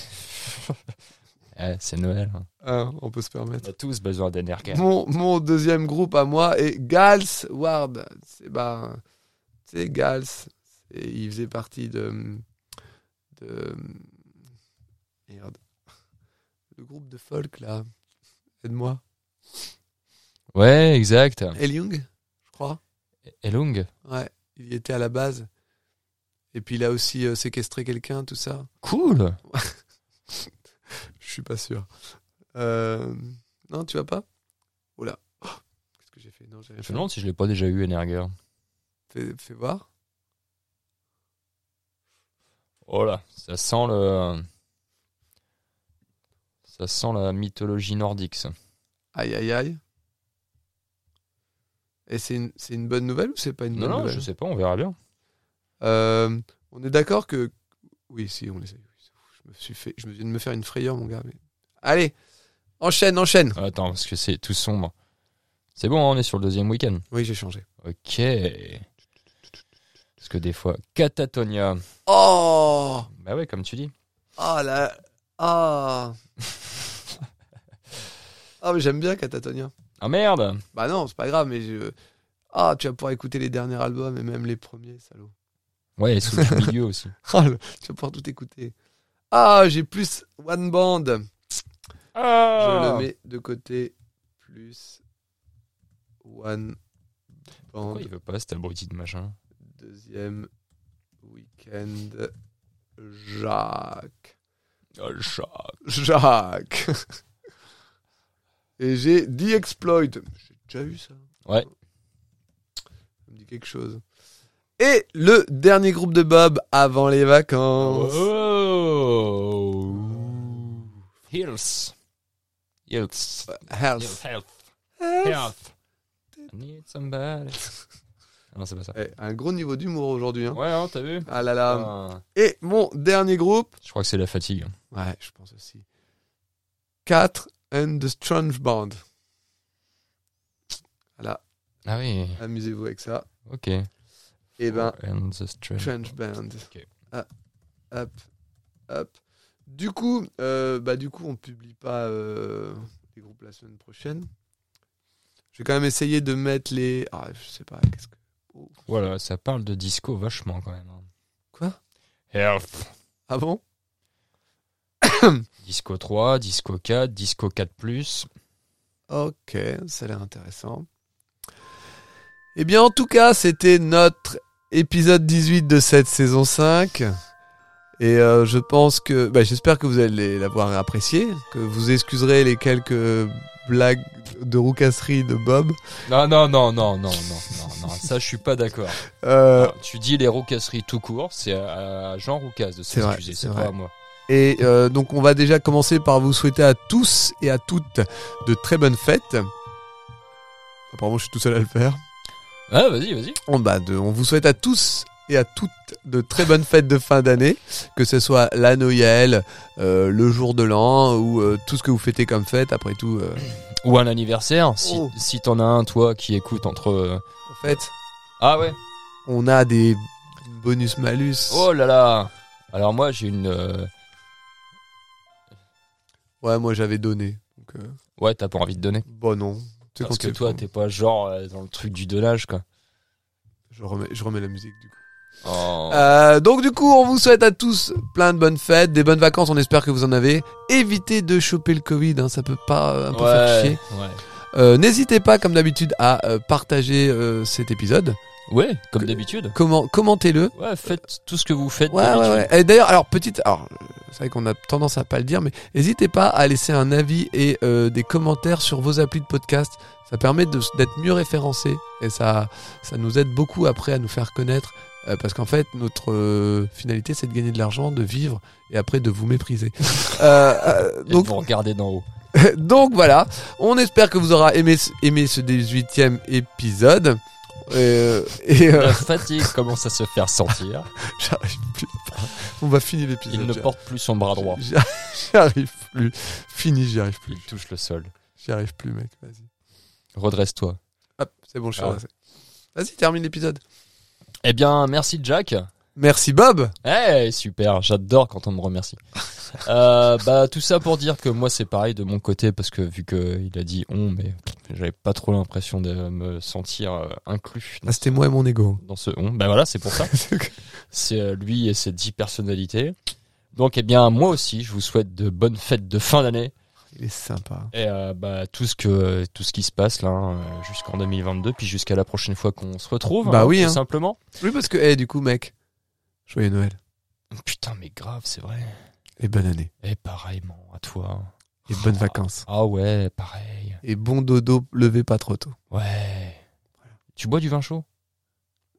Eh, c'est Noël. hein. Hein, on peut se On permettre. a tous besoin d'énergie. Mon, mon deuxième groupe à moi est Gals Ward. C'est bah, c'est Gals. Et il faisait partie de, de merde. Le groupe de folk là. Aide-moi. Ouais, exact. El Young, je crois. Elung. Ouais, il y était à la base. Et puis il a aussi euh, séquestré quelqu'un, tout ça. Cool. Je suis pas sûr. Euh... Non, tu vas pas? Oh là. Oh, qu'est-ce que j'ai fait? Non, j'ai rien Je me fait. demande si je l'ai pas déjà eu, Energer. Fais, fais voir. Oh là, ça sent le... Ça sent la mythologie nordique, ça. Aïe, aïe, aïe. Et c'est une, c'est une bonne nouvelle ou c'est pas une Non, bonne non, nouvelle? je sais pas, on verra bien. Euh, on est d'accord que... Oui, si, on essaye. Je me suis fait... Je viens de me faire une frayeur, mon gars. Mais... Allez, enchaîne, enchaîne. Attends, parce que c'est tout sombre. C'est bon, hein, on est sur le deuxième week-end. Oui, j'ai changé. Ok. Parce que des fois, Catatonia. Oh Bah ouais, comme tu dis. Ah là... Ah Ah, mais j'aime bien Catatonia. Ah merde. Bah non, c'est pas grave, mais je... Ah, tu vas pouvoir écouter les derniers albums et même les premiers, salaud. Ouais, et sous du milieu aussi. Ah, le- tu vas pouvoir tout écouter. Ah, j'ai plus One Band. Ah Je le mets de côté. Plus One Band. Pourquoi il veut pas cet abruti de machin? Deuxième week-end. Jacques. Oh, le chat. Jacques. Et j'ai The Exploit. J'ai déjà vu ça. Ouais. Ça me dit quelque chose. Et le dernier groupe de Bob avant les vacances. Oh. Hills. Hills. Health. Health. Health. Health. I need somebody. Ah non, c'est pas ça. Eh, un gros niveau d'humour aujourd'hui. Hein. Ouais, hein, t'as vu? Ah là là. Ah. Et mon dernier groupe. Je crois que c'est la fatigue. Ouais, je pense aussi. Cat and the Strange Band. Voilà, Ah oui. amusez-vous avec ça. Ok. Et ben, And the Strange. Strange Band. Ok. Ah, hop, hop. Du coup, euh, bah du coup, on publie pas euh, les groupes la semaine prochaine. Je vais quand même essayer de mettre les. Ah, je sais pas. Qu'est-ce que. Oh. Voilà, ça parle de disco vachement quand même. Quoi? Health. Ah bon? Disco trois, Disco quatre, Disco quatre plus. Ok, ça a l'air intéressant. Eh bien, en tout cas, c'était notre épisode dix-huit de cette saison cinq. Et euh, je pense que... Bah, j'espère que vous allez l'avoir apprécié, que vous excuserez les quelques blagues de roucasserie de Bob. Non, non, non, non, non, non, non, non, ça je suis pas d'accord. Euh, Alors, tu dis les roucasseries tout court, c'est à Jean Roucas de C'est vrai, s'excuser, c'est c'est vrai. pas à moi. et euh, donc, on va déjà commencer par vous souhaiter à tous et à toutes de très bonnes fêtes. Apparemment, je suis tout seul à le faire. Ah, vas-y, vas-y. On, bah, de, on vous souhaite à tous et à toutes de très bonnes fêtes de fin d'année, que ce soit la Noël, euh, le jour de l'an ou euh, tout ce que vous fêtez comme fête. Après tout, euh, Ou un anniversaire, si, Oh. si t'en as un, toi, qui écoute entre... euh, en fait, Ah ouais. on a des bonus-malus. Oh là là. Alors moi, j'ai une... euh, Ouais, moi j'avais donné. Donc, euh, Ouais, t'as pas envie de donner. bon, non. Tu sais, Parce quand que c'est toi, faux, t'es pas genre euh, dans le truc du donnage, quoi. je remets, je remets la musique du coup. Oh. Euh, donc du coup, on vous souhaite à tous plein de bonnes fêtes, des bonnes vacances. On espère que vous en avez. Évitez de choper le Covid, hein, ça peut pas euh, un peu faire chier. ouais. Euh, N'hésitez pas, comme d'habitude, à euh, partager euh, cet épisode. Ouais, comme Que- d'habitude. Comment, commentez-le. Ouais, faites tout ce que vous faites Ouais, ouais, d'habitude. ouais. Et d'ailleurs, alors petite, alors euh, c'est vrai qu'on a tendance à pas le dire, mais n'hésitez pas à laisser un avis et euh, des commentaires sur vos applis de podcast. Ça permet de- d'être mieux référencé et ça, ça nous aide beaucoup après à nous faire connaître. euh, parce qu'en fait, notre euh, finalité, c'est de gagner de l'argent, de vivre et après de vous mépriser. euh, euh, Et donc, vous regardez d'en haut. donc voilà. On espère que vous aurez aimé, ce- aimé ce dix-huitième épisode. Euh, et euh, La fatigue commence à se faire sentir. j'arrive plus. On va finir l'épisode. Il ne j'arrive- porte plus son bras droit. J'y j'y arrive plus. Fini, j'y arrive plus. Il touche le sol. J'y arrive plus, mec. Vas-y. Redresse-toi. Hop, c'est bon, je suis Ah. redressé. Vas-y, termine l'épisode. Eh bien, merci Jack. Merci, Bob. Eh, super, j'adore quand on me remercie. euh, bah, tout ça pour dire que moi, c'est pareil de mon côté, parce que vu qu'il a dit on, mais j'avais pas trop l'impression de me sentir euh, inclus dans, Ah, c'était moi et mon ego. dans ce on. Ben voilà, c'est pour ça. C'est euh, lui et ses dix personnalités. Donc, eh bien, moi aussi, je vous souhaite de bonnes fêtes de fin d'année. Il est sympa. Et euh, bah, tout ce que tout ce qui se passe là hein, euh, jusqu'en deux mille vingt-deux, puis jusqu'à la prochaine fois qu'on se retrouve. Bah hein, oui, tout hein. simplement. Oui, parce que, eh, du coup, mec, joyeux Noël. Putain, mais grave, c'est vrai. Et bonne année. Et pareillement à toi. Et bonnes vacances. Ah ouais, pareil. Et bon dodo, levez pas trop tôt. Ouais. Tu bois du vin chaud?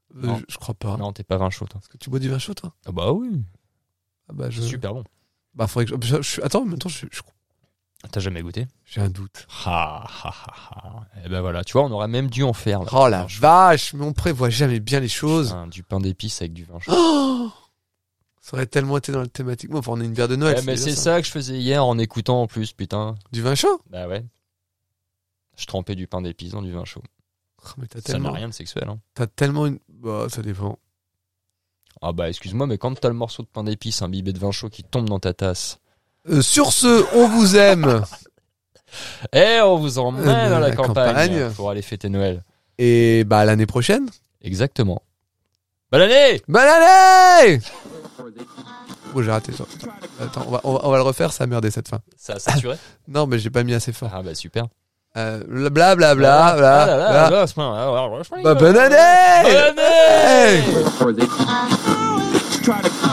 Euh, Non. je, je crois pas. Non, t'es pas vin chaud, toi. Est-ce que tu bois du vin chaud, toi? Ah bah oui, Ah bah, je... c'est super bon. Bah, faudrait que je... je- je- Attends, en même temps, je... je- T'as jamais goûté? j'ai un doute. Ah, ah, ah, ah. Et ben voilà, tu vois, on aurait même dû en faire. Là. Oh la vache, mais on prévoit jamais bien les choses. Putain, du pain d'épices avec du vin chaud. Oh, ça aurait tellement été dans la thématique. Moi, enfin, on a une bière de Noël. Ouais, mais déjà c'est ça que je faisais hier en écoutant en plus, putain. Du vin chaud? Bah ouais. Je trempais du pain d'épices dans du vin chaud. Oh, mais t'as Ça tellement... n'a rien de sexuel. Hein. T'as tellement une... Bah, ça dépend. Ah bah excuse-moi, mais quand t'as le morceau de pain d'épices imbibé de vin chaud qui tombe dans ta tasse. Euh, sur ce, on vous aime. Eh, on vous emmène Euh, à la, la campagne, campagne. pour aller fêter Noël. Et bah, à l'année prochaine. Exactement. Bonne année! Bonne année! Bon, j'ai raté ça. Attends, on va, on va, on va le refaire, ça a merdé cette fin. Ça a saturé? Non, mais j'ai pas mis assez fort. Ah bah super. Euh, bla bla bla bla. Ah là là, bla. là, c'est pas- ah, ouais, ouais, ouais. Bah, bonne année! Bonne année! Hey! Try to